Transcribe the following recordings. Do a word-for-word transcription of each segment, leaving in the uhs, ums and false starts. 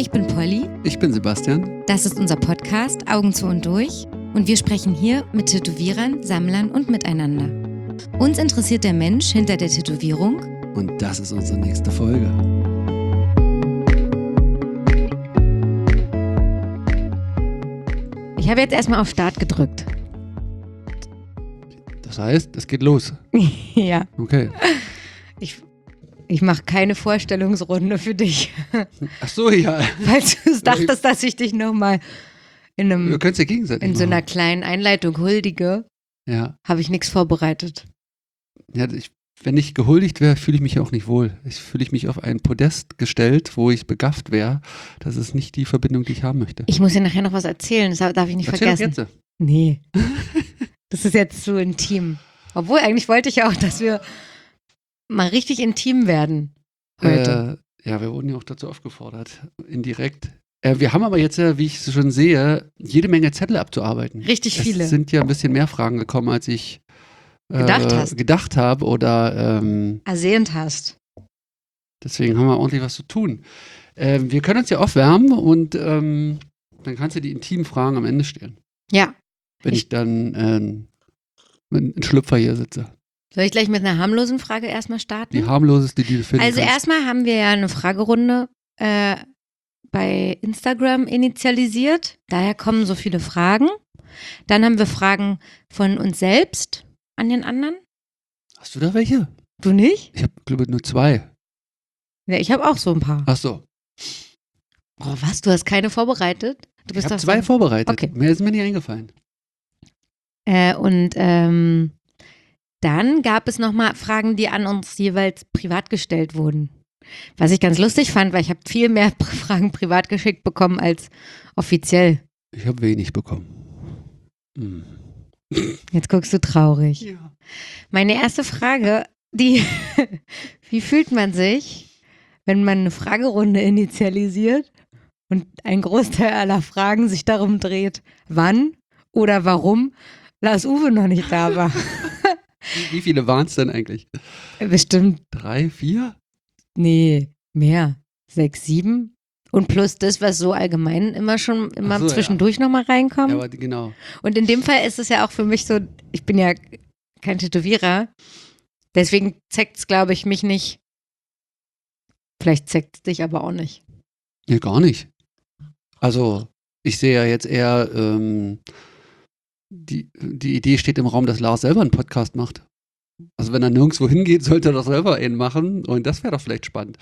Ich bin Polly. Ich bin Sebastian. Das ist unser Podcast Augen zu und durch und wir sprechen hier mit Tätowierern, Sammlern und miteinander. Uns interessiert der Mensch hinter der Tätowierung. Und das ist unsere nächste Folge. Ich habe jetzt erstmal auf Start gedrückt. Das heißt, es geht los. Ja. Okay. Ich, ich mache keine Vorstellungsrunde für dich. Ach so, ja. Falls du dachtest, dass ich dich nochmal in, einem, Wir können es ja gegenseitig in so einer machen. kleinen Einleitung huldige, Ja. habe ich nichts vorbereitet. ja ich, wenn ich gehuldigt wäre, fühle ich mich auch nicht wohl. Ich fühle ich mich auf ein Podest gestellt, wo ich begafft wäre. Das ist nicht die Verbindung, die ich haben möchte. Ich muss dir nachher noch was erzählen, das darf ich nicht Erzähl doch vergessen. jetzt. Nee. Das ist jetzt zu intim. Obwohl, eigentlich wollte ich ja auch, dass wir mal richtig intim werden heute. Äh, ja, wir wurden ja auch dazu aufgefordert, indirekt. Äh, wir haben aber jetzt ja, wie ich schon sehe, jede Menge Zettel abzuarbeiten. Richtig viele. Es sind ja ein bisschen mehr Fragen gekommen, als ich äh, Gedacht hast. gedacht habe. Oder ähm, Ersehnt hast. deswegen haben wir ordentlich was zu tun. Ähm, wir können uns ja aufwärmen und ähm, dann kannst du die intimen Fragen am Ende stellen. Ja. Wenn ich, Ich- dann ähm, mit einem Schlüpfer hier sitze. Soll ich gleich mit einer harmlosen Frage erstmal starten? Die harmloseste, die du finden Also kannst. erstmal haben wir ja eine Fragerunde äh, bei Instagram initialisiert. Daher kommen so viele Fragen. Dann haben wir Fragen von uns selbst an den anderen. Hast du da welche? Du nicht? Ich habe, glaube ich, nur zwei. Ja, ich habe auch so ein paar. Ach so. Oh, was? Du hast keine vorbereitet? Du Ich bist habe doch zwei so- vorbereitet. Okay. Mehr ist mir nicht eingefallen. Äh, und ähm, dann gab es nochmal Fragen, die an uns jeweils privat gestellt wurden. Was ich ganz lustig fand, weil ich habe viel mehr Fragen privat geschickt bekommen als offiziell. Ich habe wenig bekommen. Hm. Jetzt guckst du traurig. Ja. Meine erste Frage, die, wie fühlt man sich, wenn man eine Fragerunde initialisiert und ein Großteil aller Fragen sich darum dreht, wann oder warum Lars Uwe noch nicht da war? Wie, wie viele waren es denn eigentlich? Bestimmt, Drei, vier? nee, mehr. Sechs, sieben? Und plus das, was so allgemein immer schon, immer Ach so, zwischendurch nochmal reinkommt. Ja, aber die- genau. Und in dem Fall ist es ja auch für mich so, ich bin ja kein Tätowierer, deswegen zeigt es, glaube ich, mich nicht. Vielleicht zeigt es dich aber auch nicht. Nee, gar nicht. Also, ich sehe ja jetzt eher, ähm, die, die Idee steht im Raum, dass Lars selber einen Podcast macht. Also, wenn er nirgendwo hingeht, sollte er doch selber einen machen. Und das wäre doch vielleicht spannend.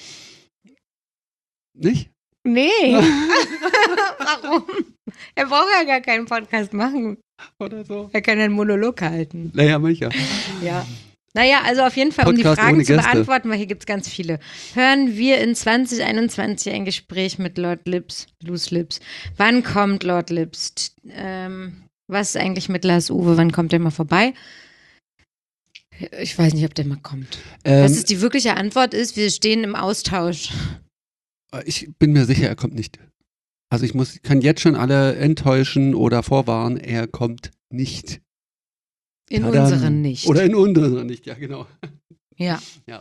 Nicht? Nee. Warum? Er braucht ja gar keinen Podcast machen. Oder so. Er kann einen Monolog halten. Naja, mancher. Ja. Naja, also auf jeden Fall, um die Podcast Fragen ohne zu Gäste. beantworten, weil hier gibt es ganz viele. Hören wir in zwanzig einundzwanzig ein Gespräch mit Lord Lips, Loose Lips? Wann kommt Lord Lips? T- Ähm, was ist eigentlich mit Lars Uwe? Wann kommt der mal vorbei? Ich weiß nicht, ob der mal kommt. Ähm, Was ist die wirkliche Antwort ist, wir stehen im Austausch. ich bin mir sicher, er kommt nicht. Also, ich muss, kann jetzt schon alle enttäuschen oder vorwarnen, er kommt nicht. In Tadam. unseren nicht. Oder in unseren nicht, ja, genau. ja. Ja.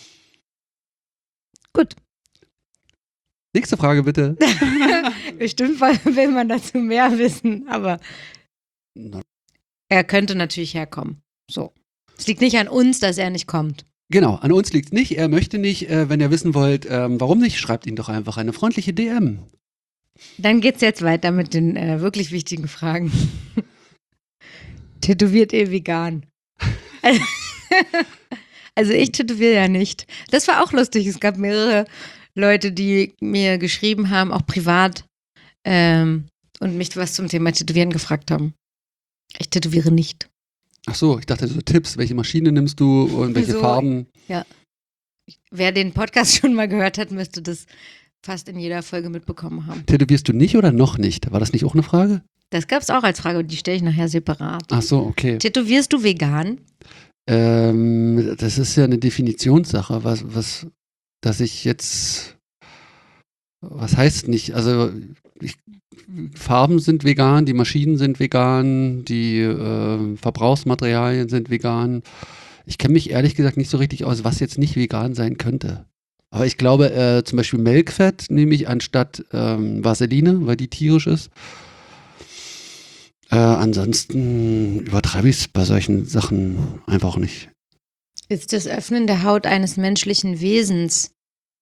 Gut. Nächste Frage, bitte. Bestimmt will man dazu mehr wissen, aber Na, er könnte natürlich herkommen. So. Es liegt nicht an uns, dass er nicht kommt. Genau, an uns liegt es nicht. Er möchte nicht. Äh, wenn ihr wissen wollt, ähm, warum nicht, schreibt ihm doch einfach eine freundliche D M. Dann geht's jetzt weiter mit den äh, wirklich wichtigen Fragen. Tätowiert ihr vegan? Also ich tätowiere ja nicht. Das war auch lustig. Es gab mehrere Leute, die mir geschrieben haben, auch privat, ähm, und mich was zum Thema Tätowieren gefragt haben. Ich tätowiere nicht. Ach so, ich dachte so Tipps. Welche Maschine nimmst du und welche So. Farben? Wer den Podcast schon mal gehört hat, müsste das fast in jeder Folge mitbekommen haben. Tätowierst du nicht oder noch nicht? War das nicht auch eine Frage? Das gab es auch als Frage, die stelle ich nachher separat. Ach so, okay. Tätowierst du vegan? Ähm, das ist ja eine Definitionssache, was, was, dass ich jetzt, was heißt nicht? Also ich, Farben sind vegan, die Maschinen sind vegan, die äh, Verbrauchsmaterialien sind vegan. Ich kenne mich ehrlich gesagt nicht so richtig aus, was jetzt nicht vegan sein könnte. Aber ich glaube, äh, zum Beispiel Melkfett nehme ich anstatt ähm, Vaseline, weil die tierisch ist. Äh, ansonsten übertreibe ich es bei solchen Sachen einfach nicht. Ist das Öffnen der Haut eines menschlichen Wesens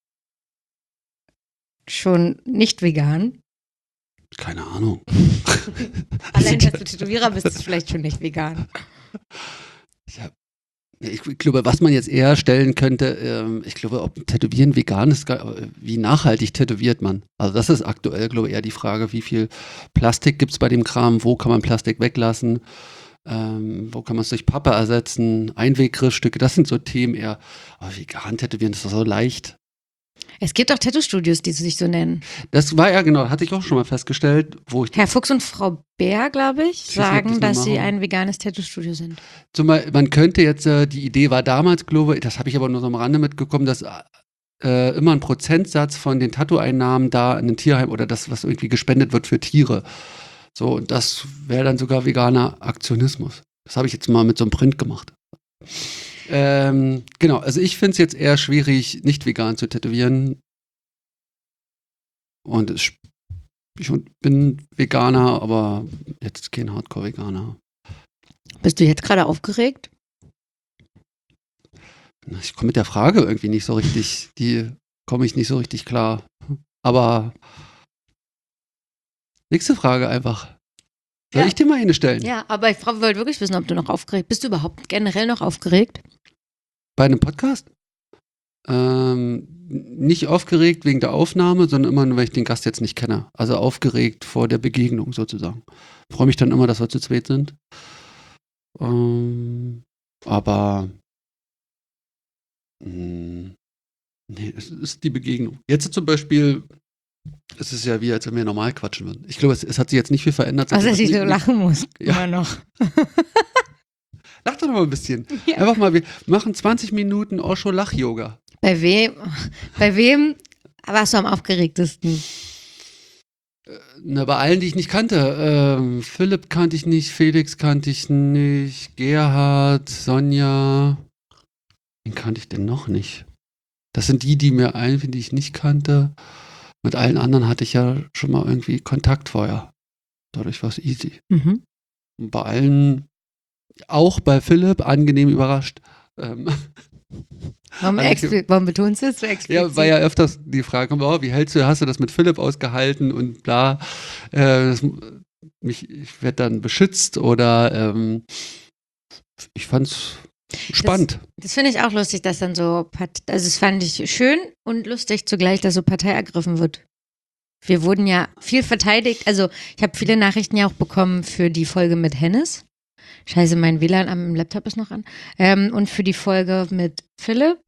schon nicht vegan? Keine Ahnung. Allein, dass du Tätowierer bist, ist vielleicht schon nicht vegan. Ja, ich glaube, was man jetzt eher stellen könnte, ähm, ich glaube, ob Tätowieren vegan ist, wie nachhaltig tätowiert man? Also das ist aktuell, glaube ich, eher die Frage, wie viel Plastik gibt es bei dem Kram, wo kann man Plastik weglassen, ähm, wo kann man es durch Pappe ersetzen, Einweggriffstücke, das sind so Themen eher. Aber vegan tätowieren ist doch so leicht. Es gibt auch Tattoo-Studios, die sich so nennen. Das war ja genau, hatte ich auch schon mal festgestellt, wo ich. Herr Fuchs und Frau Bär, glaube ich, Ich weiß nicht, ob sagen, die's noch dass sie machen. ein veganes Tattoo-Studio sind. Zumal, man könnte jetzt, äh, die Idee war damals, glaube ich, das habe ich aber nur so am Rande mitgekommen, dass äh, immer ein Prozentsatz von den Tattoo-Einnahmen da in ein Tierheim oder das, was irgendwie gespendet wird für Tiere. So, und das wäre dann sogar veganer Aktionismus. Das habe ich jetzt mal mit so einem Print gemacht. Ähm, genau, also ich finde es jetzt eher schwierig, nicht vegan zu tätowieren. Und es, ich bin Veganer, aber jetzt kein Hardcore-Veganer. Bist du jetzt gerade aufgeregt? Ich komme mit der Frage irgendwie nicht so richtig, die komme ich nicht so richtig klar. Aber nächste Frage einfach. Soll Ja. ich dir mal eine stellen? Ja, aber ich wollte wirklich wissen, ob du noch aufgeregt bist. Bist du überhaupt generell noch aufgeregt? Bei einem Podcast? Ähm, nicht aufgeregt wegen der Aufnahme, sondern immer nur, weil ich den Gast jetzt nicht kenne. Also aufgeregt vor der Begegnung sozusagen. Freue mich dann immer, dass wir zu zweit sind. Ähm, aber mh, nee, es ist die Begegnung. Jetzt zum Beispiel, es ist ja wie, als wenn wir normal quatschen würden. Ich glaube, es, es hat sich jetzt nicht viel verändert. Also, dass seitdem ich wir so nie- lachen muss. Ja. Immer noch. Lach doch noch mal ein bisschen. Ja. Einfach mal, wir machen zwanzig Minuten Osho-Lach-Yoga. Bei wem, bei wem warst du am aufgeregtesten? Na, bei allen, die ich nicht kannte. Ähm, Philipp kannte ich nicht, Felix kannte ich nicht, Gerhard, Sonja. Wen kannte ich denn noch nicht? Das sind die, die mir einfallen, die ich nicht kannte. Mit allen anderen hatte ich ja schon mal irgendwie Kontakt vorher. Dadurch war es easy. Mhm. Und bei allen, auch bei Philipp, angenehm überrascht. Ähm, Warum, Also ich- expli- warum betonst du es so explizit? Ja, weil ja öfters die Frage kommt, oh, wie hältst du, hast du das mit Philipp ausgehalten und bla. Äh, das, mich, ich werde dann beschützt oder ähm, ich fand's spannend. Das finde ich auch lustig, dass dann so, Part- also das fand ich schön und lustig zugleich, dass so Partei ergriffen wird. Wir wurden ja viel verteidigt, also ich habe viele Nachrichten ja auch bekommen für die Folge mit Hennes. Scheiße, mein W L A N am Laptop ist noch an. Ähm, und für die Folge mit Philipp.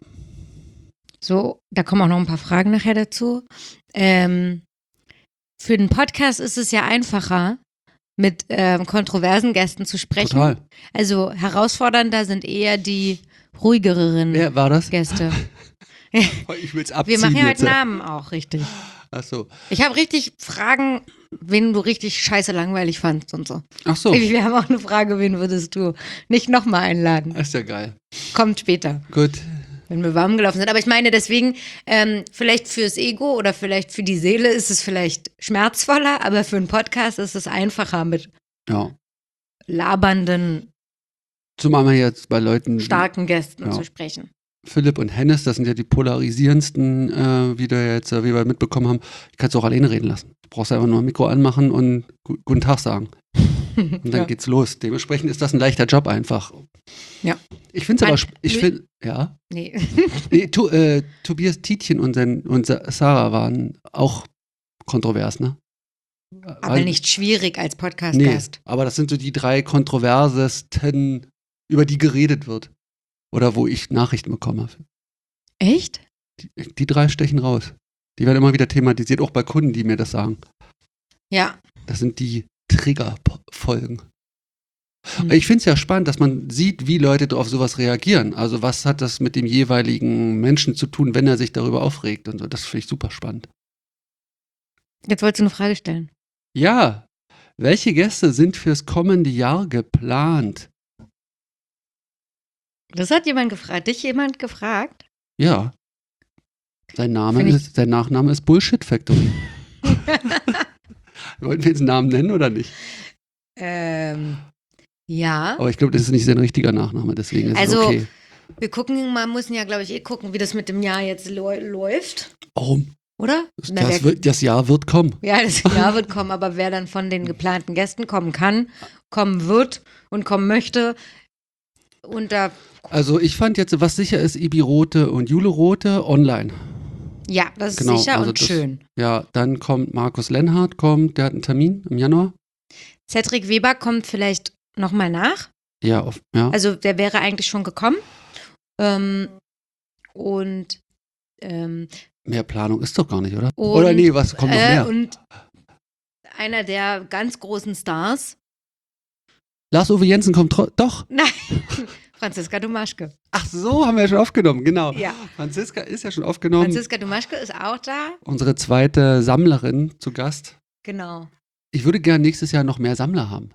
So, da kommen auch noch ein paar Fragen nachher dazu. Ähm, für den Podcast ist es ja einfacher, mit ähm, kontroversen Gästen zu sprechen. Total. Also herausfordernder sind eher die ruhigeren Wer war das? Gäste. Ich will's abziehen Wir machen ja jetzt. heute Namen auch richtig. Ach so. Ich habe richtig Fragen, wen du richtig scheiße langweilig fandst und so. Ach so. Wir haben auch eine Frage, wen würdest du nicht nochmal einladen? Ist ja geil. Kommt später, Gut. wenn wir warm gelaufen sind. Aber ich meine deswegen, ähm, vielleicht fürs Ego oder vielleicht für die Seele ist es vielleicht schmerzvoller, aber für einen Podcast ist es einfacher mit Ja. labernden, Zumal man jetzt bei Leuten starken Gästen Ja. zu sprechen. Philipp und Hennes, das sind ja die polarisierendsten, äh, wie, wir jetzt, äh, wie wir mitbekommen haben. Ich kann es auch alleine reden lassen. Du brauchst einfach nur ein Mikro anmachen und gu guten Tag sagen. Und dann Ja. geht's los. Dementsprechend ist das ein leichter Job einfach. Ja. Ich finde es aber, Ein- sp- ich finde, ja. Nee. Nee, tu, äh, Tobias Tietjen und, sein, und Sa- Sarah waren auch kontrovers, ne? Aber Weil- nicht schwierig als Nee, Podcast-Gast. aber das sind so die drei kontroversesten, über die geredet wird. Oder wo ich Nachrichten bekomme. Echt? Die, die drei stechen raus. Die werden immer wieder thematisiert, auch bei Kunden, die mir das sagen. Ja. Das sind die Triggerfolgen. Hm. Ich finde es ja spannend, dass man sieht, wie Leute auf sowas reagieren. Also was hat das mit dem jeweiligen Menschen zu tun, wenn er sich darüber aufregt und so. Das finde ich super spannend. Jetzt wolltest du eine Frage stellen. Ja, welche Gäste sind fürs kommende Jahr geplant? Das hat jemand gefragt. Dich jemand gefragt? Ja, Sein Name Find ich- ist, sein Nachname ist Bullshit Factory. Wollten wir jetzt einen Namen nennen oder nicht? Ähm, ja. Aber ich glaube, das ist nicht sein richtiger Nachname, deswegen ist Also, es okay. Wir gucken, man muss ja, glaube ich, eh gucken, wie das mit dem Jahr jetzt läu- läuft, Warum? oder? Das, Na, das, wer- wird, das Jahr wird kommen. Ja, das Jahr wird kommen, aber wer dann von den geplanten Gästen kommen kann, kommen wird und kommen möchte, und da, Also ich fand jetzt, was sicher ist, Ibi Rote und Jule Rote online. ja, das ist Genau, sicher also und das- schön. Ja, dann kommt Markus Lenhardt, kommt, der hat einen Termin im Januar. Cedric Weber kommt vielleicht nochmal nach. Ja, auf, ja. Also der wäre eigentlich schon gekommen. Ähm, und ähm, Mehr Planung ist doch gar nicht, oder? Und, oder nee, was kommt noch äh, mehr? Und einer der ganz großen Stars, Lars-Uwe Jensen kommt tro- doch. nein, Franziska Domaschke. Ach so, haben wir ja schon aufgenommen, genau. Ja. Franziska ist ja schon aufgenommen. Franziska Domaschke ist auch da. Unsere zweite Sammlerin zu Gast. Genau. Ich würde gerne nächstes Jahr noch mehr Sammler haben.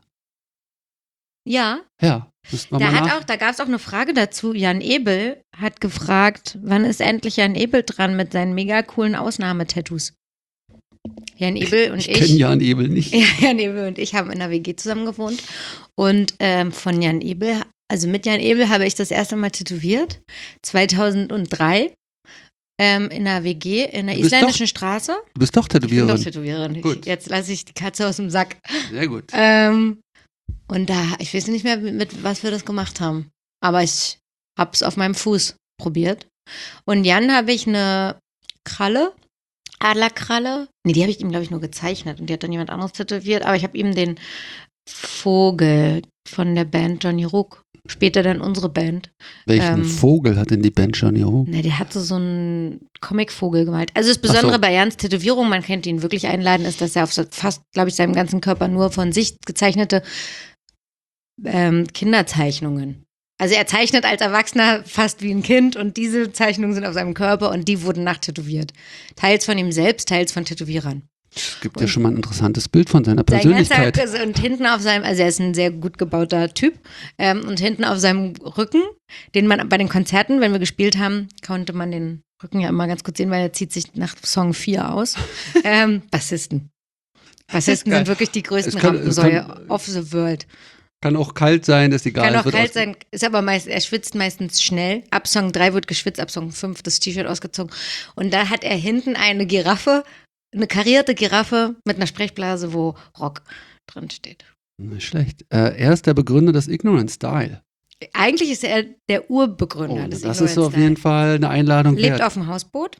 Ja, Ja, müssten wir da mal hat nach. auch, da gab es auch eine Frage dazu. Jan Ebel hat gefragt, wann ist endlich Jan Ebel dran mit seinen mega coolen Ausnahmetattoos? Jan Ebel und ich ich. kenne Jan Ebel nicht. Ja, Jan Ebel und ich haben in der W G zusammen gewohnt. Und ähm, von Jan Ebel, also mit Jan Ebel habe ich das erste Mal tätowiert, zweitausenddrei, ähm, in der W G, in der Du bist isländischen Straße. Du bist doch Ich bin Tätowiererin. doch Tätowiererin. Gut. Ich, jetzt lasse ich die Katze aus dem Sack. Sehr gut. Ähm, und da, ich weiß nicht mehr, mit, mit was wir das gemacht haben. Aber ich habe es auf meinem Fuß probiert. Und Jan habe ich eine Kralle, Adlerkralle. Nee, die habe ich ihm, glaube ich, nur gezeichnet. Und die hat dann jemand anderes tätowiert. Aber ich habe ihm den Vogel von der Band Johnny Rook, später dann unsere Band. Welchen ähm, Vogel hat denn die Band Johnny Rook? Ne, der hatte so einen Comicvogel gemalt. Also das Besondere Ach so. bei Jans Tätowierung, man könnte ihn wirklich einladen, ist, dass er auf so fast, glaube ich, seinem ganzen Körper nur von sich gezeichnete ähm, Kinderzeichnungen. Also er zeichnet als Erwachsener fast wie ein Kind und diese Zeichnungen sind auf seinem Körper und die wurden nachtätowiert. Teils von ihm selbst, teils von Tätowierern. Es gibt ja schon mal ein interessantes Bild von seiner Sein Persönlichkeit. ganzer, und hinten auf seinem, also er ist ein sehr gut gebauter Typ, ähm, und hinten auf seinem Rücken, den man bei den Konzerten, wenn wir gespielt haben, konnte man den Rücken ja immer ganz kurz sehen, weil er zieht sich nach Song vier aus. ähm, Bassisten. Bassisten Geil. sind wirklich die größten Es kann- es Rampensäue kann- of the world. Kann auch kalt sein, ist egal. Kann auch wird kalt aus- sein, ist aber meist, er schwitzt meistens schnell. Ab Song drei wird geschwitzt, ab Song fünf das T-Shirt ausgezogen. Und da hat er hinten eine Giraffe, eine karierte Giraffe mit einer Sprechblase, wo Rock drin steht. Nicht schlecht. Äh, er ist der Begründer des Ignorant Style. Eigentlich ist er der Oh, Urbegründer des das ist so auf Ignorant jeden Fall eine Einladung Style. Lebt wert. auf dem Hausboot.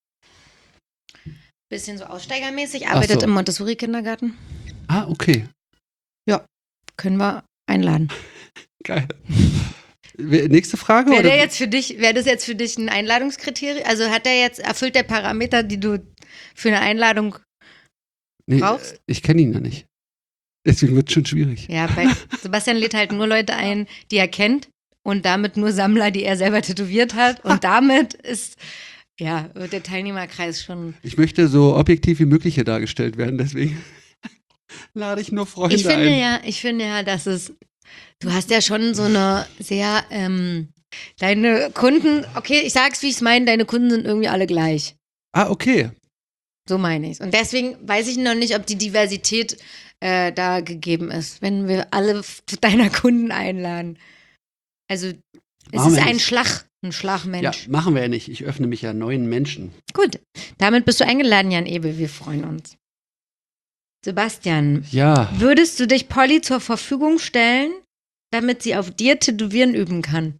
Bisschen so aussteigermäßig, arbeitet so. im Montessori-Kindergarten. Ah, okay. Können wir einladen. Geil. Wer- Nächste Frage? Wäre oder? der jetzt für dich, wäre das jetzt für dich ein Einladungskriterium? Also hat er jetzt, erfüllt der Parameter, die du für eine Einladung, nee, brauchst? äh, ich kenne ihn ja nicht. Deswegen wird es schon schwierig. ja, bei Sebastian lädt halt nur Leute ein, die er kennt und damit nur Sammler, die er selber tätowiert hat. Und damit ist, ja, wird der Teilnehmerkreis schon. Ich möchte so objektiv wie möglich hier dargestellt werden, deswegen lade ich nur Freunde Ich finde ein. ja, ich finde ja, dass es, du hast ja schon so eine sehr, ähm, deine Kunden, okay, ich sag's, wie ich es meine, deine Kunden sind irgendwie alle gleich. Ah, okay. So meine ich es. Und deswegen weiß ich noch nicht, ob die Diversität äh, da gegeben ist, wenn wir alle f- deiner Kunden einladen. Also es Machen ist wir ein nicht. Schlag, ein Ja, Schlagmensch. machen wir ja nicht. Ich öffne mich ja neuen Menschen. Gut, damit bist du eingeladen, Jan Ebel. Wir freuen uns. Sebastian, Ja, würdest du dich Polly zur Verfügung stellen, damit sie auf dir Tätowieren üben kann?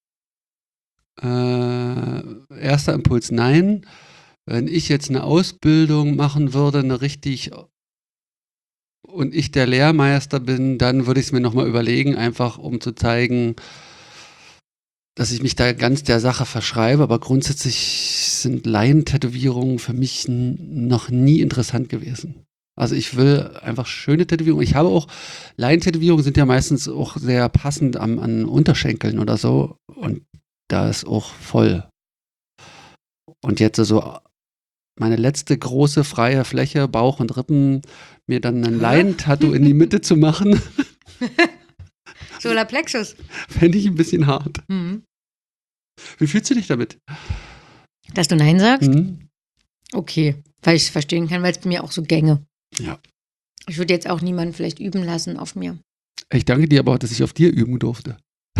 äh, erster Impuls, nein. Wenn ich jetzt eine Ausbildung machen würde, eine richtig, und ich der Lehrmeister bin, dann würde ich es mir nochmal überlegen, einfach um zu zeigen, dass ich mich da ganz der Sache verschreibe. Aber grundsätzlich sind Laientätowierungen für mich n- noch nie interessant gewesen. Also ich will einfach schöne Tätowierungen. Ich habe auch, Laientätowierungen sind ja meistens auch sehr passend am, an Unterschenkeln oder so. Und da ist auch voll. Und jetzt so meine letzte große freie Fläche, Bauch und Rippen, mir dann ein Hä? Laientattoo in die Mitte zu machen, Solarplexus. fände ich ein bisschen hart. Mhm. Wie fühlst du dich damit? Dass du Nein sagst? Mhm. Okay, weil ich es verstehen kann, weil es mir auch so gänge. Ja. Ich würde jetzt auch niemanden vielleicht üben lassen auf mir. Ich danke dir aber, dass ich auf dir üben durfte.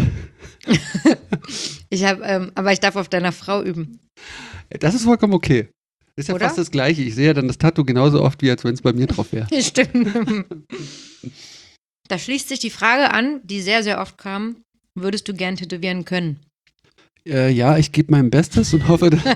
Ich habe, ähm, aber ich darf auf deiner Frau üben. Das ist vollkommen okay. Ist ja Oder? fast das Gleiche. Ich sehe ja dann das Tattoo genauso oft, wie als wenn es bei mir drauf wäre. Stimmt. Da schließt sich die Frage an, die sehr, sehr oft kam. Würdest du gern tätowieren können? Äh, ja, ich gebe mein Bestes und hoffe, dass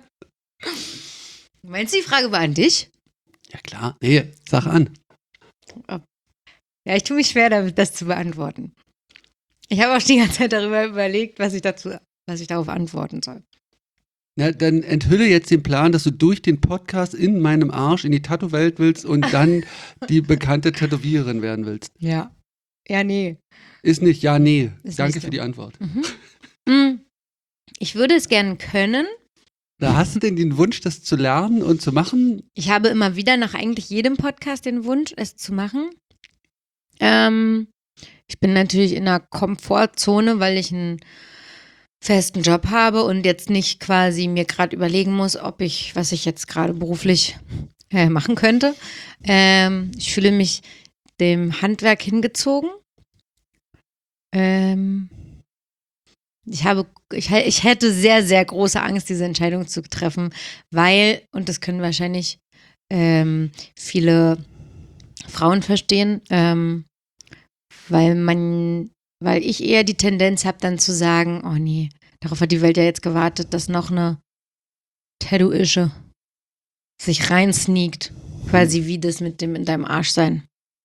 Meinst du, die Frage war an dich? ja klar. Nee, sag an. Ja, ich tue mich schwer, damit, das zu beantworten. Ich habe auch die ganze Zeit darüber überlegt, was ich dazu, was ich darauf antworten soll. Na, dann enthülle jetzt den Plan, dass du durch den Podcast in meinem Arsch in die Tattoo-Welt willst und dann die bekannte Tätowiererin werden willst. Ja. Ja, nee. Ist nicht, ja, nee. Ist Danke nicht so. für die Antwort. Mhm. Ich würde es gerne können. Da hast du denn den Wunsch, das zu lernen und zu machen? Ich habe immer wieder nach eigentlich jedem Podcast den Wunsch, es zu machen. Ähm, ich bin natürlich in einer Komfortzone, weil ich einen festen Job habe und jetzt nicht quasi mir gerade überlegen muss, ob ich, was ich jetzt gerade beruflich äh, machen könnte. Ähm, ich fühle mich dem Handwerk hingezogen. Ähm, ich habe, ich, ich hätte sehr, sehr große Angst, diese Entscheidung zu treffen, weil, und das können wahrscheinlich ähm, viele Frauen verstehen, ähm, weil man, weil ich eher die Tendenz habe, dann zu sagen, oh nee, darauf hat die Welt ja jetzt gewartet, dass noch eine Tattoo-Ische sich reinsneakt, quasi wie das mit dem in deinem Arsch sein.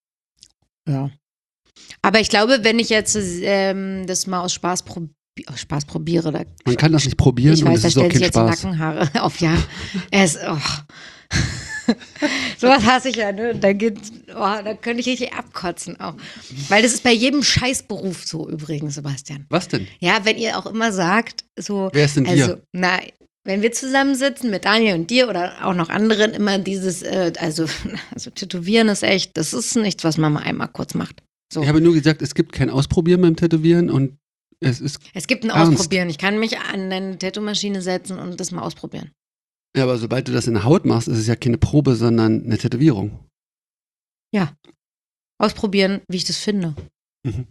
Ja. Aber ich glaube, wenn ich jetzt ähm, das mal aus Spaß, probi aus Spaß probiere, da, Man kann das nicht probieren ich und weiß, es da ist auch stellen sich kein jetzt die Spaß. Nackenhaare auf, ja. Es, oh. Sowas hasse ich ja, ne? Da geht, oh, da könnte ich richtig abkotzen auch. Weil das ist bei jedem Scheißberuf so übrigens, Sebastian. Was denn? Ja, wenn ihr auch immer sagt, so. Wer ist denn also, dir? na, wenn wir zusammensitzen mit Daniel und dir oder auch noch anderen, immer dieses, äh, also, also Tätowieren ist echt, das ist nichts, was man mal einmal kurz macht. So. Ich habe nur gesagt, es gibt kein Ausprobieren beim Tätowieren und es ist. Es gibt ein Ernst. Ausprobieren. Ich kann mich an eine Tattoo-Maschine setzen und das mal ausprobieren. Ja, aber sobald du das in der Haut machst, ist es ja keine Probe, sondern eine Tätowierung. Ja. Ausprobieren, wie ich das finde. Mhm.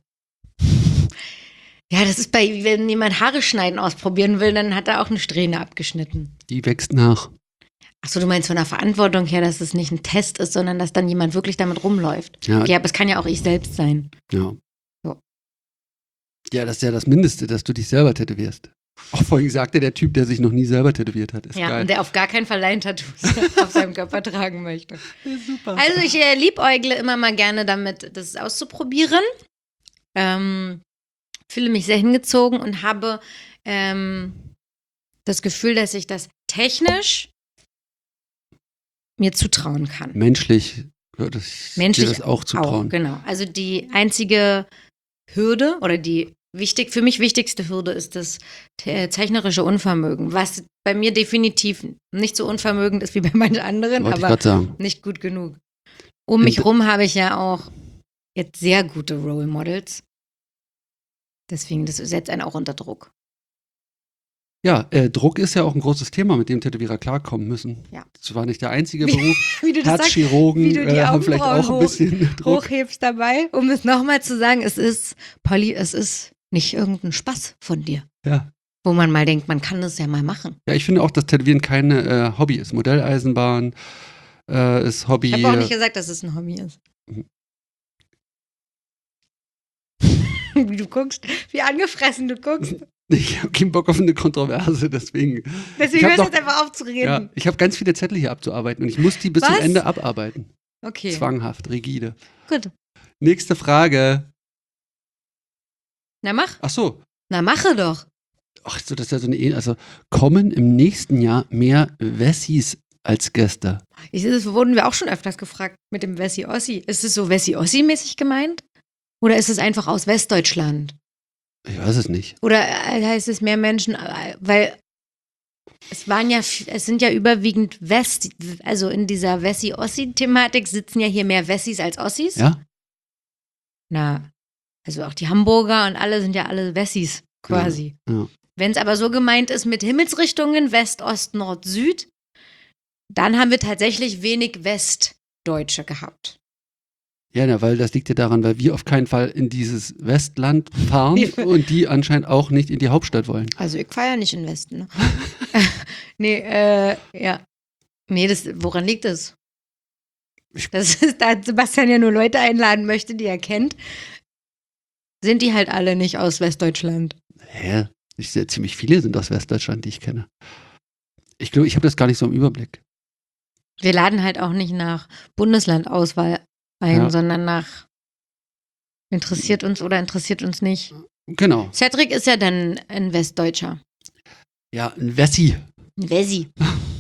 Ja, das ist bei, wenn jemand Haare schneiden ausprobieren will, dann hat er auch eine Strähne abgeschnitten. Die wächst nach. Achso, du meinst von der Verantwortung her, dass es nicht ein Test ist, sondern dass dann jemand wirklich damit rumläuft. Ja, Ja, aber es kann ja auch ich selbst sein. ja. So. Ja, das ist ja das Mindeste, dass du dich selber tätowierst. Auch vorhin sagte der Typ, der sich noch nie selber tätowiert hat. Ist Ja, geil. und der auf gar keinen Fall Laientattoos auf seinem Körper tragen möchte. ist super. Also ich äh, liebäugle immer mal gerne damit, das auszuprobieren. Ähm, fühle mich sehr hingezogen und habe ähm, das Gefühl, dass ich das technisch mir zutrauen kann. Menschlich würde ich Menschlich dir das auch zutrauen. Auch, genau. Also die einzige Hürde oder die wichtig, für mich wichtigste Hürde ist das te- zeichnerische Unvermögen, was bei mir definitiv nicht so unvermögend ist wie bei manchen anderen, Wollte ich aber gerade sagen. nicht gut genug. Um mich rum habe ich ja auch jetzt sehr gute Role Models. Deswegen, das setzt einen auch unter Druck. Ja, äh, Druck ist ja auch ein großes Thema, mit dem Tätowierer klarkommen müssen. Ja. Das war nicht der einzige Wie- Beruf. Wie du das sagst, Herzchirurgen wie du die äh, haben vielleicht Augenbrauen auch ein hoch- bisschen Druck. hochhebst dabei, um es nochmal zu sagen, es ist, Polly, es ist nicht irgendein Spaß von dir. Ja. Wo man mal denkt, man kann das ja mal machen. ja, ich finde auch, dass Tätowieren kein äh, Hobby ist. Modelleisenbahn äh, ist Hobby. Ich habe auch nicht gesagt, dass es ein Hobby ist. Mhm. Wie du guckst, wie angefressen du guckst. Ich habe keinen Bock auf eine Kontroverse, deswegen. Deswegen Ich hab hörst du noch- jetzt einfach auf zu reden. Ja, ich habe ganz viele Zettel hier abzuarbeiten und ich muss die bis zum Was? Ende abarbeiten. Okay, Zwanghaft, rigide. gut. Nächste Frage. Na mach. Ach so. Na mache doch. Ach so, das ist ja so eine. E- Also kommen im nächsten Jahr mehr Wessis als Gäste? Ich, das wurden wir auch schon öfters gefragt mit dem Wessi-Ossi. Ist es so Wessi-Ossi-mäßig gemeint? Oder ist es einfach aus Westdeutschland? Ich weiß es nicht. Oder äh, heißt es mehr Menschen, äh, weil es waren ja, f- es sind ja überwiegend West, also in dieser Wessi-Ossi-Thematik sitzen ja hier mehr Wessis als Ossis. Ja? Na, also auch die Hamburger und alle sind ja alle Wessis quasi. Ja. Wenn es aber so gemeint ist mit Himmelsrichtungen, West, Ost, Nord, Süd, dann haben wir tatsächlich wenig Westdeutsche gehabt. Ja, na, weil das liegt ja daran, weil wir auf keinen Fall in dieses Westland fahren und die anscheinend auch nicht in die Hauptstadt wollen. Also ich fahre ja nicht in den Westen. Ne? nee, äh, ja. Nee, das, woran liegt das? Das ist, da Sebastian ja nur Leute einladen möchte, die er kennt, sind die halt alle nicht aus Westdeutschland. Hä? Ich sehe, ziemlich viele sind aus Westdeutschland, die ich kenne. Ich glaube, ich habe das gar nicht so im Überblick. Wir laden halt auch nicht nach Bundeslandauswahl ein, ja. sondern nach interessiert uns oder interessiert uns nicht. Genau. Cedric ist ja dann ein Westdeutscher. Ja, ein Wessi. Ein Wessi.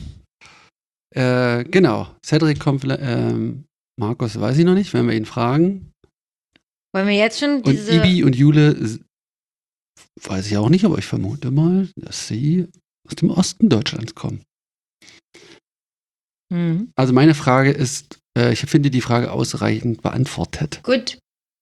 äh, genau. Cedric kommt, ähm, Markus weiß ich noch nicht, wenn wir ihn fragen. Wollen wir jetzt schon diese... Und Ibi und Jule weiß ich auch nicht, aber ich vermute mal, dass sie aus dem Osten Deutschlands kommen. Mhm. Also meine Frage ist, äh, ich finde die Frage ausreichend beantwortet. Gut.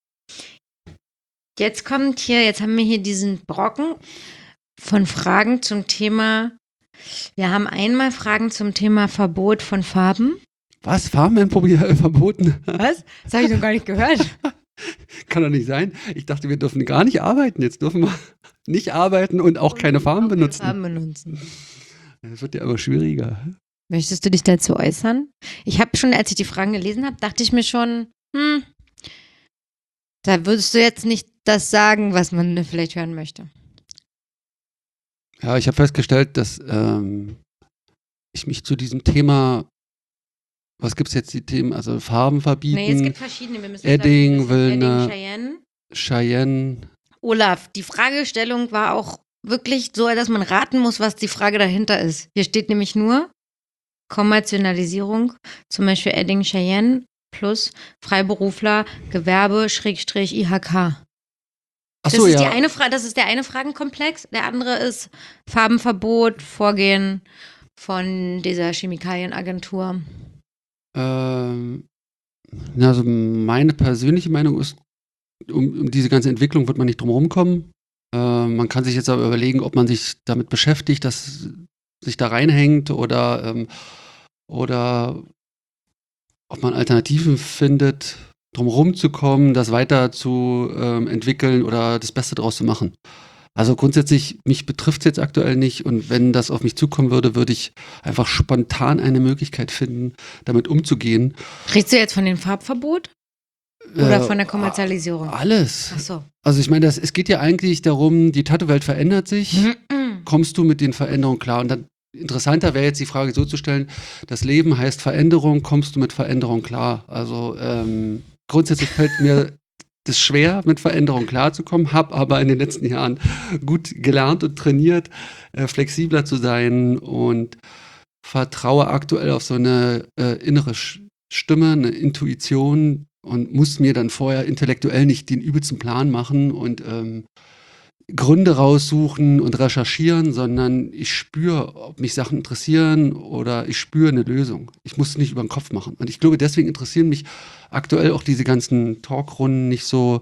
Jetzt kommt hier, jetzt haben wir hier diesen Brocken von Fragen zum Thema, wir haben einmal Fragen zum Thema Verbot von Farben. Was? Farben werden verboten? Was? Das habe ich noch gar nicht gehört. Kann doch nicht sein. Ich dachte, wir dürfen gar nicht arbeiten. Jetzt dürfen wir nicht arbeiten und auch keine Farben auch benutzen. Keine Farben benutzen. Das wird ja aber schwieriger. Möchtest du dich dazu äußern? Ich habe schon, als ich die Fragen gelesen habe, dachte ich mir schon, hm, da würdest du jetzt nicht das sagen, was man vielleicht hören möchte. Ja, ich habe festgestellt, dass ähm, ich mich zu diesem Thema, was gibt es jetzt die Themen, also Farben verbieten? Nee, es gibt verschiedene. Wir müssen Edding, Wilna, Edding, Cheyenne. Cheyenne. Olaf, die Fragestellung war auch wirklich so, dass man raten muss, was die Frage dahinter ist. Hier steht nämlich nur Kommerzialisierung, zum Beispiel Edding, Cheyenne plus Freiberufler, Gewerbe, Schrägstrich, I H K. Ach Das, so, ist ja. die eine Fra- das ist der eine Fragenkomplex. Der andere ist Farbenverbot, Vorgehen von dieser Chemikalienagentur. Ähm, also meine persönliche Meinung ist, um, um diese ganze Entwicklung wird man nicht drum rumkommen. Äh, man kann sich jetzt aber überlegen, ob man sich damit beschäftigt, dass sich da reinhängt oder, ähm, oder ob man Alternativen findet, drum rumzukommen, das weiter zu ähm, entwickeln oder das Beste draus zu machen. Also grundsätzlich, mich betrifft es jetzt aktuell nicht und wenn das auf mich zukommen würde, würde ich einfach spontan eine Möglichkeit finden, damit umzugehen. Redest du jetzt von dem Farbverbot? Oder von der Kommerzialisierung? Äh, alles. Ach so. Also ich meine, das, es geht ja eigentlich darum, die Tattoo-Welt verändert sich. Kommst du mit den Veränderungen klar? Und dann interessanter wäre jetzt die Frage so zu stellen, das Leben heißt Veränderung, kommst du mit Veränderung klar? Also ähm, grundsätzlich fällt mir das schwer, mit Veränderung klarzukommen, habe aber in den letzten Jahren gut gelernt und trainiert, äh, flexibler zu sein und vertraue aktuell auf so eine äh, innere Stimme, eine Intuition und muss mir dann vorher intellektuell nicht den übelsten Plan machen und ähm, Gründe raussuchen und recherchieren, sondern ich spüre, ob mich Sachen interessieren oder ich spüre eine Lösung. Ich muss es nicht über den Kopf machen. Und ich glaube, deswegen interessieren mich aktuell auch diese ganzen Talkrunden nicht so,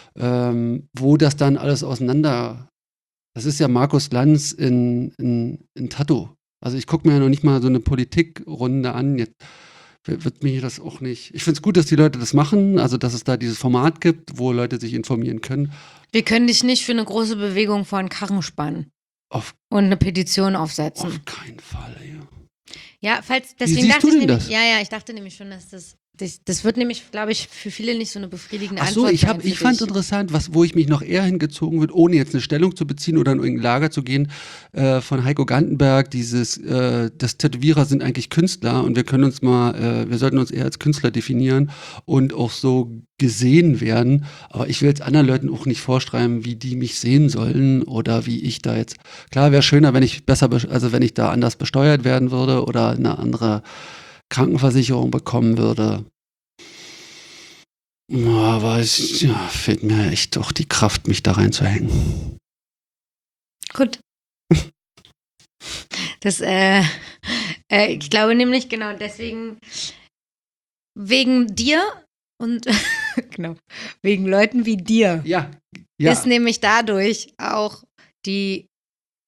ähm, wo das dann alles auseinander. Das ist ja Markus Lanz in, in, in Tattoo. Also ich gucke mir ja noch nicht mal so eine Politikrunde an. Jetzt wird mir das auch nicht. Ich finde es gut, dass die Leute das machen, also dass es da dieses Format gibt, wo Leute sich informieren können. Wir können dich nicht für eine große Bewegung vor einen Karren spannen auf, und eine Petition aufsetzen. Auf keinen Fall, ja. Ja, falls, deswegen Wie siehst dachte du ich denn nämlich, das? ja, ja, ich dachte nämlich schon, dass das, das, das wird nämlich, glaube ich, für viele nicht so eine befriedigende Ach so, Antwort ich, hab, sein ich fand dich. interessant, was, wo ich mich noch eher hingezogen wird, ohne jetzt eine Stellung zu beziehen oder in irgendein Lager zu gehen, äh, von Heiko Gantenberg, dieses, äh, das Tätowierer sind eigentlich Künstler und wir können uns mal, äh, wir sollten uns eher als Künstler definieren und auch so gesehen werden, aber ich will jetzt anderen Leuten auch nicht vorschreiben, wie die mich sehen sollen oder wie ich da jetzt, klar wäre schöner, wenn ich besser, also wenn ich da anders besteuert werden würde oder eine andere Krankenversicherung bekommen würde. Aber es ja, fehlt mir echt doch die Kraft, mich da reinzuhängen. Gut. Das, äh, äh, ich glaube nämlich genau deswegen, wegen dir und genau, wegen Leuten wie dir Ja, ja. ist nämlich dadurch auch die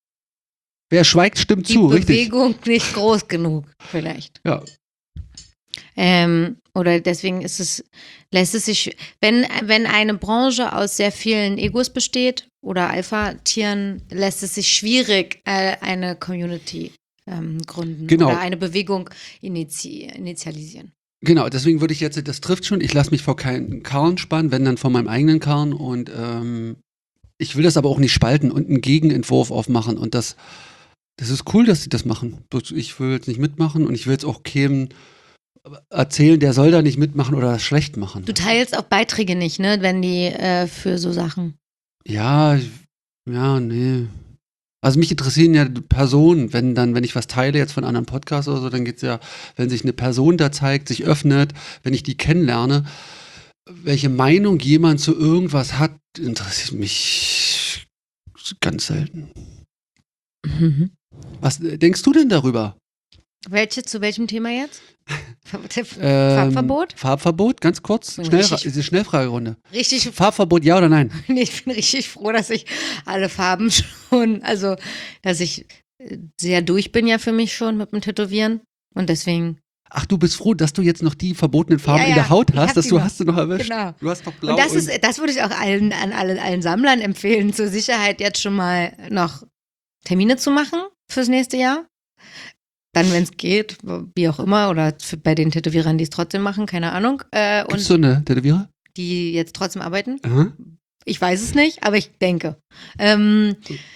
Wer schweigt, stimmt die zu, richtig. Bewegung nicht groß genug, vielleicht. Ja. Ähm, oder deswegen ist es, lässt es sich, wenn, wenn eine Branche aus sehr vielen Egos besteht oder Alpha-Tieren, lässt es sich schwierig äh, eine Community ähm, gründen Genau. oder eine Bewegung inizi initialisieren. Genau, deswegen würde ich jetzt, das trifft schon, ich lasse mich vor keinen Karren spannen, wenn dann vor meinem eigenen Karren und ähm, ich will das aber auch nicht spalten und einen Gegenentwurf aufmachen und das, das ist cool, dass sie das machen. Ich will jetzt nicht mitmachen und ich will jetzt auch keinem erzählen, der soll da nicht mitmachen oder das schlecht machen. Du teilst auch Beiträge nicht, ne, wenn die äh, für so Sachen. Ja, ja, nee. Also mich interessieren ja Personen, wenn dann, wenn ich was teile jetzt von anderen Podcasts oder so, dann geht's ja, wenn sich eine Person da zeigt, sich öffnet, wenn ich die kennenlerne, welche Meinung jemand zu irgendwas hat, interessiert mich ganz selten. Mhm. Was denkst du denn darüber? Welche, zu welchem Thema jetzt? Ähm, Farbverbot? Farbverbot, ganz kurz. Bin Schnell, richtig- diese Schnellfragerunde. Richtig, Farbverbot, ja oder nein? ich bin richtig froh, dass ich alle Farben schon, also, dass ich äh, sehr durch bin ja für mich schon mit dem Tätowieren. Und deswegen, Ach, du bist froh, dass du jetzt noch die verbotenen Farben Ja, in ja, der Haut ich hast, hab dass die du noch. hast du noch erwischt. Genau. Du hast doch blau. und das ist, das würde ich auch allen, an alle, allen Sammlern empfehlen, zur Sicherheit jetzt schon mal noch Termine zu machen fürs nächste Jahr. Dann, wenn es geht, wie auch immer, oder für, bei den Tätowierern, die es trotzdem machen, keine Ahnung. Äh, Gibt's und so eine Tätowierer? die jetzt trotzdem arbeiten. Aha. Ich weiß es nicht, aber ich denke. Ähm,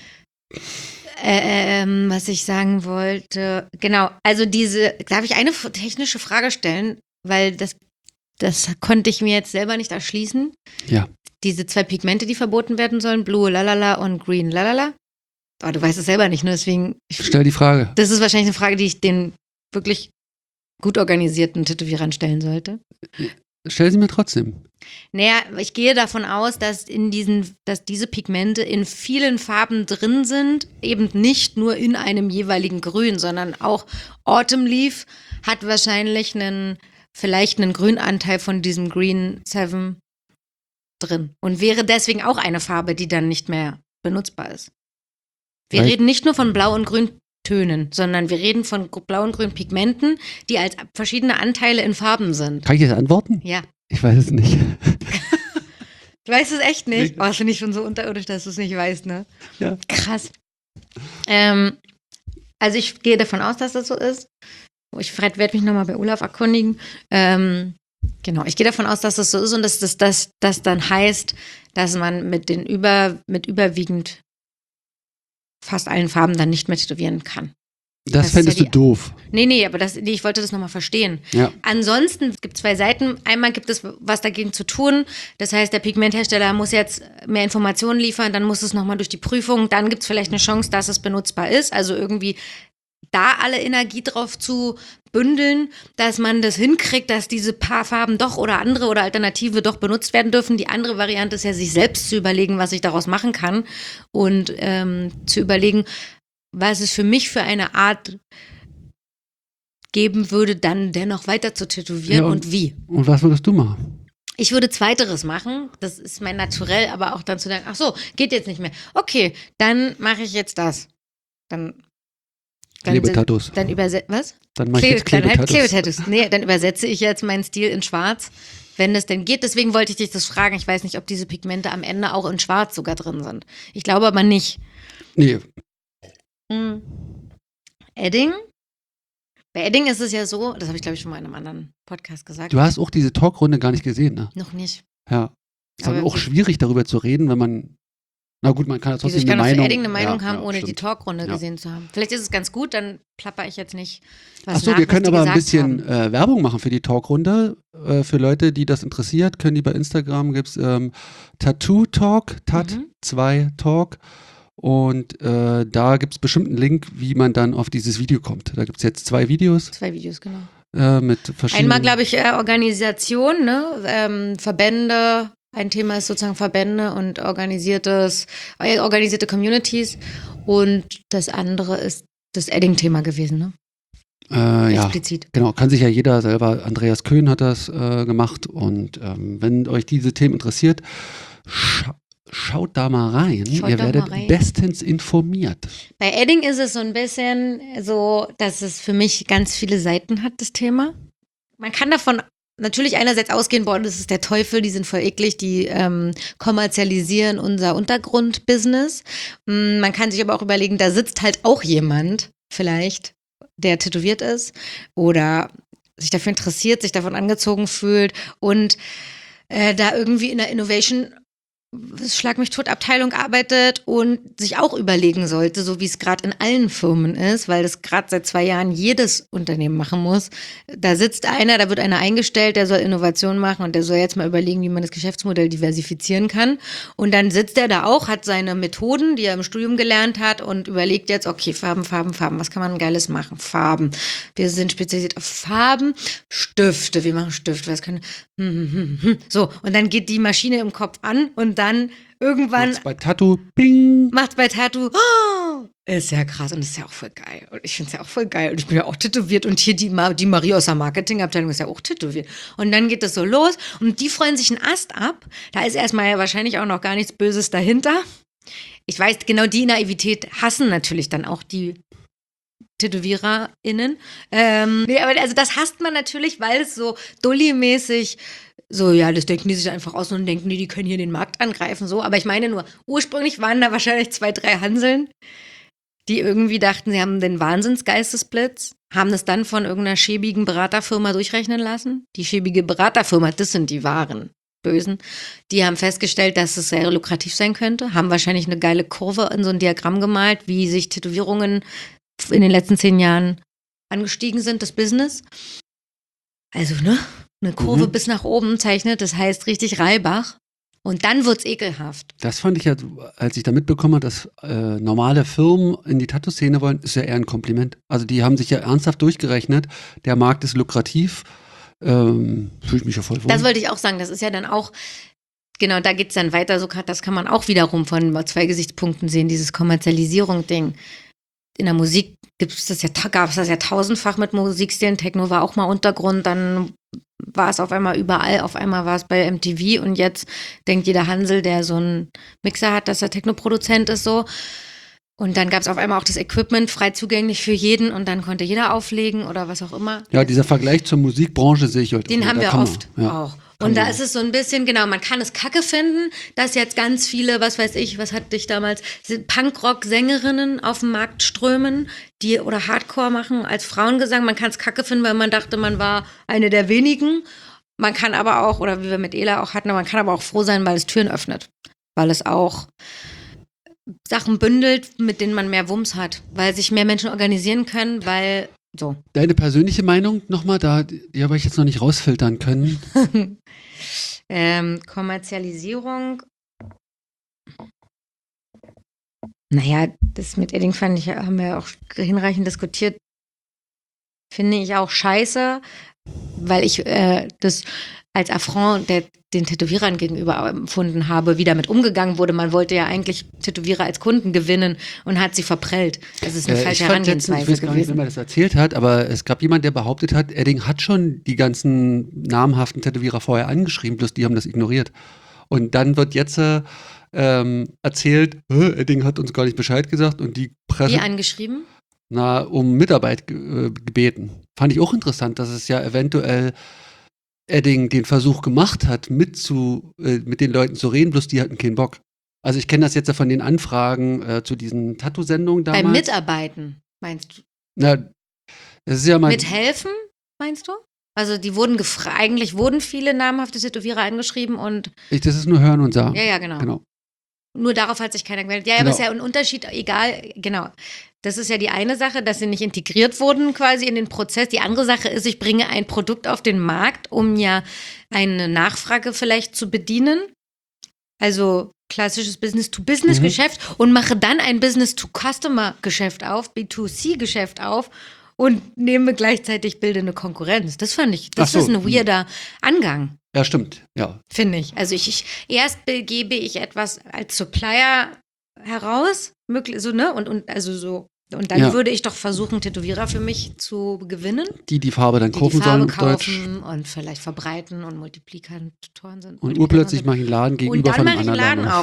äh, ähm, was ich sagen wollte, genau, also diese, darf ich eine f- technische Frage stellen, weil das, das konnte ich mir jetzt selber nicht erschließen. Ja. Diese zwei Pigmente, die verboten werden sollen, Blue Lalala und Green Lalala. Aber du weißt es selber nicht, ne? Deswegen, ich, Stell die Frage. das ist wahrscheinlich eine Frage, die ich den wirklich gut organisierten Tätowierern stellen sollte. Stell sie mir trotzdem. Naja, ich gehe davon aus, dass in diesen, dass diese Pigmente in vielen Farben drin sind, eben nicht nur in einem jeweiligen Grün, sondern auch Autumn Leaf hat wahrscheinlich einen, vielleicht einen Grünanteil von diesem Green Seven drin und wäre deswegen auch eine Farbe, die dann nicht mehr benutzbar ist. Wir Weil- reden nicht nur von Blau- und Grüntönen, sondern wir reden von Blau- und Grün-Pigmenten, die als verschiedene Anteile in Farben sind. Kann ich das antworten? Ja. Ich weiß es nicht. Du weißt es echt nicht? Nee. Oh, das finde ich schon so unterirdisch, dass du es nicht weißt, ne? Ja. Krass. Ähm, also ich gehe davon aus, dass das so ist. Ich werde mich nochmal bei Olaf erkundigen. Ähm, genau, ich gehe davon aus, dass das so ist und dass das, das, das dann heißt, dass man mit den über, mit überwiegend fast allen Farben dann nicht mehr tätowieren kann. Das, Das ist fändest ja du die- doof. Nee, nee, aber das, nee, ich wollte das nochmal verstehen. Ja. Ansonsten es gibt zwei Seiten. Einmal gibt es was dagegen zu tun. Das heißt, der Pigmenthersteller muss jetzt mehr Informationen liefern, dann muss es nochmal durch die Prüfung. Dann gibt es vielleicht eine Chance, dass es benutzbar ist. Also irgendwie da alle Energie drauf zu bündeln, dass man das hinkriegt, dass diese paar Farben doch oder andere oder Alternative doch benutzt werden dürfen. Die andere Variante ist ja, sich selbst zu überlegen, was ich daraus machen kann und ähm, zu überlegen, was es für mich für eine Art geben würde, dann dennoch weiter zu tätowieren Ja, und, und- wie. Und was würdest du machen? Ich würde Zweiteres machen, das ist mein Naturell, aber auch dann zu denken, ach so, geht jetzt nicht mehr. Okay, dann mache ich jetzt das. Dann, dann, Klebetattoos. dann übersetze, was? Dann mach ich jetzt dann halt Klebetattoos. Klebetattoos. Nee, dann übersetze ich jetzt meinen Stil in Schwarz, wenn das denn geht. Deswegen wollte ich dich das fragen. Ich weiß nicht, ob diese Pigmente am Ende auch in Schwarz sogar drin sind. Ich glaube aber nicht. Nee, Hm. Edding? Bei Edding ist es ja so, das habe ich glaube ich schon mal in einem anderen Podcast gesagt. du hast auch diese Talkrunde gar nicht gesehen, ne? Noch nicht. Ja. Ist dann Aber auch wie- schwierig, darüber zu reden, wenn man. Na gut, man kann ja Wieso, trotzdem ich kann eine auch zu Meinung. Edding eine Meinung ja, haben, ja, ohne die stimmt. Talkrunde Ja. gesehen zu haben. Vielleicht ist es ganz gut, dann plapper ich jetzt nicht was Achso, nach, wir können was die aber ein gesagt bisschen haben. äh, Werbung machen für die Talkrunde. Äh, für Leute, die das interessiert, können die bei Instagram gibt es ähm, Tattoo Talk, Tat Mhm. zwei Talk. Und äh, da gibt es bestimmt einen Link, wie man dann auf dieses Video kommt. Da gibt es jetzt zwei Videos Zwei Videos, genau. äh, mit verschiedenen. Einmal, glaube ich, äh, Organisation, ne? ähm, Verbände. Ein Thema ist sozusagen Verbände und organisiertes, äh, organisierte Communities. Und das andere ist das Edding-Thema gewesen, ne? äh, ja, Explizit. genau. Kann sich ja jeder selber. Andreas Köhn hat das äh, gemacht. Und ähm, wenn euch diese Themen interessiert, scha schaut da mal rein. Schaut Ihr doch werdet mal rein. bestens informiert. Bei Edding ist es so ein bisschen so, dass es für mich ganz viele Seiten hat, das Thema. Man kann davon natürlich einerseits ausgehen, boah, das ist der Teufel, die sind voll eklig, die ähm, kommerzialisieren unser Untergrundbusiness. Mm, Man kann sich aber auch überlegen, da sitzt halt auch jemand, vielleicht, der tätowiert ist oder sich dafür interessiert, sich davon angezogen fühlt und äh, da irgendwie in der Innovation Schlag mich tot Abteilung arbeitet und sich auch überlegen sollte, so wie es gerade in allen Firmen ist, weil das gerade seit zwei Jahren jedes Unternehmen machen muss. Da sitzt einer, da wird einer eingestellt, der soll Innovation machen und der soll jetzt mal überlegen, wie man das Geschäftsmodell diversifizieren kann. Und dann sitzt er da auch, hat seine Methoden, die er im Studium gelernt hat und überlegt jetzt, okay, Farben, Farben, Farben, was kann man Geiles machen? Farben. Wir sind spezialisiert auf Farben, Stifte, wir machen Stifte, was können, hm, hm, hm, hm. So, und dann geht die Maschine im Kopf an und dann Dann irgendwann Macht's bei Tattoo, bing. macht's bei Tattoo. Oh, ist ja krass und ist ja auch voll geil. Und ich finde es ja auch voll geil. Und ich bin ja auch tätowiert und hier die, Ma- die Marie aus der Marketingabteilung ist ja auch tätowiert. Und dann geht das so los und die freuen sich einen Ast ab. Da ist erstmal ja wahrscheinlich auch noch gar nichts Böses dahinter. Ich weiß, genau die Naivität hassen natürlich dann auch die TätowiererInnen. Ähm, nee, aber also das hasst man natürlich, weil es so Dulli-mäßig so, ja, das denken die sich einfach aus und denken die, die können hier den Markt angreifen, so. Aber ich meine nur, ursprünglich waren da wahrscheinlich zwei, drei Hanseln, die irgendwie dachten, sie haben den Wahnsinnsgeistesblitz, haben das dann von irgendeiner schäbigen Beraterfirma durchrechnen lassen. Die schäbige Beraterfirma, das sind die wahren Bösen. Die haben festgestellt, dass es sehr lukrativ sein könnte, haben wahrscheinlich eine geile Kurve in so ein Diagramm gemalt, wie sich Tätowierungen in den letzten zehn Jahren angestiegen sind, das Business. Also, ne? Eine Kurve Mhm. bis nach oben zeichnet, das heißt richtig Reibach. Und dann wird's ekelhaft. Das fand ich ja, als ich da mitbekommen habe, dass äh, normale Firmen in die Tattoo-Szene wollen, ist ja eher ein Kompliment. Also die haben sich ja ernsthaft durchgerechnet, der Markt ist lukrativ, ähm, fühle ich mich ja voll wohl. Das wollte ich auch sagen, das ist ja dann auch, genau, da geht's dann weiter, so kann- das kann man auch wiederum von zwei Gesichtspunkten sehen, dieses Kommerzialisierung-Ding. In der Musik gibt's das ja, gab es das ja tausendfach mit Musikstilen. Techno war auch mal Untergrund, dann war es auf einmal überall, auf einmal war es bei M T V und jetzt denkt jeder Hansel, der so einen Mixer hat, dass er Techno-Produzent ist, so. Und dann gab es auf einmal auch das Equipment frei zugänglich für jeden und dann konnte jeder auflegen oder was auch immer. Ja, dieser Vergleich zur Musikbranche sehe ich heute. Den auch. haben Da wir kann man, oft ja. auch. Kann Und da man ist es so ein bisschen, genau, man kann es kacke finden, dass jetzt ganz viele, was weiß ich, was hatte ich damals, sind Punkrock-Sängerinnen auf den Markt strömen, die oder Hardcore machen als Frauengesang. Man kann es kacke finden, weil man dachte, man war eine der wenigen. Man kann aber auch, oder wie wir mit Ela auch hatten, man kann aber auch froh sein, weil es Türen öffnet. Weil es auch Sachen bündelt, mit denen man mehr Wumms hat. Weil sich mehr Menschen organisieren können, weil so. Deine persönliche Meinung nochmal, da, die habe ich jetzt noch nicht rausfiltern können. ähm, Kommerzialisierung. Naja, das mit Edding fand ich, haben wir auch hinreichend diskutiert. Finde ich auch scheiße, weil ich äh, das als Affront der, den Tätowierern gegenüber empfunden habe, wie damit umgegangen wurde. Man wollte ja eigentlich Tätowierer als Kunden gewinnen und hat sie verprellt. Das ist eine Äh, falsche ich fand letztens, Herangehensweise ich weiß gar nicht, wer gewesen. mir das erzählt hat, aber es gab jemand, der behauptet hat, Edding hat schon die ganzen namhaften Tätowierer vorher angeschrieben, bloß die haben das ignoriert. Und dann wird jetzt äh, ähm, erzählt, "Hä, Edding hat uns gar nicht Bescheid gesagt und die Presse Wie angeschrieben? na, um Mitarbeit ge- äh, gebeten. Fand ich auch interessant, dass es ja eventuell Edding den Versuch gemacht hat, mit, zu, äh, mit den Leuten zu reden, bloß die hatten keinen Bock. Also ich kenne das jetzt ja von den Anfragen äh, zu diesen Tattoo-Sendungen damals. Beim Mitarbeiten, meinst du? Na, das ist ja mal. Mithelfen, meinst du? Also die wurden gefragt, eigentlich wurden viele namhafte Tätowierer angeschrieben und Ich, das ist nur hören und sagen. ja, ja, genau. Genau. Nur darauf hat sich keiner gemeldet. Ja, Genau. aber ist ja ein Unterschied, egal, genau. Das ist ja die eine Sache, dass sie nicht integriert wurden quasi in den Prozess. Die andere Sache ist, ich bringe ein Produkt auf den Markt, um ja eine Nachfrage vielleicht zu bedienen. Also klassisches Business-to-Business-Geschäft und mache dann ein Business-to-Customer-Geschäft auf, B zwei C-Geschäft auf und nehme gleichzeitig bildende Konkurrenz. Das fand ich, das Ach so. ist ein weirder Angang. Ja, stimmt. Ja. Finde ich. Also ich, ich erst begebe ich etwas als Supplier heraus, möglich, so, ne? Und, und also so. Und dann Ja. würde ich doch versuchen, Tätowierer für mich zu gewinnen, Die die Farbe dann die kaufen die Farbe sollen auf Deutsch. kaufen und vielleicht verbreiten und Multiplikatoren sind. Und urplötzlich mache ich einen Laden und gegenüber dann von mache einem ich einen anderen Laden Laden auf und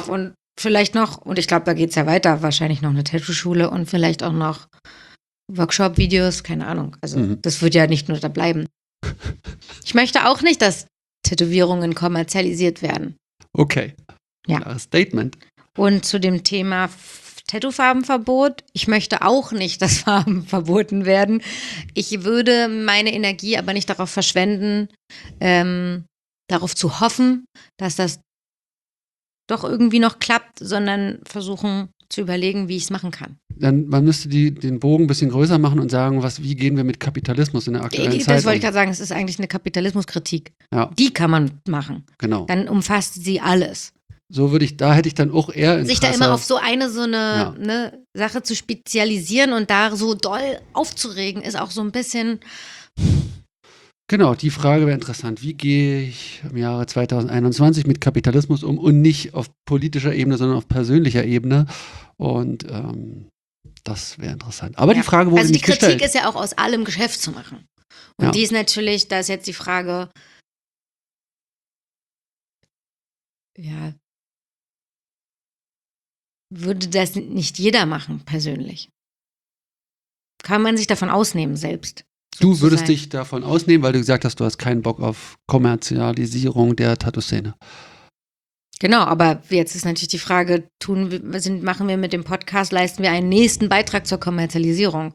vielleicht noch, und ich glaube, da geht es ja weiter, wahrscheinlich noch eine Tattoo-Schule und vielleicht auch noch Workshop-Videos, keine Ahnung. Also Mhm. das wird ja nicht nur da bleiben. Ich möchte auch nicht, dass Tätowierungen kommerzialisiert werden. Okay. Ja. Klares Statement. Und zu dem Thema F- Tattoo-Farbenverbot, ich möchte auch nicht, dass Farben verboten werden. Ich würde meine Energie aber nicht darauf verschwenden, ähm, darauf zu hoffen, dass das doch irgendwie noch klappt, sondern versuchen zu überlegen, wie ich es machen kann. Dann man müsste die, den Bogen ein bisschen größer machen und sagen, was, wie gehen wir mit Kapitalismus in der aktuellen Das Zeit wollte ich um? gerade sagen, es ist eigentlich eine Kapitalismuskritik. Ja, Die kann man machen. genau. Dann umfasst sie alles. So würde ich, da hätte ich dann auch eher Interesse. Sich da immer auf so eine so eine Ja. ne, Sache zu spezialisieren und da so doll aufzuregen, ist auch so ein bisschen. Genau, die Frage wäre interessant. Wie gehe ich im Jahre zwanzig einundzwanzig mit Kapitalismus um und nicht auf politischer Ebene, sondern auf persönlicher Ebene? Und ähm, das wäre interessant. Aber Ja. die Frage wurde Also die nicht Kritik gestellt. ist ja auch aus allem Geschäft zu machen. Und Ja. die ist natürlich, da ist jetzt die Frage, ja, würde das nicht jeder machen, persönlich? Kann man sich davon ausnehmen, selbst? so Du zu würdest sein? dich davon ausnehmen, weil du gesagt hast, du hast keinen Bock auf Kommerzialisierung der Tattoo-Szene. Genau, aber jetzt ist natürlich die Frage, tun wir, sind, machen wir mit dem Podcast, leisten wir einen nächsten Beitrag zur Kommerzialisierung?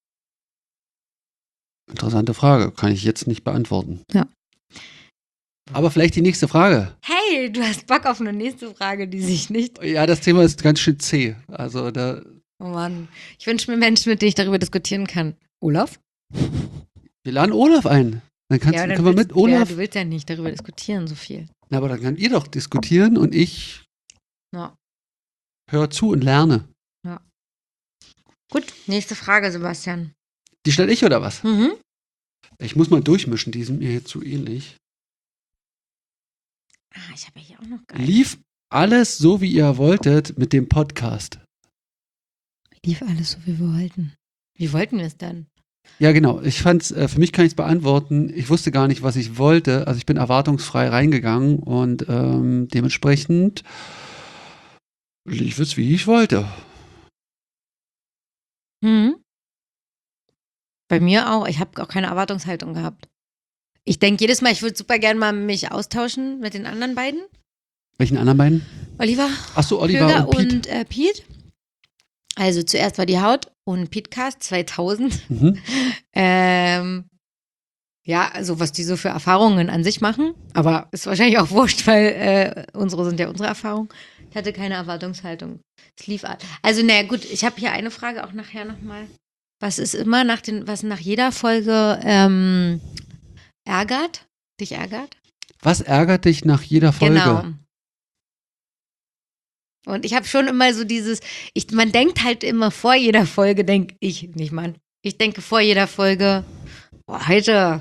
Interessante Frage, kann ich jetzt nicht beantworten. Ja. Aber vielleicht die nächste Frage. Hey, du hast Bock auf eine nächste Frage, die sich nicht. Ja, das Thema ist ganz schön zäh. Also da, Oh Mann, ich wünsche mir Menschen, mit denen ich darüber diskutieren kann. Olaf? wir laden Olaf ein. Dann kannst, Ja, du dann können wir willst- mit Olaf. Ja, du willst ja nicht darüber diskutieren, so viel. Na, aber dann könnt ihr doch diskutieren und ich Ja. höre zu und lerne. Gut, nächste Frage, Sebastian. Die stelle ich oder was? Mhm. Ich muss mal durchmischen, die sind mir jetzt zu ähnlich. Ah, ich habe ja hier auch noch geil. Lief alles so, wie ihr wolltet mit dem Podcast? Lief alles so, wie wir wollten. Wie wollten wir es denn? Ja, genau. Ich fand's, äh, für mich kann ich es beantworten. Ich wusste gar nicht, was ich wollte. Also ich bin erwartungsfrei reingegangen und ähm, dementsprechend lief es, wie ich wollte. Mhm. Bei mir auch. Ich habe auch keine Erwartungshaltung gehabt. Ich denke jedes Mal, ich würde super gerne mal mich austauschen mit den anderen beiden. Welchen anderen beiden? Oliver Achso, Oliver Köger und Piet. und äh, Piet. Also zuerst war die Haut und Pietcast zweitausend. Mhm. Ähm, ja, also was die so für Erfahrungen an sich machen. Aber ist wahrscheinlich auch wurscht, weil äh, unsere sind ja unsere Erfahrungen. Ich hatte keine Erwartungshaltung. Es lief all- Also, naja, gut, ich habe hier eine Frage auch nachher nochmal. Was ist immer nach den, was nach jeder Folge ähm, ärgert? Dich ärgert? Was ärgert dich nach jeder Folge? Genau. Und ich habe schon immer so dieses, ich, man denkt halt immer vor jeder Folge, denke ich, nicht Mann, ich denke vor jeder Folge, boah, heute,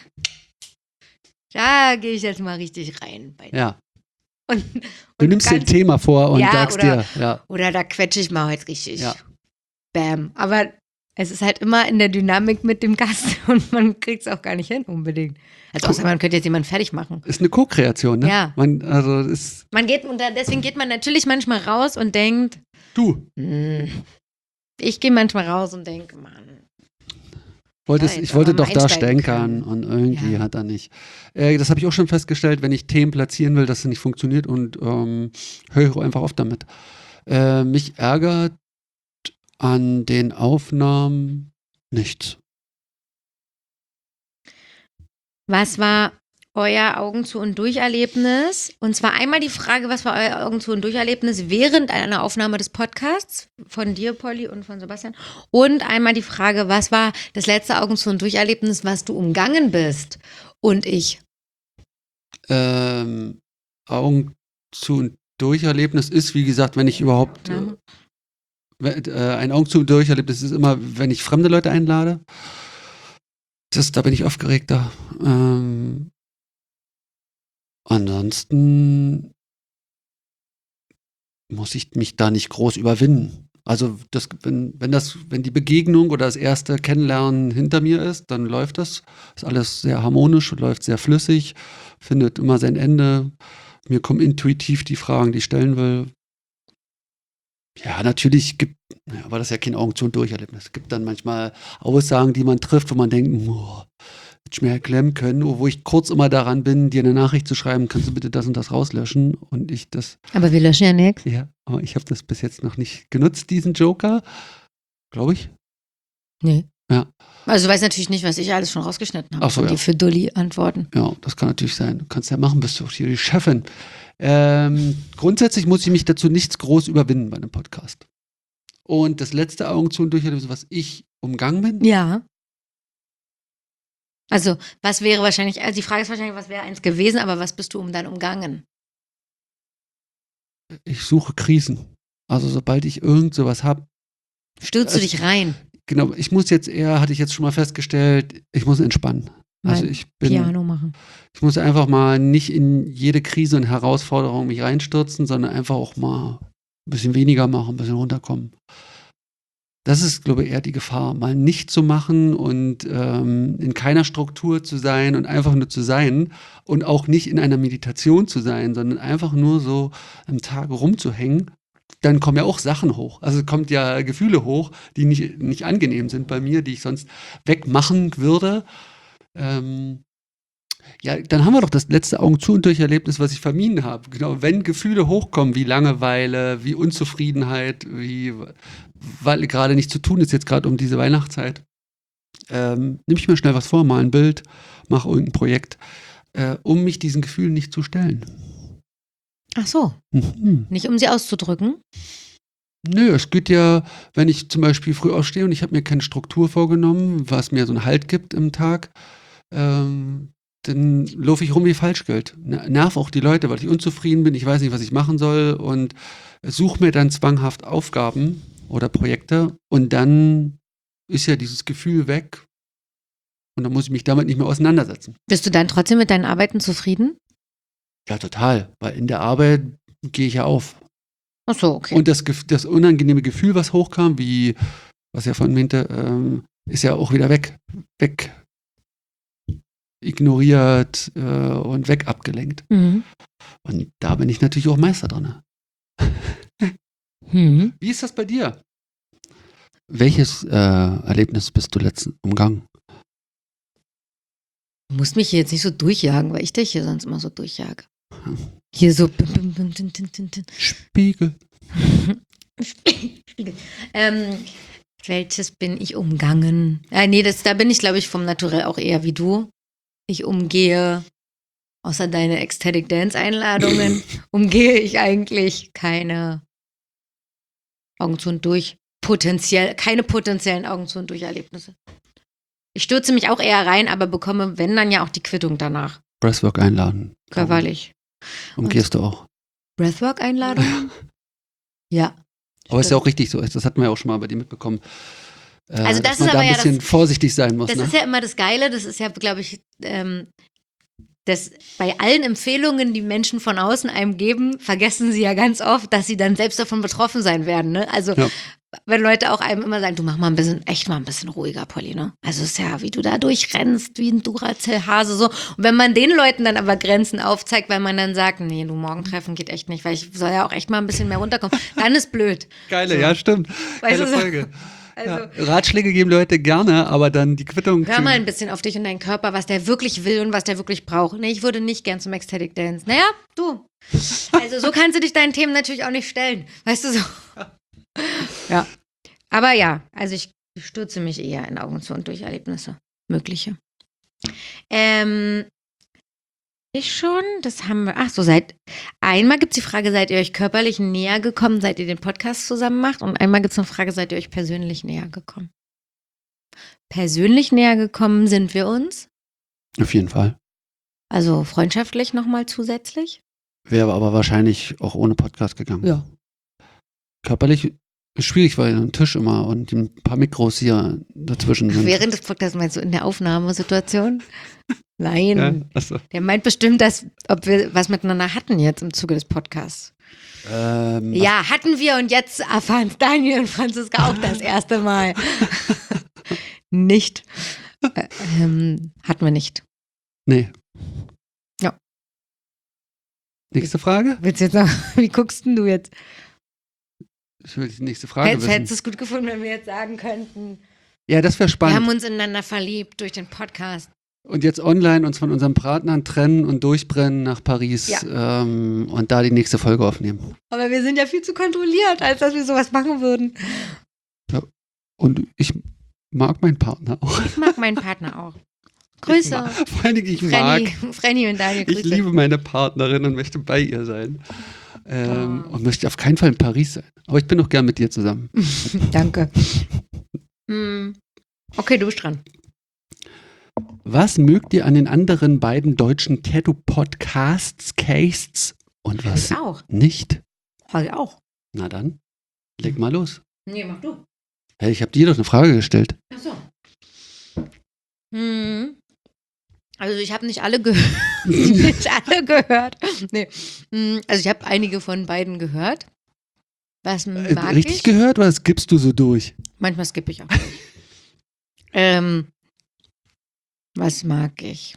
da gehe ich jetzt mal richtig rein. Bei dir. Ja. Und, Du und nimmst dir ein ganz- Thema vor und Ja, sagst oder- dir, ja. Oder da quetsche ich mal heute richtig. Ja. Bam. Aber es ist halt immer in der Dynamik mit dem Gast und man kriegt es auch gar nicht hin unbedingt. Also außer man könnte jetzt jemanden fertig machen. Ist eine Co-Kreation, ne? Ja. Man, also ist Man geht, und da- deswegen geht man natürlich manchmal raus und denkt, du. hm, ich gehe manchmal raus und denke, Mann. Wolltest, Ja, jetzt ich wollte aber doch mal da einsteigen stänkern können. und irgendwie Ja. hat er nicht. Äh, das habe ich auch schon festgestellt, wenn ich Themen platzieren will, dass es nicht funktioniert und ähm, höre ich auch einfach auf damit. Äh, mich ärgert an den Aufnahmen nichts. Was war euer Augen zu und Durcherlebnis? Und zwar einmal die Frage, was war euer Augen zu und Durcherlebnis während einer Aufnahme des Podcasts von dir, Polly, und von Sebastian. Und einmal die Frage, was war das letzte Augen zu und Durcherlebnis, was du umgangen bist? Und ich. Ähm, Augen zu und Durcherlebnis ist, wie gesagt, wenn ich überhaupt äh, Ja. wenn- äh, ein Augen zu und Durcherlebnis ist immer, wenn ich fremde Leute einlade. Das, da bin ich aufgeregter. Ähm, ansonsten muss ich mich da nicht groß überwinden. Also das, wenn, wenn das, wenn die Begegnung oder das erste Kennenlernen hinter mir ist, dann läuft das. Ist alles sehr harmonisch und läuft sehr flüssig, findet immer sein Ende. Mir kommen intuitiv die Fragen, die ich stellen will. Ja, natürlich gibt, ja, aber das ist ja kein Augen zu und Durcherlebnis. Es gibt dann manchmal Aussagen, die man trifft, wo man denkt, boah, hätte ich mir erklemmen können, wo ich kurz immer daran bin, dir eine Nachricht zu schreiben, kannst du bitte das und das rauslöschen? Und ich das, Aber wir löschen ja nichts. ja, aber ich habe das bis jetzt noch nicht genutzt, diesen Joker, glaube ich. Nee. Ja. Also du weißt natürlich nicht, was ich alles schon rausgeschnitten habe Ach so, von ja. dir für Dulli-Antworten. Ja, das kann natürlich sein. Du kannst ja machen, bist du auch hier die Chefin. Ähm, grundsätzlich muss ich mich dazu nichts groß überwinden bei einem Podcast. Und das letzte Augen zu und Durcherlebnis, was ich umgangen bin, Ja. Also, was wäre wahrscheinlich, also die Frage ist wahrscheinlich, was wäre eins gewesen, aber was bist du um dann umgangen? ich suche Krisen. Also sobald ich irgend sowas habe, Stürzt du Also- dich rein? genau, ich muss jetzt eher, hatte ich jetzt schon mal festgestellt, ich muss entspannen. Also Mal ich bin, Piano machen. ich muss einfach mal nicht in jede Krise und Herausforderung mich reinstürzen, sondern einfach auch mal ein bisschen weniger machen, ein bisschen runterkommen. Das ist, glaube ich, eher die Gefahr, mal nicht zu machen und ähm, in keiner Struktur zu sein und einfach nur zu sein und auch nicht in einer Meditation zu sein, sondern einfach nur so am Tag rumzuhängen. Dann kommen ja auch Sachen hoch. Also kommt ja Gefühle hoch, die nicht, nicht angenehm sind bei mir, die ich sonst wegmachen würde. Ähm, ja, dann haben wir doch das letzte Augen zu und durch Erlebnis, was ich vermieden habe. Genau, wenn Gefühle hochkommen, wie Langeweile, wie Unzufriedenheit, wie, weil gerade nichts zu tun ist, jetzt gerade um diese Weihnachtszeit, ähm, nehme ich mir schnell was vor, mal ein Bild, mache irgendein Projekt, äh, um mich diesen Gefühlen nicht zu stellen. Ach so, Mhm. nicht um sie auszudrücken. Nö, es geht ja, wenn ich zum Beispiel früh aufstehe und ich habe mir keine Struktur vorgenommen, was mir so einen Halt gibt im Tag, ähm, dann laufe ich rum wie Falschgeld. Ner- Nerv auch die Leute, weil ich unzufrieden bin, ich weiß nicht, was ich machen soll und suche mir dann zwanghaft Aufgaben oder Projekte und dann ist ja dieses Gefühl weg und dann muss ich mich damit nicht mehr auseinandersetzen. Bist du dann trotzdem mit deinen Arbeiten zufrieden? Ja, total, weil in der Arbeit gehe ich ja auf. Ach so, okay. Und das, Gef- das unangenehme Gefühl, was hochkam, wie, was er vorhin meinte, ähm, ist ja auch wieder weg. Weg ignoriert äh, und weg abgelenkt. Mhm. Und da bin ich natürlich auch Meister drin. Mhm. Wie ist das bei dir? Welches äh, Erlebnis bist du letztens umgangen? Du musst mich hier jetzt nicht so durchjagen, weil ich dich hier sonst immer so durchjage. Hier so. Spiegel. Spiegel. Ähm, welches bin ich umgangen? Äh, nee, das, da bin ich, glaube ich, vom Naturell auch eher wie du. Ich umgehe, außer deine Ecstatic Dance Einladungen, umgehe ich eigentlich keine Augen zu und durch, potenziell, keine potenziellen Augen zu und durch Erlebnisse. Ich stürze mich auch eher rein, aber bekomme, wenn, dann ja auch die Quittung danach. Breathwork einladen. Körperlich. Umgehst du auch. Breathwork-Einladungen? Ja. Aber ist ja auch richtig so. Das hatten wir ja auch schon mal bei dir mitbekommen. Äh, Also das dass man ist da aber ein ja bisschen das- vorsichtig sein muss. Das Ne? ist ja immer das Geile, das ist ja, glaube ich, ähm, das bei allen Empfehlungen, die Menschen von außen einem geben, vergessen sie ja ganz oft, dass sie dann selbst davon betroffen sein werden. Ne? Also Ja. wenn Leute auch einem immer sagen, du mach mal ein bisschen, echt mal ein bisschen ruhiger, Polly, ne? Also es ist ja, wie du da durchrennst, wie ein Duracell-Hase so. Und wenn man den Leuten dann aber Grenzen aufzeigt, weil man dann sagt, nee, du Morgentreffen geht echt nicht, weil ich soll ja auch echt mal ein bisschen mehr runterkommen, dann ist blöd. Geile, So. ja, stimmt. Weißt Geile du so? Folge. Also Ja. Ratschläge geben Leute gerne, aber dann die Quittung. hör zu- mal ein bisschen auf dich und deinen Körper, was der wirklich will und was der wirklich braucht. Nee, ich würde nicht gern zum Ecstatic Dance. Naja, du. Also so kannst du dich deinen Themen natürlich auch nicht stellen. Weißt du so? Ja. Aber ja, also ich stürze mich eher in Augen zu und durch Erlebnisse. Mögliche. Ähm, ich schon, das haben wir. Ach so, seit einmal gibt es die Frage, seid ihr euch körperlich näher gekommen, seit ihr den Podcast zusammen macht? Und einmal gibt es eine Frage, seid ihr euch persönlich näher gekommen? Persönlich näher gekommen sind wir uns. Auf jeden Fall. Also freundschaftlich nochmal zusätzlich. Wäre aber wahrscheinlich auch ohne Podcast gegangen. Ja. Körperlich ist schwierig, weil ein Tisch immer und ein paar Mikros hier dazwischen sind. Während des Podcasts meinst du in der Aufnahmesituation? Nein. Ja, achso. Der meint bestimmt, dass, ob wir was miteinander hatten jetzt im Zuge des Podcasts. Ähm, Ja, hatten wir und jetzt erfahren es Daniel und Franziska auch das erste Mal. Nicht. Äh, ähm, hatten wir nicht. Nee. Ja. Nächste Frage? Willst du jetzt noch, wie guckst denn du jetzt? Ich will die nächste Frage Hättest, wissen. hättest du es gut gefunden, wenn wir jetzt sagen könnten, Ja, das wäre wir spannend. haben uns ineinander verliebt durch den Podcast. Und jetzt online uns von unseren Partnern trennen und durchbrennen nach Paris Ja. ähm, und da die nächste Folge aufnehmen. Aber wir sind ja viel zu kontrolliert, als dass wir sowas machen würden. Und ich mag meinen Partner auch. Ich mag meinen Partner auch. Grüße. Ich mag, vor allen Dingen, ich mag, Frenny, Frenny und Daniel, Grüße. ich liebe meine Partnerin und möchte bei ihr sein. Ähm, Oh. Und möchte auf keinen Fall in Paris sein. Aber ich bin auch gern mit dir zusammen. Danke. Hm. Okay, du bist dran. Was mögt ihr an den anderen beiden deutschen Tattoo-Podcasts, Casts und was Ich auch. nicht? Ich auch. Na dann, leg mal los. Nee, mach du. Hey, ich habe dir doch eine Frage gestellt. Ach so. Hm. Also ich habe nicht alle gehört. nicht alle gehört. Nee. Hm, Also ich habe einige von beiden gehört. Was Äh, mag richtig ich? gehört oder skippst du so durch? Manchmal skippe ich auch. ähm, was mag ich?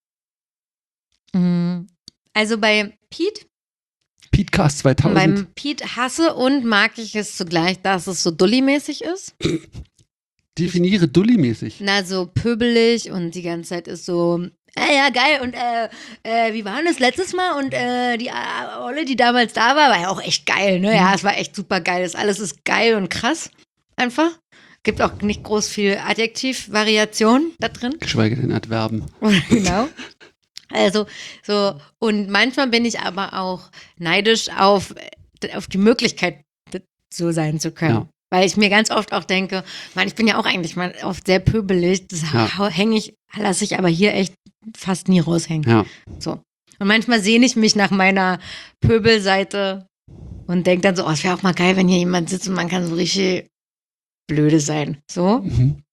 Hm, Also bei Pete, Petecast zweitausend. beim Pete hasse und mag ich es zugleich, dass es so Dulli-mäßig ist. Definiere Dulli-mäßig. Na, so pöbelig und die ganze Zeit ist so, äh, ja, geil, und äh, äh, wie war denn das letztes Mal? Und äh, die äh, Olle, die damals da war, war ja auch echt geil, ne? Ja, es war echt super geil. Das alles ist geil und krass. Einfach. Gibt auch nicht groß viel Adjektiv-Variation da drin. Geschweige denn Adverben. Genau. Also, so, und manchmal bin ich aber auch neidisch auf, auf die Möglichkeit, so sein zu können. Ja. Weil ich mir ganz oft auch denke, man, ich bin ja auch eigentlich mal oft sehr pöbelig, das Ja. hänge ich, lasse ich aber hier echt fast nie raushängen. Ja. So. Und manchmal sehne ich mich nach meiner Pöbelseite und denke dann so, oh, es wäre auch mal geil, wenn hier jemand sitzt und man kann so richtig blöde sein. So. Mhm.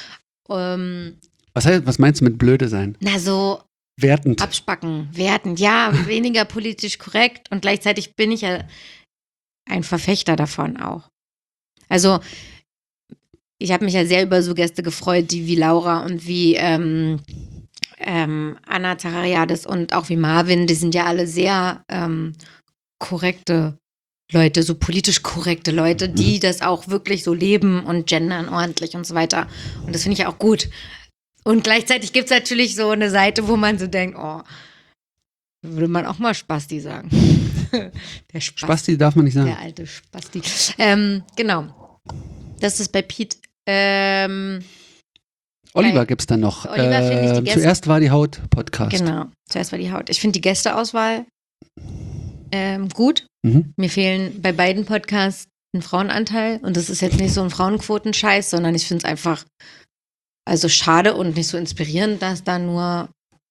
Ähm, Was, heißt, was meinst du mit blöde sein? na, so Wertend. abspacken, werten, ja, weniger politisch korrekt und gleichzeitig bin ich ja ein Verfechter davon auch. Also ich habe mich ja sehr über so Gäste gefreut, die wie Laura und wie ähm, ähm, Anna Zachariadis und auch wie Marvin, die sind ja alle sehr ähm, korrekte Leute, so politisch korrekte Leute, die das auch wirklich so leben und gendern ordentlich und so weiter. Und das finde ich ja auch gut. Und gleichzeitig gibt es natürlich so eine Seite, wo man so denkt, oh, würde man auch mal Spasti sagen. Der Spasti, Spasti darf man nicht sagen. der alte Spasti. Ähm, genau. Das ist bei Pete. Ähm, Oliver bei gibt es dann noch. Oliver finde ich die Ähm, Gäste- zuerst war die Haut Podcast. genau. Zuerst war die Haut. Ich finde die Gästeauswahl ähm, gut. Mhm. Mir fehlen bei beiden Podcasts ein Frauenanteil. Und das ist jetzt nicht so ein Frauenquotenscheiß, sondern ich finde es einfach also schade und nicht so inspirierend, dass da nur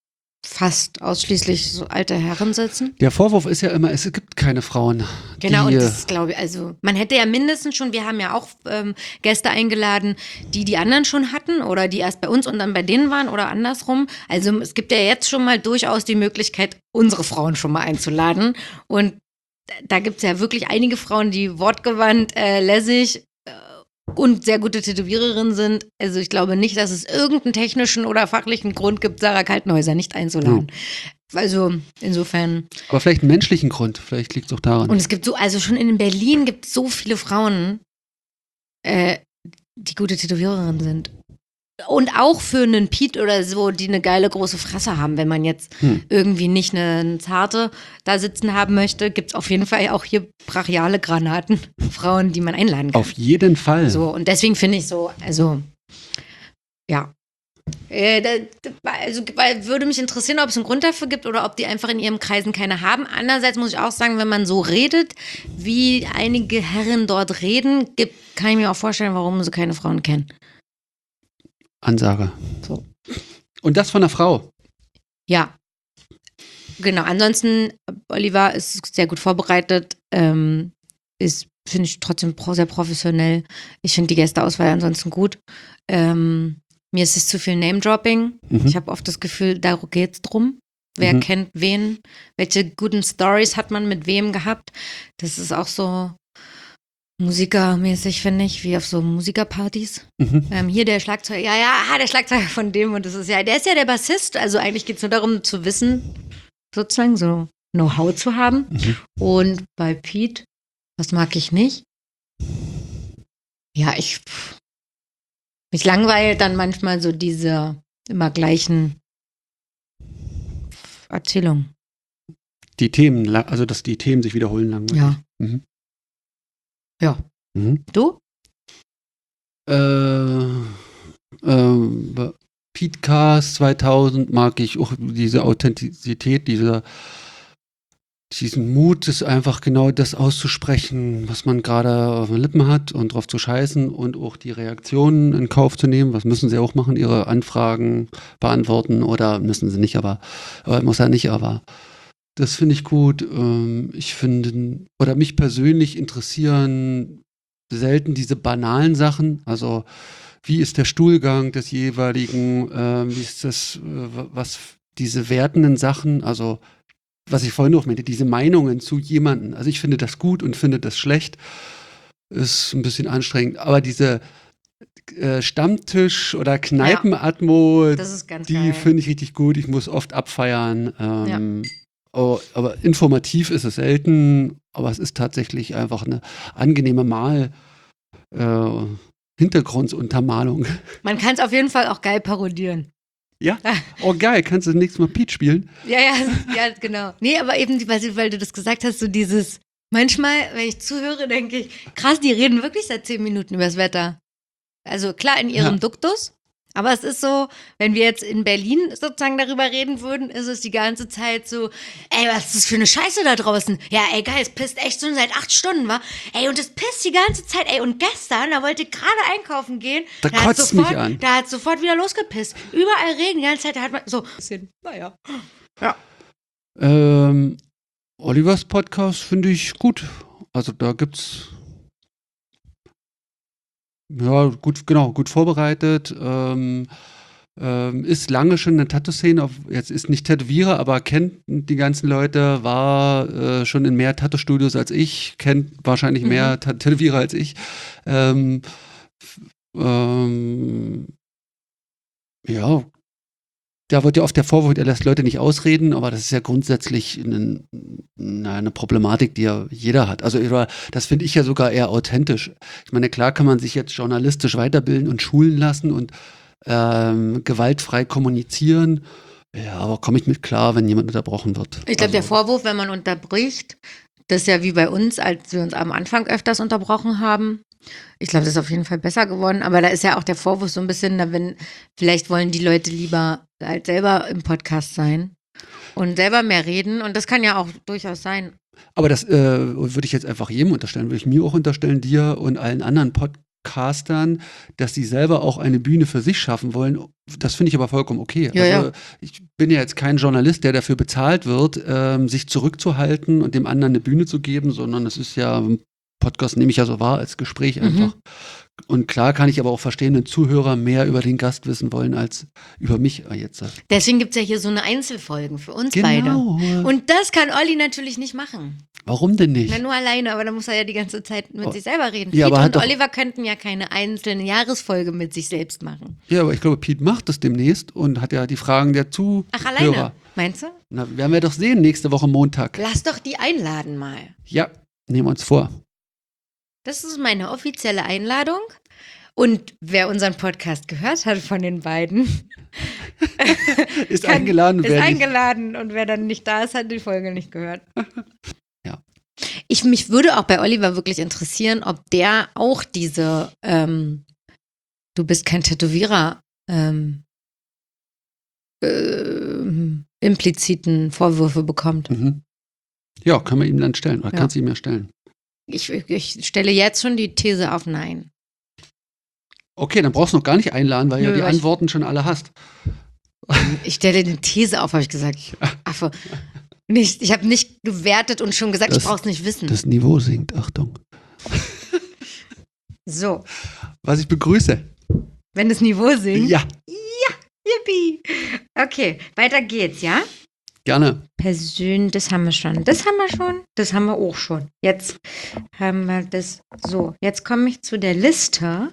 fast ausschließlich so alte Herren sitzen. Der Vorwurf ist ja immer, es gibt keine Frauen. Genau, die, und das glaube ich, also man hätte ja mindestens schon, wir haben ja auch ähm, Gäste eingeladen, die die anderen schon hatten oder die erst bei uns und dann bei denen waren oder andersrum. Also es gibt ja jetzt schon mal durchaus die Möglichkeit, unsere Frauen schon mal einzuladen. Und da gibt es ja wirklich einige Frauen, die wortgewandt, äh, lässig äh, und sehr gute Tätowiererinnen sind. Also ich glaube nicht, dass es irgendeinen technischen oder fachlichen Grund gibt, Sarah Kaltenhäuser nicht einzuladen. Also insofern. aber vielleicht einen menschlichen Grund. Vielleicht liegt es auch daran. Und es gibt so, also schon in Berlin gibt es so viele Frauen, äh, die gute Tätowiererinnen sind. Und auch für einen Pete oder so, die eine geile große Fresse haben. Wenn man jetzt Hm. irgendwie nicht eine, eine zarte da sitzen haben möchte, gibt es auf jeden Fall auch hier brachiale Granaten. Frauen, die man einladen kann. Auf jeden Fall. So, und deswegen finde ich so, also, ja. Äh, da, da, also weil, würde mich interessieren, ob es einen Grund dafür gibt oder ob die einfach in ihren Kreisen keine haben. Andererseits muss ich auch sagen, wenn man so redet, wie einige Herren dort reden, gibt, kann ich mir auch vorstellen, warum sie keine Frauen kennen. Ansage. So. Und das von einer Frau. Ja. Genau. Ansonsten, Oliver ist sehr gut vorbereitet, ähm, ist, finde ich, trotzdem pro, sehr professionell. Ich finde die Gästeauswahl ansonsten gut. Ähm, mir ist es zu viel Name-Dropping. Mhm. Ich habe oft das Gefühl, da geht's drum. Wer Mhm. kennt wen? Welche guten Stories hat man mit wem gehabt? Das ist auch so musikermäßig, finde ich, wie auf so Musikerpartys. Mhm. Ähm, hier der Schlagzeuger, ja, ja, ah, der Schlagzeuger von dem und das ist ja, der ist ja der Bassist. Also eigentlich geht es nur darum zu wissen, sozusagen so Know-how zu haben. Mhm. Und bei Pete, was mag ich nicht? Ja, ich. Mich langweilt dann manchmal so diese immer gleichen Erzählungen. Die Themen, la- also dass die Themen sich wiederholen langweilig. Ja. Mhm. Ja. Mhm. Du? Äh, ähm, Petecast zweitausend mag ich auch diese Authentizität, diese, diesen Mut, ist einfach genau das auszusprechen, was man gerade auf den Lippen hat und drauf zu scheißen und auch die Reaktionen in Kauf zu nehmen. Was müssen sie auch machen? Ihre Anfragen beantworten oder müssen sie nicht, aber, aber muss er nicht, aber das finde ich gut. Ähm, ich finde, oder mich persönlich interessieren selten diese banalen Sachen, also wie ist der Stuhlgang des jeweiligen, ähm, wie ist das, äh, was diese wertenden Sachen, also was ich vorhin noch meinte, diese Meinungen zu jemandem. Also ich finde das gut und finde das schlecht, ist ein bisschen anstrengend, aber diese äh, Stammtisch- oder Kneipenatmo, Das ist ganz die geil. finde ich richtig gut. Ich muss oft abfeiern. Ähm, oh, aber informativ ist es selten, aber es ist tatsächlich einfach eine angenehme Mal äh, Hintergrunduntermalung. Man kann es auf jeden Fall auch geil parodieren. Ja? Oh geil, kannst du das nächste Mal Pete spielen? Ja, ja, ja, genau. Nee, aber eben, weil, weil du das gesagt hast, so dieses, manchmal, wenn ich zuhöre, denke ich, krass, die reden wirklich seit zehn Minuten über das Wetter. Also klar, in ihrem Ja. Duktus, aber es ist so, wenn wir jetzt in Berlin sozusagen darüber reden würden, ist es die ganze Zeit so, ey, was ist das für eine Scheiße da draußen? Ja, ey, geil, es pisst echt schon seit acht Stunden, wa? Ey, und es pisst die ganze Zeit, ey, und gestern, da wollte ich gerade einkaufen gehen, Da hat kotzt sofort, mich an. da hat sofort wieder losgepisst. Überall Regen, die ganze Zeit, da hat man so, bisschen, naja. Ja. Ähm, Olivers Podcast finde ich gut. Also da gibt's ja gut, genau, gut vorbereitet. Ähm, ähm, ist lange schon in der Tattoo-Szene. auf- Jetzt ist nicht Tätowierer, aber kennt die ganzen Leute, war äh, schon in mehr Tattoo-Studios als ich, kennt wahrscheinlich mehr Mhm. Tat- Tätowierer als ich. Ähm, f- ähm, ja, da wird ja oft der Vorwurf, er lässt Leute nicht ausreden, aber das ist ja grundsätzlich eine, eine Problematik, die ja jeder hat. Also oder das finde ich ja sogar eher authentisch. Ich meine, klar kann man sich jetzt journalistisch weiterbilden und schulen lassen und ähm, gewaltfrei kommunizieren. Ja, aber komme ich mit klar, wenn jemand unterbrochen wird. Ich glaube, der Also, Vorwurf, wenn man unterbricht, das ist ja wie bei uns, als wir uns am Anfang öfters unterbrochen haben. Ich glaube, das ist auf jeden Fall besser geworden. Aber da ist ja auch der Vorwurf so ein bisschen, na, wenn vielleicht wollen die Leute lieber halt selber im Podcast sein und selber mehr reden. Und das kann ja auch durchaus sein. aber das äh, würde ich jetzt einfach jedem unterstellen, würde ich mir auch unterstellen, dir und allen anderen Podcastern, dass sie selber auch eine Bühne für sich schaffen wollen. Das finde ich aber vollkommen okay. Ja, also ja. ich bin ja jetzt kein Journalist, der dafür bezahlt wird, ähm, sich zurückzuhalten und dem anderen eine Bühne zu geben, sondern es ist ja, Podcast nehme ich ja so wahr als Gespräch einfach. Mhm. Und klar kann ich aber auch verstehen, wenn Zuhörer mehr über den Gast wissen wollen als über mich jetzt. Deswegen gibt es ja hier so eine Einzelfolgen für uns beide. Genau. Und das kann Olli natürlich nicht machen. Warum denn nicht? Na, nur alleine, aber dann muss er ja die ganze Zeit mit Oh. sich selber reden. Ja, Pete aber hat und doch- Oliver könnten ja keine einzelne Jahresfolge mit sich selbst machen. Ja, aber ich glaube, Pete macht das demnächst und hat ja die Fragen der Zuhörer. Ach, alleine? Meinst du? Na, werden wir doch sehen nächste Woche Montag. Lass doch die einladen mal. Ja, nehmen wir uns vor. Das ist meine offizielle Einladung. Und wer unseren Podcast gehört hat von den beiden, Ist kann- eingeladen. ist wer nicht- eingeladen. Und wer dann nicht da ist, hat die Folge nicht gehört. Ja. Ich, mich würde auch bei Oliver wirklich interessieren, ob der auch diese ähm, Du bist kein Tätowierer ähm, ähm, impliziten Vorwürfe bekommt. Mhm. Ja, können wir ihm dann stellen. Oder Ja. kannst du ihm ja stellen. Ich, ich stelle jetzt schon die These auf Nein. Okay, dann brauchst du noch gar nicht einladen, weil Nö, ja die weil ich- Antworten schon alle hast. Ich stelle eine These auf, habe ich gesagt. Affe. Nicht, ich habe nicht gewertet und schon gesagt, Das- ich brauche es nicht wissen. Das Niveau sinkt, Achtung. So, Was ich begrüße. wenn das Niveau sinkt. Ja, Yippie. Okay, weiter geht's, ja? gerne. Persönlich, das haben wir schon. Das haben wir schon. Das haben wir auch schon. Jetzt haben wir das. So, jetzt komme ich zu der Liste.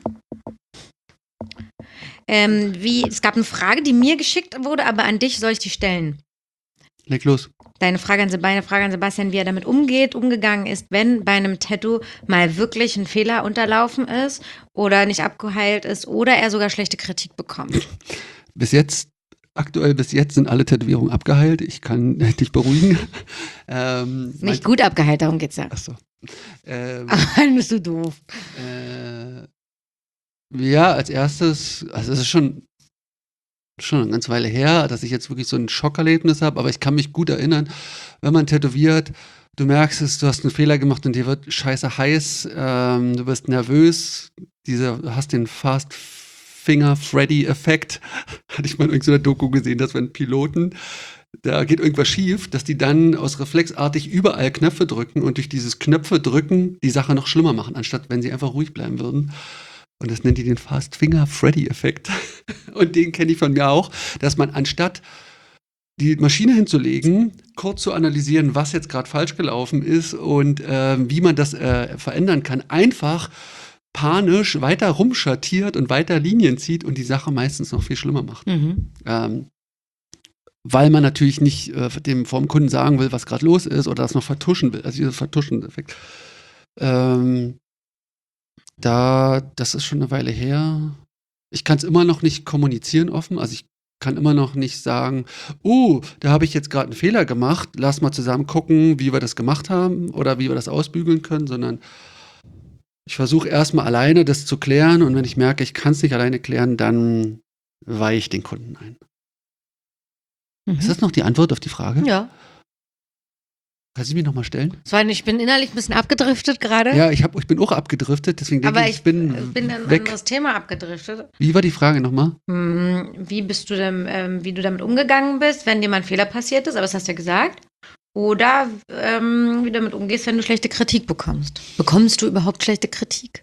Ähm, wie, es gab eine Frage, die mir geschickt wurde, aber an dich soll ich die stellen. Leg los. deine Frage an, meine Frage an Sebastian, wie er damit umgeht, umgegangen ist, wenn bei einem Tattoo mal wirklich ein Fehler unterlaufen ist oder nicht abgeheilt ist oder er sogar schlechte Kritik bekommt. Bis jetzt, aktuell bis jetzt sind alle Tätowierungen abgeheilt. Ich kann dich beruhigen. ähm, Nicht gut abgeheilt, darum geht's ja. Achso. Ähm, Ach, dann bist du doof. Äh, ja, als erstes, also es ist schon, schon eine ganze Weile her, dass ich jetzt wirklich so ein Schockerlebnis habe, aber ich kann mich gut erinnern, wenn man tätowiert, du merkst es, du hast einen Fehler gemacht und dir wird scheiße heiß, ähm, du bist nervös, diese, du hast den Fast Finger Freddy Effekt, hatte ich mal in irgendeiner Doku gesehen, dass wenn Piloten, da geht irgendwas schief, dass die dann aus reflexartig überall Knöpfe drücken und durch dieses Knöpfe drücken die Sache noch schlimmer machen, anstatt wenn sie einfach ruhig bleiben würden. Und das nennt die den Fast Finger Freddy Effekt. Und den kenne ich von mir auch, dass man anstatt die Maschine hinzulegen, kurz zu analysieren, was jetzt gerade falsch gelaufen ist und äh, wie man das äh, verändern kann, einfach panisch weiter rumschattiert und weiter Linien zieht und die Sache meistens noch viel schlimmer macht. Mhm. Ähm, weil man natürlich nicht äh, dem vom Kunden sagen will, was gerade los ist oder das noch vertuschen will. Also dieser Vertuschen-Effekt. Ähm, da, das ist schon eine Weile her. Ich kann es immer noch nicht kommunizieren offen. Also ich kann immer noch nicht sagen, oh, da habe ich jetzt gerade einen Fehler gemacht. Lass mal zusammen gucken, wie wir das gemacht haben oder wie wir das ausbügeln können, sondern ich versuche erstmal alleine das zu klären und wenn ich merke, ich kann es nicht alleine klären, dann weiche ich den Kunden ein. Mhm. Ist das noch die Antwort auf die Frage? Ja. Kannst du mich nochmal stellen? So, ich bin innerlich ein bisschen abgedriftet gerade. Ja, ich, hab, ich bin auch abgedriftet, deswegen denke aber ich, ich ich bin, bin in ein weg. anderes Thema abgedriftet. Wie war die Frage nochmal? Hm, Wie bist du denn, ähm, wie du damit umgegangen bist, wenn dir mal ein Fehler passiert ist, aber das hast du ja gesagt. Oder ähm, wie du damit umgehst, wenn du schlechte Kritik bekommst. Bekommst du überhaupt schlechte Kritik?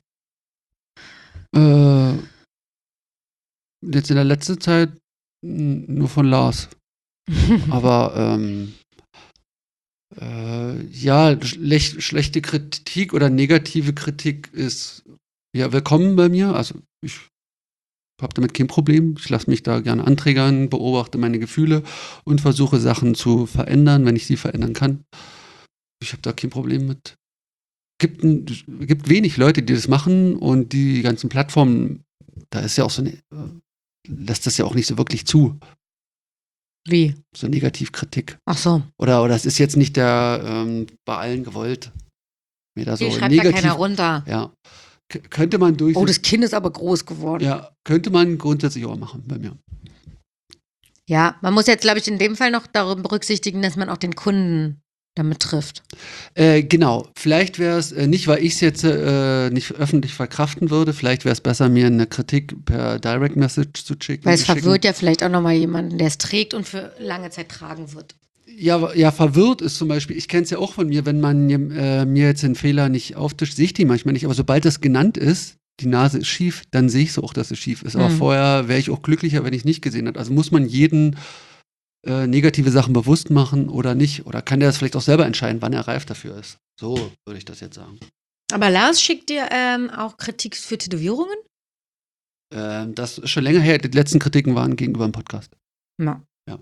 Äh, jetzt in der letzten Zeit n- nur von Lars. Aber ähm, äh, ja, schlech, schlechte Kritik oder negative Kritik ist ja willkommen bei mir. Also ich habe damit kein Problem. Ich lasse mich da gerne anträgern, beobachte meine Gefühle und versuche Sachen zu verändern, wenn ich sie verändern kann. Ich habe da kein Problem mit. Gibt, ein, gibt wenig Leute, die das machen und die ganzen Plattformen, da ist ja auch so eine, lässt das ja auch nicht so wirklich zu. Wie? So Negativkritik. Ach so. Oder, oder es ist jetzt nicht der ähm, bei allen gewollt. Mir da so Die schreibt da negativ. keiner runter. Ja. K- könnte man durch. Oh, das Kind ist aber groß geworden. Ja, könnte man grundsätzlich auch machen bei mir. Ja, man muss jetzt, glaube ich, in dem Fall noch darum berücksichtigen, dass man auch den Kunden damit trifft. Äh, genau. Vielleicht wäre es äh, nicht, weil ich es jetzt äh, nicht öffentlich verkraften würde, vielleicht wäre es besser, mir eine Kritik per Direct Message zu schicken. Weil es zu schicken. verwirrt ja vielleicht auch nochmal jemanden, der es trägt und für lange Zeit tragen wird. Ja, ja, verwirrt ist zum Beispiel, ich kenne es ja auch von mir, wenn man äh, mir jetzt einen Fehler nicht auftischt, sehe ich die manchmal nicht, aber sobald das genannt ist, die Nase ist schief, dann sehe ich so auch, dass es schief ist. Aber Mhm. vorher wäre ich auch glücklicher, wenn ich es nicht gesehen hätte. Also muss man jeden äh, negative Sachen bewusst machen oder nicht. Oder kann der das vielleicht auch selber entscheiden, wann er reif dafür ist. So würde ich das jetzt sagen. Aber Lars schickt dir ähm, auch Kritik für Tätowierungen? Ähm, das ist schon länger her. Die letzten Kritiken waren gegenüber dem Podcast. Ja.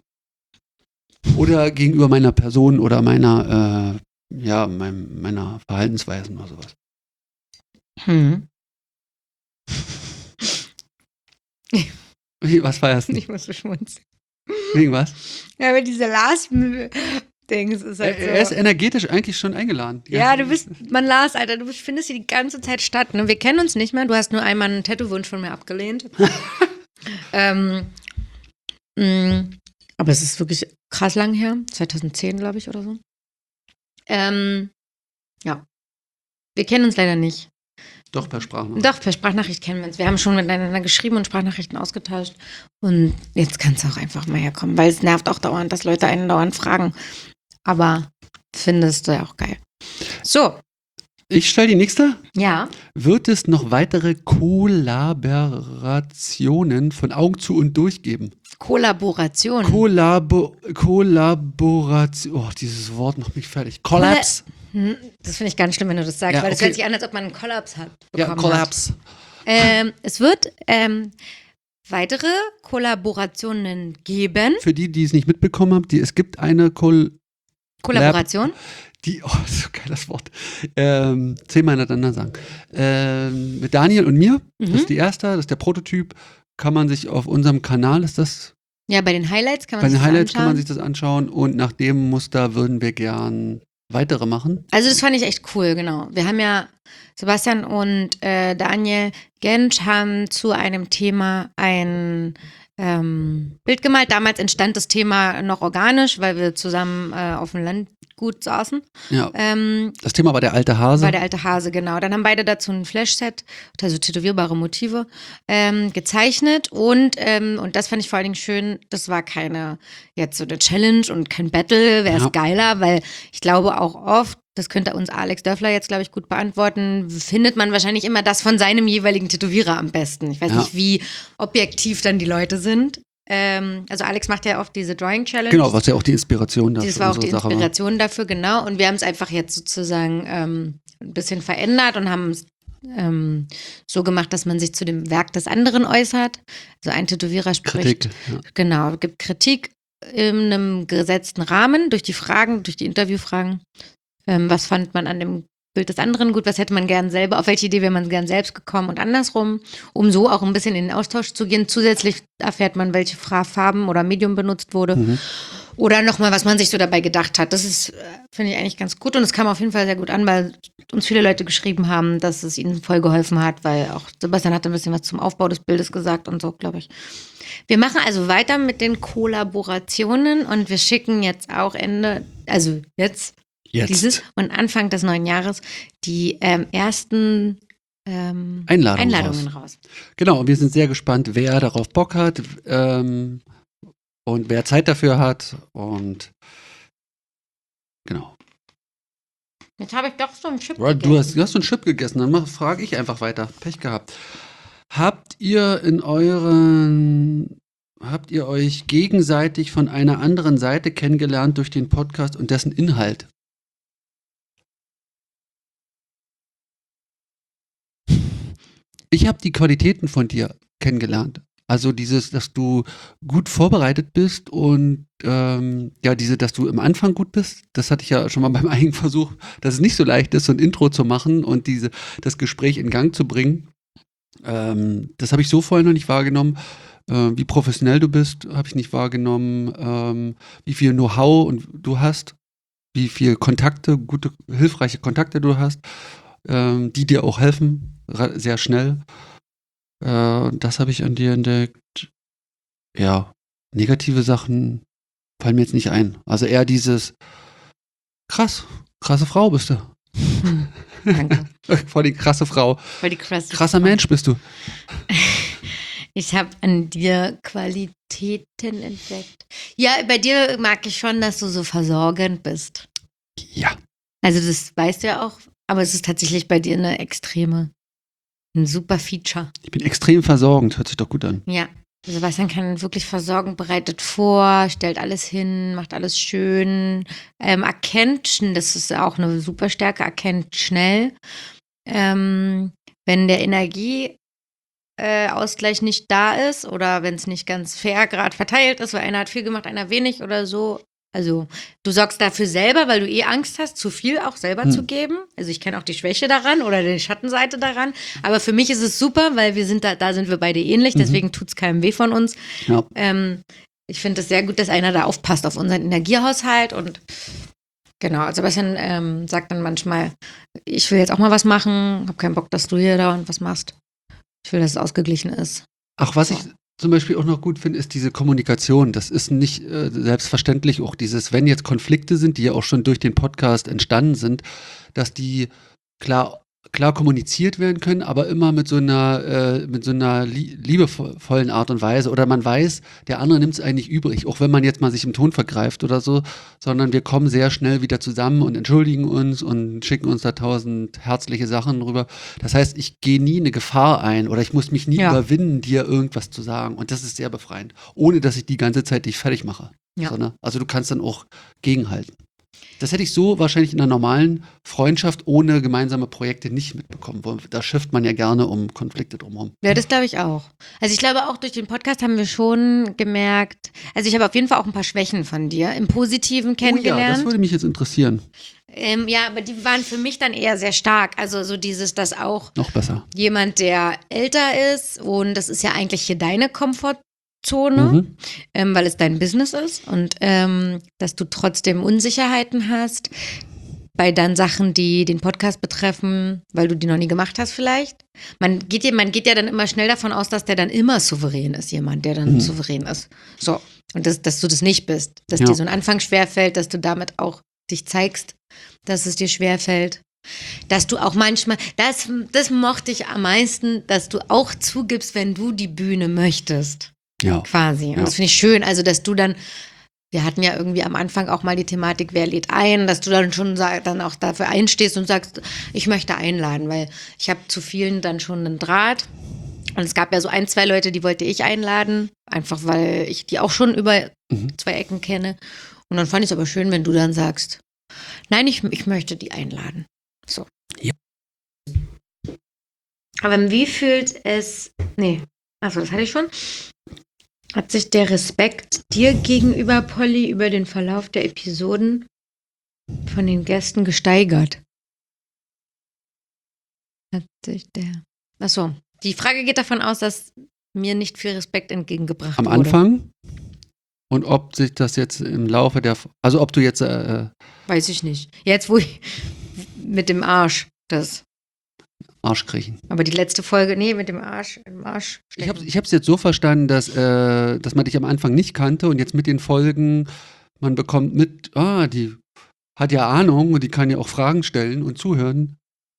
Oder gegenüber meiner Person oder meiner, äh, ja, mein, meiner Verhaltensweisen oder sowas. Hm. Wie, was feierst du? Ich muss so schmunzeln. Wegen was? Ja, aber diese Lars-Dings ist halt Er, so. er ist energetisch eigentlich schon eingeladen. Die Ja, ganze- du bist, man Lars, Alter, du bist, findest hier die ganze Zeit statt. Ne? Wir kennen uns nicht mehr. Du hast nur einmal einen Tattoo-Wunsch von mir abgelehnt. ähm, mh, aber es ist wirklich krass lang her. zweitausendzehn, glaube ich, oder so. Ähm, ja. Wir kennen uns leider nicht. Doch, per Sprachnachricht. Doch, per Sprachnachricht kennen wir uns. Wir haben schon miteinander geschrieben und Sprachnachrichten ausgetauscht. Und jetzt kannst du auch einfach mal herkommen, weil es nervt auch dauernd, dass Leute einen dauernd fragen. Aber findest du ja auch geil. So, Ich stelle die nächste. ja. Wird es noch weitere Kollaborationen von Augen zu und durch geben? Kollaboration. Kollabo Kollaboration. Oh, dieses Wort macht mich fertig. Kollaps. Hm, Das finde ich ganz schlimm, wenn du das sagst, Ja, weil das okay. hört sich an, als ob man einen Kollaps hat. Ja, bekommen Kollaps. Hat. Ähm, es wird ähm, weitere Kollaborationen geben. Für die, die es nicht mitbekommen haben, die, es gibt eine Kol Kollaboration? Die, oh, so geil das Wort. Ähm, zehnmal hintereinander sagen. Ähm, mit Daniel und mir, Mhm. das ist die erste, das ist der Prototyp. Kann man sich auf unserem Kanal, ist das? Ja, bei den Highlights kann man Bei sich den das Highlights kann man sich anschauen. das anschauen und nach dem Muster würden wir gern weitere machen. Also das fand ich echt cool, genau. Wir haben ja, Sebastian und äh, Daniel Gensch haben zu einem Thema ein ähm, Bild gemalt. Damals entstand das Thema noch organisch, weil wir zusammen äh, auf dem Landgut saßen. Ja. Ähm, Das Thema war der alte Hase. War der alte Hase, genau. Dann haben beide dazu ein Flashset, also tätowierbare Motive, ähm, gezeichnet und, ähm, und das fand ich vor allen Dingen schön, das war keine, jetzt so eine Challenge und kein Battle, wer Ja. ist geiler, weil ich glaube auch oft, das könnte uns Alex Dörfler jetzt, glaube ich, gut beantworten, findet man wahrscheinlich immer das von seinem jeweiligen Tätowierer am besten. Ich weiß Ja. nicht, wie objektiv dann die Leute sind. Ähm, also Alex macht ja oft diese Drawing Challenge. Genau, was ja auch die Inspiration dafür Das war auch die Sache Inspiration dafür, genau. Und wir haben es einfach jetzt sozusagen ähm, ein bisschen verändert und haben es ähm, so gemacht, dass man sich zu dem Werk des anderen äußert. Also ein Tätowierer spricht. Kritik. Ja. Genau, gibt Kritik in einem gesetzten Rahmen durch die Fragen, durch die Interviewfragen. Ähm, was fand man an dem Bild des anderen gut? Was hätte man gern selber? Auf welche Idee wäre man gern selbst gekommen? Und andersrum, um so auch ein bisschen in den Austausch zu gehen. Zusätzlich erfährt man, welche Fra- Farben oder Medium benutzt wurde. Mhm. Oder nochmal, was man sich so dabei gedacht hat. Das ist, äh, finde ich eigentlich ganz gut. Und es kam auf jeden Fall sehr gut an, weil uns viele Leute geschrieben haben, dass es ihnen voll geholfen hat, weil auch Sebastian hat ein bisschen was zum Aufbau des Bildes gesagt und so, glaube ich. Wir machen also weiter mit den Kollaborationen und wir schicken jetzt auch Ende, also jetzt, Jetzt. dieses und Anfang des neuen Jahres die ähm, ersten ähm, Einladungen Einladungen raus. Genau, und wir sind sehr gespannt, wer darauf Bock hat ähm, und wer Zeit dafür hat. Und genau. Jetzt habe ich doch so einen Chip Du hast, gegessen. du hast so einen Chip gegessen, dann frage ich einfach weiter. Pech gehabt. Habt ihr in euren, habt ihr euch gegenseitig von einer anderen Seite kennengelernt durch den Podcast und dessen Inhalt? Ich habe die Qualitäten von dir kennengelernt. Also dieses, dass du gut vorbereitet bist und ähm, ja, diese, dass du im Anfang gut bist, das hatte ich ja schon mal beim eigenen Versuch, dass es nicht so leicht ist, so ein Intro zu machen und diese, das Gespräch in Gang zu bringen. Ähm, das habe ich so vorher noch nicht wahrgenommen. Äh, wie professionell du bist, habe ich nicht wahrgenommen. Ähm, wie viel Know-how und du hast, wie viel Kontakte, gute, hilfreiche Kontakte du hast, ähm, die dir auch helfen, ra- sehr schnell. Äh, das habe ich an dir entdeckt. Ja, negative Sachen fallen mir jetzt nicht ein. Also eher dieses krass, krasse Frau bist du. Hm, danke. Voll die krasse Frau. Voll die krasse Krasser Frau. Mensch bist du. Ich habe an dir Qualitäten entdeckt. Ja, bei dir mag ich schon, dass du so versorgend bist. Ja. Also das weißt du ja auch, aber es ist tatsächlich bei dir eine extreme, ein super Feature. Ich bin extrem versorgend, hört sich doch gut an. Ja, Sebastian kann wirklich versorgen, bereitet vor, stellt alles hin, macht alles schön, ähm, erkennt, schn- das ist auch eine super Stärke, erkennt schnell, ähm, wenn der Energieausgleich äh, Ausgleich nicht da ist oder wenn es nicht ganz fair gerade verteilt ist, weil einer hat viel gemacht, einer wenig oder so. Also du sorgst dafür selber, weil du eh Angst hast, zu viel auch selber Hm. zu geben. Also ich kenne auch die Schwäche daran oder die Schattenseite daran. Aber für mich ist es super, weil wir sind da, da sind wir beide ähnlich, Mhm. deswegen tut es keinem weh von uns. Ja. Ähm, ich finde es sehr gut, dass einer da aufpasst auf unseren Energiehaushalt und genau, also Sebastian ähm, sagt dann manchmal, ich will jetzt auch mal was machen, habe keinen Bock, dass du hier dauernd was machst. Ich will, dass es ausgeglichen ist. Ach, was ich zum Beispiel auch noch gut finde, ist diese Kommunikation. Das ist nicht äh, selbstverständlich auch dieses, wenn jetzt Konflikte sind, die ja auch schon durch den Podcast entstanden sind, dass die klar, klar kommuniziert werden können, aber immer mit so einer, äh, mit so einer lie- liebevollen Art und Weise. Oder man weiß, der andere nimmt es eigentlich übrig, auch wenn man jetzt mal sich im Ton vergreift oder so, sondern wir kommen sehr schnell wieder zusammen und entschuldigen uns und schicken uns da tausend herzliche Sachen rüber. Das heißt, ich gehe nie eine Gefahr ein oder ich muss mich nie Ja. überwinden, dir irgendwas zu sagen. Und das ist sehr befreiend, ohne dass ich die ganze Zeit dich fertig mache. Ja. Sondern, also du kannst dann auch gegenhalten. Das hätte ich so wahrscheinlich in einer normalen Freundschaft ohne gemeinsame Projekte nicht mitbekommen. Da schifft man ja gerne um Konflikte drumherum. Ja, das glaube ich auch. Also ich glaube auch durch den Podcast haben wir schon gemerkt, also ich habe auf jeden Fall auch ein paar Schwächen von dir im Positiven kennengelernt. Oh ja, das würde mich jetzt interessieren. Ähm, ja, aber die waren für mich dann eher sehr stark. Also so dieses, dass auch Noch besser. jemand, der älter ist und das ist ja eigentlich hier deine Komfortzone, Mhm. ähm, weil es dein Business ist und ähm, dass du trotzdem Unsicherheiten hast bei dann Sachen, die den Podcast betreffen, weil du die noch nie gemacht hast vielleicht. Man geht ja, man geht ja dann immer schnell davon aus, dass der dann immer souverän ist, jemand, der dann Mhm. souverän ist. So, und das, dass du das nicht bist. Dass Ja. dir so ein Anfang schwerfällt, dass du damit auch dich zeigst, dass es dir schwerfällt. Dass du auch manchmal, das, das mochte ich am meisten, dass du auch zugibst, wenn du die Bühne möchtest. Ja. Quasi. Und Ja. das finde ich schön. Also, dass du dann, wir hatten ja irgendwie am Anfang auch mal die Thematik, wer lädt ein, dass du dann schon sag, dann auch dafür einstehst und sagst, ich möchte einladen, weil ich habe zu vielen dann schon einen Draht. Und es gab ja so ein, zwei Leute, die wollte ich einladen, einfach weil ich die auch schon über Mhm. zwei Ecken kenne. Und dann fand ich es aber schön, wenn du dann sagst, nein, ich, ich möchte die einladen. So. Ja. Aber wie fühlt es, nee, achso, das hatte ich schon. Hat sich der Respekt dir gegenüber, Polly, über den Verlauf der Episoden von den Gästen gesteigert? Hat sich der. Achso, die Frage geht davon aus, dass mir nicht viel Respekt entgegengebracht Am wurde. Anfang? Und ob sich das jetzt im Laufe der, also ob du jetzt, äh, Weiß ich nicht. Jetzt, wo ich mit dem Arsch das. Arsch kriechen. Aber die letzte Folge, nee, mit dem Arsch, im Arsch. Ich habe ich es jetzt so verstanden, dass, äh, dass man dich am Anfang nicht kannte und jetzt mit den Folgen, man bekommt mit, ah, die hat ja Ahnung und die kann ja auch Fragen stellen und zuhören.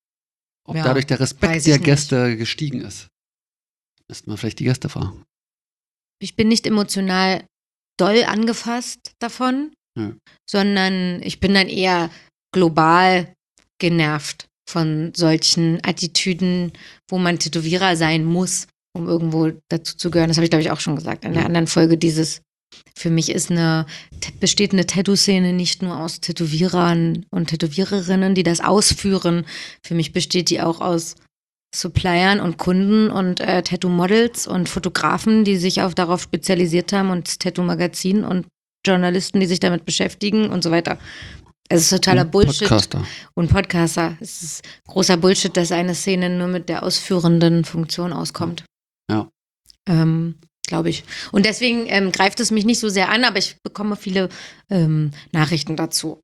Ob Ja, dadurch der weiß Respekt ich der nicht. Gäste gestiegen ist. Müsste man vielleicht die Gäste fragen. Ich bin nicht emotional doll angefasst davon, Ja. sondern ich bin dann eher global genervt von solchen Attitüden, wo man Tätowierer sein muss, um irgendwo dazu zu gehören. Das habe ich, glaube ich, auch schon gesagt in der Ja. anderen Folge. Dieses, für mich ist eine, besteht eine Tattoo-Szene nicht nur aus Tätowierern und Tätowiererinnen, die das ausführen. Für mich besteht die auch aus Suppliern und Kunden und äh, Tattoo-Models und Fotografen, die sich auf darauf spezialisiert haben und Tattoo-Magazin und Journalisten, die sich damit beschäftigen und so weiter. Es ist totaler Und Bullshit. Podcaster. Und Podcaster. Es ist großer Bullshit, dass eine Szene nur mit der ausführenden Funktion auskommt. Ja. Ähm, Glaube ich. Und deswegen ähm, greift es mich nicht so sehr an, aber ich bekomme viele ähm, Nachrichten dazu.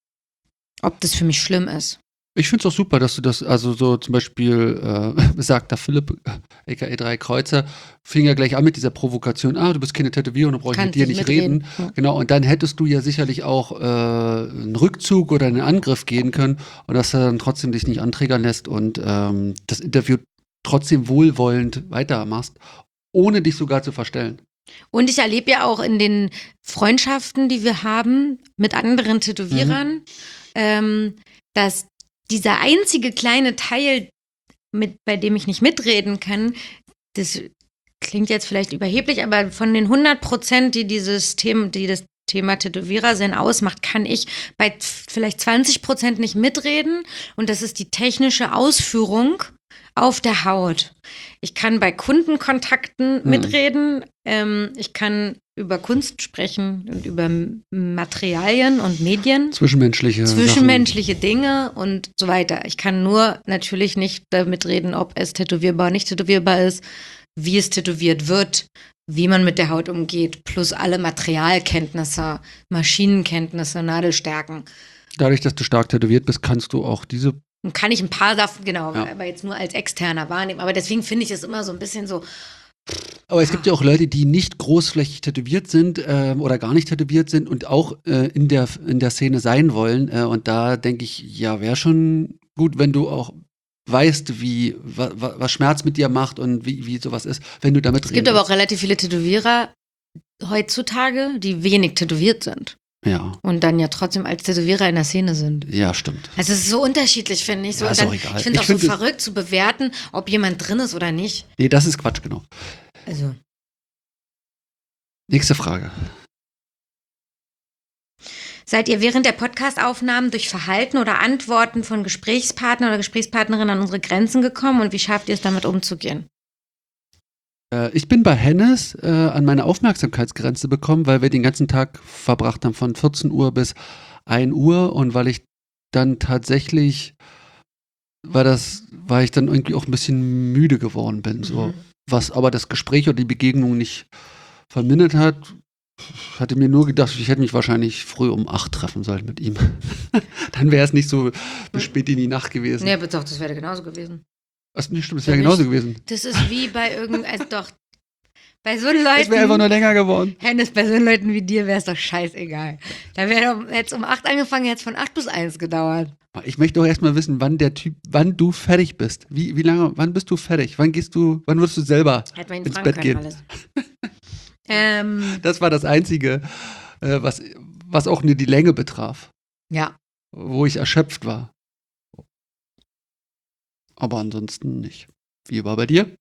Ob das für mich schlimm ist. Ich finde es auch super, dass du das, also so zum Beispiel äh, besagter Philipp, äh, aka Drei Kreuzer, fing ja gleich an mit dieser Provokation, ah, du bist keine Tätowiererin, dann brauche ich Kannst mit dir nicht nicht mitreden. reden. Ja. Genau, und dann hättest du ja sicherlich auch äh, einen Rückzug oder einen Angriff gehen können und dass er dann trotzdem dich nicht anträgern lässt und ähm, das Interview trotzdem wohlwollend weitermachst, ohne dich sogar zu verstellen. Und ich erlebe ja auch in den Freundschaften, die wir haben mit anderen Tätowierern, ähm, dass dieser einzige kleine Teil, mit, bei dem ich nicht mitreden kann, das klingt jetzt vielleicht überheblich, aber von den hundert Prozent, die dieses Thema, die das Thema Tätowierer sein ausmacht, kann ich bei vielleicht zwanzig Prozent nicht mitreden. Und das ist die technische Ausführung auf der Haut. Ich kann bei Kundenkontakten Hm. mitreden. Ähm, ich kann über Kunst sprechen und über M- Materialien und Medien. Zwischenmenschliche Zwischenmenschliche Dinge und so weiter. Ich kann nur natürlich nicht damit reden, ob es tätowierbar, nicht tätowierbar ist, wie es tätowiert wird, wie man mit der Haut umgeht, plus alle Materialkenntnisse, Maschinenkenntnisse, Nadelstärken. Sachen. Dadurch, dass du stark tätowiert bist, kannst du auch diese. Und kann ich ein paar davon, genau, Ja. aber jetzt nur als Externer wahrnehmen. Aber deswegen finde ich es immer so ein bisschen so, Aber es gibt ja auch Leute, die nicht großflächig tätowiert sind ähm, oder gar nicht tätowiert sind und auch äh, in, der, in der Szene sein wollen. Äh, und da denke ich, ja, wäre schon gut, wenn du auch weißt, wie wa, wa, was Schmerz mit dir macht und wie, wie sowas ist, wenn du damit es gibt aber auch relativ viele Tätowierer heutzutage, die wenig tätowiert sind Ja, und dann ja trotzdem als Tätowierer in der Szene sind. ja, stimmt. Also es ist so unterschiedlich, finde ich. So, Ja, ist dann, auch egal. Ich finde Ich auch so find es- verrückt zu bewerten, ob jemand drin ist oder nicht. Nee, das ist Quatsch, genau. Also, Nächste Frage. Seid ihr während der Podcast-Aufnahmen durch Verhalten oder Antworten von Gesprächspartnern oder Gesprächspartnerinnen an unsere Grenzen gekommen und wie schafft ihr es, damit umzugehen? Äh, ich bin bei Hennes äh, an meine Aufmerksamkeitsgrenze bekommen, weil wir den ganzen Tag verbracht haben von vierzehn Uhr bis ein Uhr und weil ich dann tatsächlich, weil das, weil ich dann irgendwie auch ein bisschen müde geworden bin, so. Mhm. Was aber das Gespräch oder die Begegnung nicht vermindert hat, hatte mir nur gedacht, ich hätte mich wahrscheinlich früh um acht treffen sollen mit ihm. Dann wäre es nicht so bis spät in die Nacht gewesen. Nee, aber doch, das wäre genauso gewesen. Was nicht stimmt, das wäre genauso gewesen. Das ist wie bei irgendeinem, also doch, bei so Leuten. Es wäre einfach nur länger geworden. Hennes, bei so Leuten wie dir wäre es doch scheißegal. Da wäre jetzt um acht angefangen, jetzt von acht bis eins gedauert. Ich möchte doch erstmal wissen, wann der Typ, wann du fertig bist. Wie, wie lange, wann bist du fertig? Wann gehst du, wann wirst du selber Hätte man ihn ins fragen Bett können, gehen? alles. ähm, Das war das Einzige, äh, was, was auch nur die Länge betraf, ja. wo ich erschöpft war. Aber ansonsten nicht. Wie war bei dir?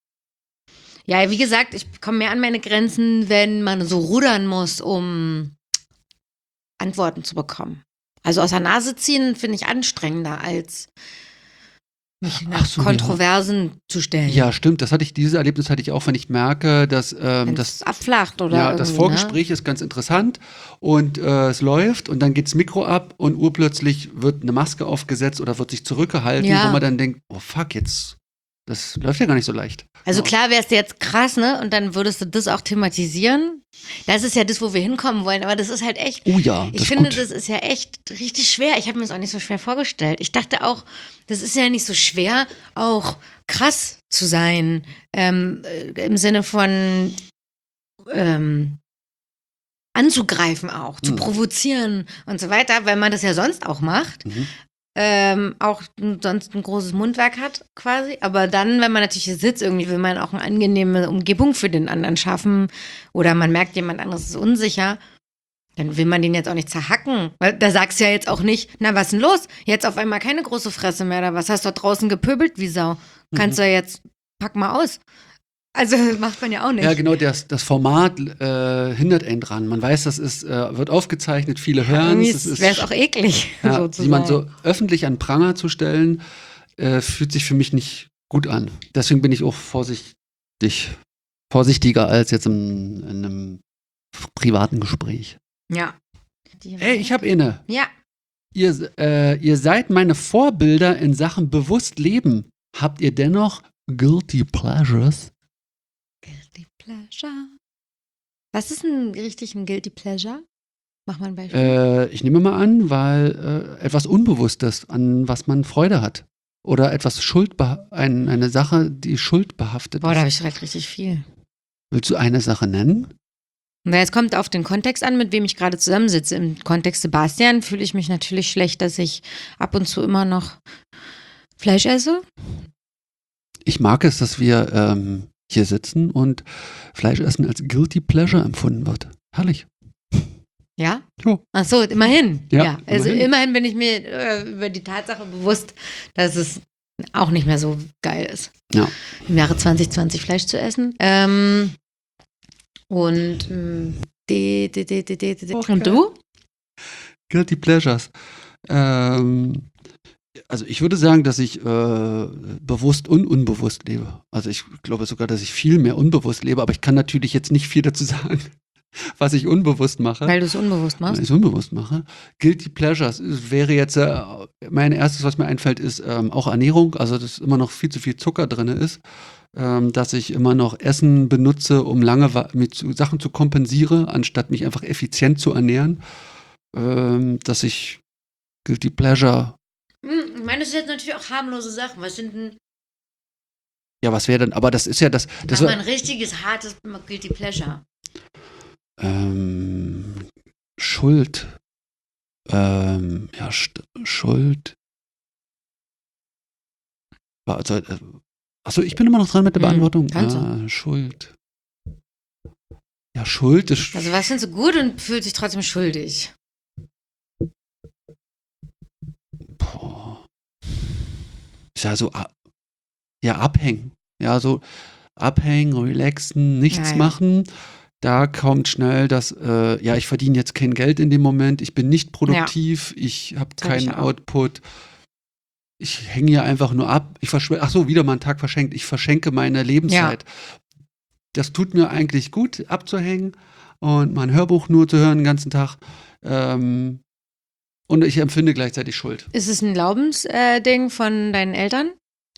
Ja, wie gesagt, ich komme mehr an meine Grenzen, wenn man so rudern muss, um Antworten zu bekommen. Also aus der Nase ziehen finde ich anstrengender, als mich nach Ach so, Kontroversen ja. zu stellen. Ja, stimmt. Das hatte ich, dieses Erlebnis hatte ich auch, wenn ich merke, dass ähm, das abflacht oder ja, das Vorgespräch ne? ist ganz interessant und äh, es läuft und dann geht das Mikro ab und urplötzlich wird eine Maske aufgesetzt oder wird sich zurückgehalten, Ja. wo man dann denkt, oh fuck, jetzt, das läuft ja gar nicht so leicht. Also Ja. klar wär's dir jetzt krass, ne? Und dann würdest du das auch thematisieren. Das ist ja das, wo wir hinkommen wollen, aber das ist halt echt. Oh ja, das ich ist finde, gut. das ist ja echt richtig schwer. Ich habe mir das auch nicht so schwer vorgestellt. Ich dachte auch, das ist ja nicht so schwer, auch krass zu sein, ähm, äh, im Sinne von ähm, anzugreifen auch, zu Hm. provozieren und so weiter, weil man das ja sonst auch macht. Mhm. Ähm, auch n- sonst ein großes Mundwerk hat quasi. Aber dann, wenn man natürlich hier sitzt, irgendwie will man auch eine angenehme Umgebung für den anderen schaffen oder man merkt, jemand anderes ist unsicher, dann will man den jetzt auch nicht zerhacken. Weil da sagst du ja jetzt auch nicht, na was ist denn los? Jetzt auf einmal keine große Fresse mehr oder was? Hast du da draußen gepöbelt wie Sau? Kannst Mhm. du ja jetzt, pack mal aus. Also das macht man ja auch nicht. Ja, genau, das, das Format äh, hindert einen dran. Man weiß, das ist, äh, wird aufgezeichnet, viele hören es. Irgendwie wäre es auch eklig, ja, sozusagen. jemand so öffentlich an Pranger zu stellen, äh, fühlt sich für mich nicht gut an. Deswegen bin ich auch vorsichtig, vorsichtiger als jetzt in, in einem privaten Gespräch. Ja. Ey, ich habe inne. Ja. Ihr, äh, ihr seid meine Vorbilder in Sachen bewusst leben. Habt ihr dennoch Guilty Pleasures? Guilty Pleasure. Was ist ein richtig ein Guilty Pleasure? Mach mal ein Beispiel. Äh, ich nehme mal an, weil äh, etwas Unbewusstes, an was man Freude hat. Oder etwas Schuldbeha- ein, eine Sache, die schuldbehaftet Boah, da habe ist. ich direkt richtig viel. Willst du eine Sache nennen? Na, es kommt auf den Kontext an, mit wem ich gerade zusammensitze. Im Kontext Sebastian fühle ich mich natürlich schlecht, dass ich ab und zu immer noch Fleisch esse. Ich mag es, dass wir ähm, hier sitzen und Fleischessen als Guilty Pleasure empfunden wird. Herrlich. Ja? Jo. Ach so, immerhin. Ja, Ja, also immerhin. immerhin bin ich mir äh, über die Tatsache bewusst, dass es auch nicht mehr so geil ist, Ja. im Jahre zwanzig zwanzig Fleisch zu essen. Ähm, und ähm, die, die, die, die, die, die. Auch Und geil. du? Guilty Pleasures. Ähm, also ich würde sagen, dass ich äh, bewusst und unbewusst lebe. Also ich glaube sogar, dass ich viel mehr unbewusst lebe, aber ich kann natürlich jetzt nicht viel dazu sagen, was ich unbewusst mache. Weil du es unbewusst Weil machst. ich es unbewusst mache. Guilty Pleasures wäre jetzt, äh, mein erstes, was mir einfällt, ist ähm, auch Ernährung, also dass immer noch viel zu viel Zucker drin ist, ähm, dass ich immer noch Essen benutze, um lange wa- mit zu- Sachen zu kompensieren, anstatt mich einfach effizient zu ernähren, ähm, dass ich Guilty Pleasure, Hm, ich meine, das sind jetzt natürlich auch harmlose Sachen. Was sind denn, ja, was wäre denn, aber das ist ja das, das mach mal war, ein richtiges, hartes Guilty Pleasure. ähm, Schuld, ähm, ja, St Schuld, War also, äh, achso, ich bin immer noch dran mit der Hm, Beantwortung. kannst du. Ah, Schuld. Ja, Schuld ist. Also was findest du gut und fühlt sich trotzdem schuldig? Boah. Ist ja so, a- ja, abhängen. Ja, so abhängen, relaxen, nichts Ja, ja. machen. da kommt schnell das, äh, ja, ich verdiene jetzt kein Geld in dem Moment, ich bin nicht produktiv, ja. ich habe keinen Output, ich hänge hier einfach nur ab, ich verschwende, ach so, wieder mal einen Tag verschenkt, ich verschenke meine Lebenszeit. Ja. Das tut mir eigentlich gut, abzuhängen und mein Hörbuch nur zu hören den ganzen Tag. Ähm, und ich empfinde gleichzeitig Schuld. Ist es ein Glaubensding äh, von deinen Eltern?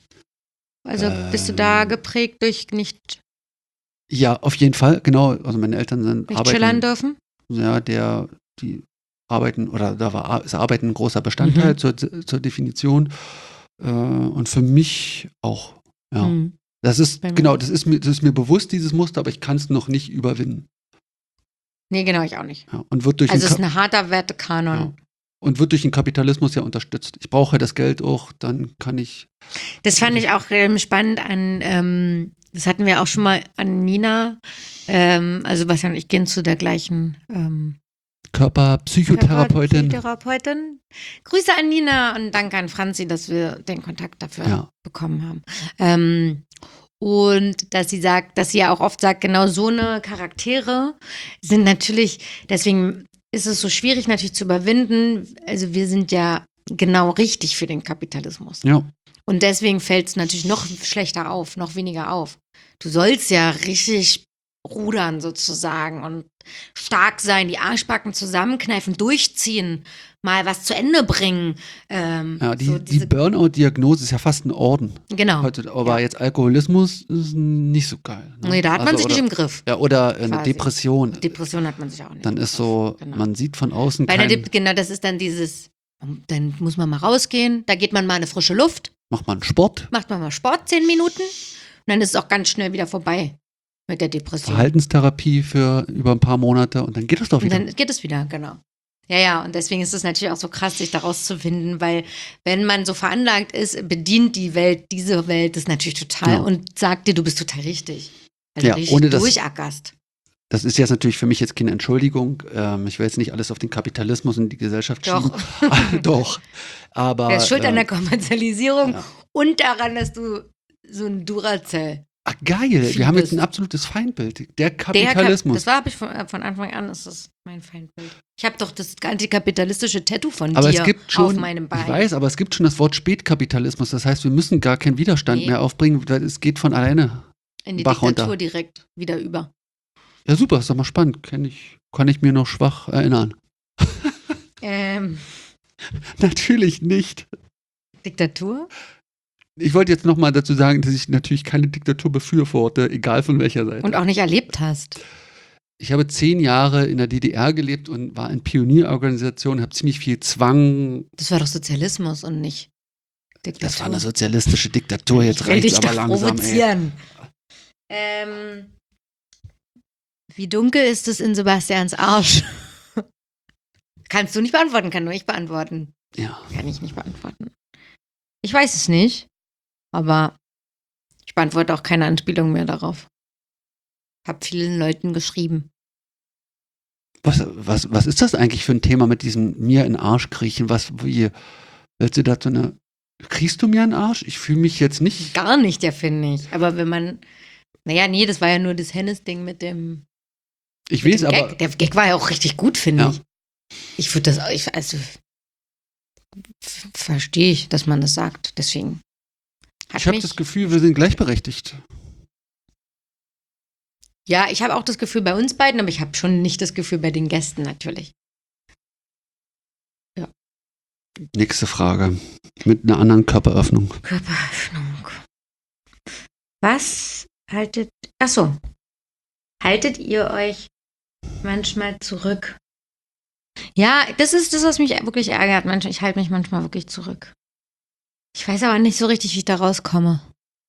Also ähm, bist du da geprägt durch nicht... Ja, auf jeden Fall, genau. Also meine Eltern sind nicht arbeiten, chillern dürfen? Ja, der, die arbeiten, oder da war ist Arbeiten ein großer Bestandteil mhm. zur, zur Definition. Äh, und für mich auch, ja. Mhm. Das ist, genau, das ist, mir, das ist mir bewusst, dieses Muster, aber ich kann es noch nicht überwinden. Nee, genau, ich auch nicht. Ja, und wird durch also es ist ein harter Wertekanon. Ja. Und wird durch den Kapitalismus ja unterstützt. Ich brauche das Geld auch, dann kann ich... Das fand ich auch ähm, spannend an, ähm, das hatten wir auch schon mal an Nina, ähm, also Bastian und ich gehen zu der gleichen ähm, Körperpsychotherapeutin. Körperpsychotherapeutin. Grüße an Nina und danke an Franzi, dass wir den Kontakt dafür ja. bekommen haben. Ähm, und dass sie sagt, dass sie ja auch oft sagt, genau so eine Charaktere sind natürlich, deswegen ist es so schwierig natürlich zu überwinden. Also wir sind ja genau richtig für den Kapitalismus. Ja. Und deswegen fällt es natürlich noch schlechter auf, noch weniger auf. Du sollst ja richtig rudern sozusagen und stark sein, die Arschbacken zusammenkneifen, durchziehen, mal was zu Ende bringen. Ähm, ja, die, so die Burnout-Diagnose ist ja fast ein Orden. Genau. Heute, aber ja. jetzt Alkoholismus ist nicht so geil. Ne? Nee, da hat also, man sich oder, nicht im Griff. Ja, oder eine quasi. Depression. Depression hat man sich auch nicht. Dann ist so, genau. man sieht von außen Bei kein... der De- Genau, das ist dann dieses, dann muss man mal rausgehen, da geht man mal in eine frische Luft. Macht man Sport. Macht man mal Sport, zehn Minuten. Und dann ist es auch ganz schnell wieder vorbei mit der Depression. Verhaltenstherapie für über ein paar Monate und dann geht es doch wieder. Und dann geht es wieder, genau. Ja, ja, und deswegen ist es natürlich auch so krass, sich da rauszufinden, weil wenn man so veranlagt ist, bedient die Welt diese Welt das natürlich total ja. und sagt dir, du bist total richtig. Also ja, richtig ohne das, durchackerst. Das ist jetzt natürlich für mich jetzt keine Entschuldigung. Ähm, ich will jetzt nicht alles auf den Kapitalismus und die Gesellschaft Doch. schieben. Doch. Aber, er ist schuld äh, an der Kommerzialisierung ja. und daran, dass du so ein Duracell. Ach geil, wir haben jetzt ein absolutes Feindbild. Der Kapitalismus. Der, das war habe ich von, von Anfang an, ist das mein Feindbild. Ich habe doch das antikapitalistische Tattoo von aber dir es gibt schon, auf meinem Bein. Ich weiß, aber es gibt schon das Wort Spätkapitalismus. Das heißt, wir müssen gar keinen Widerstand nee. mehr aufbringen. Es geht von alleine in die Bach Diktatur runter. direkt wieder über. Ja, super, ist doch mal spannend. Kann ich, kann ich mir noch schwach erinnern. ähm. Natürlich nicht. Diktatur? Ich wollte jetzt noch mal dazu sagen, dass ich natürlich keine Diktatur befürworte, egal von welcher Seite. Und auch nicht erlebt hast. Ich habe zehn Jahre in der D D R gelebt und war in Pionierorganisationen, habe ziemlich viel Zwang. Das war doch Sozialismus und nicht Diktatur. Das war eine sozialistische Diktatur, jetzt reicht's aber langsam. Provozieren. Ey. Ähm, wie dunkel ist es in Sebastians Arsch? Kannst du nicht beantworten, kann nur ich beantworten. Ja. Kann ich nicht beantworten. Ich weiß es nicht, aber ich beantworte auch keine Anspielung mehr darauf. Hab vielen Leuten geschrieben. Was, was, was ist das eigentlich für ein Thema mit diesem mir in den Arsch kriechen? Was, wie, willst du dazu eine, kriegst du mir in den Arsch? Ich fühle mich jetzt nicht. Gar nicht, ja, finde ich. Aber wenn man, naja, nee, das war ja nur das Hennes-Ding mit dem, ich mit weiß, dem aber. Gag. Der Gag war ja auch richtig gut, finde ja. ich. Ich würde das, ich, also, f- verstehe ich, dass man das sagt. Deswegen. Ich habe das Gefühl, wir sind gleichberechtigt. Ja, ich habe auch das Gefühl bei uns beiden, aber ich habe schon nicht das Gefühl bei den Gästen natürlich. Ja. Nächste Frage. Mit einer anderen Körperöffnung. Körperöffnung. Was haltet, achso, haltet ihr euch manchmal zurück? Ja, das ist das, was mich wirklich ärgert. Manchmal, ich halte mich manchmal wirklich zurück. Ich weiß aber nicht so richtig, wie ich da rauskomme.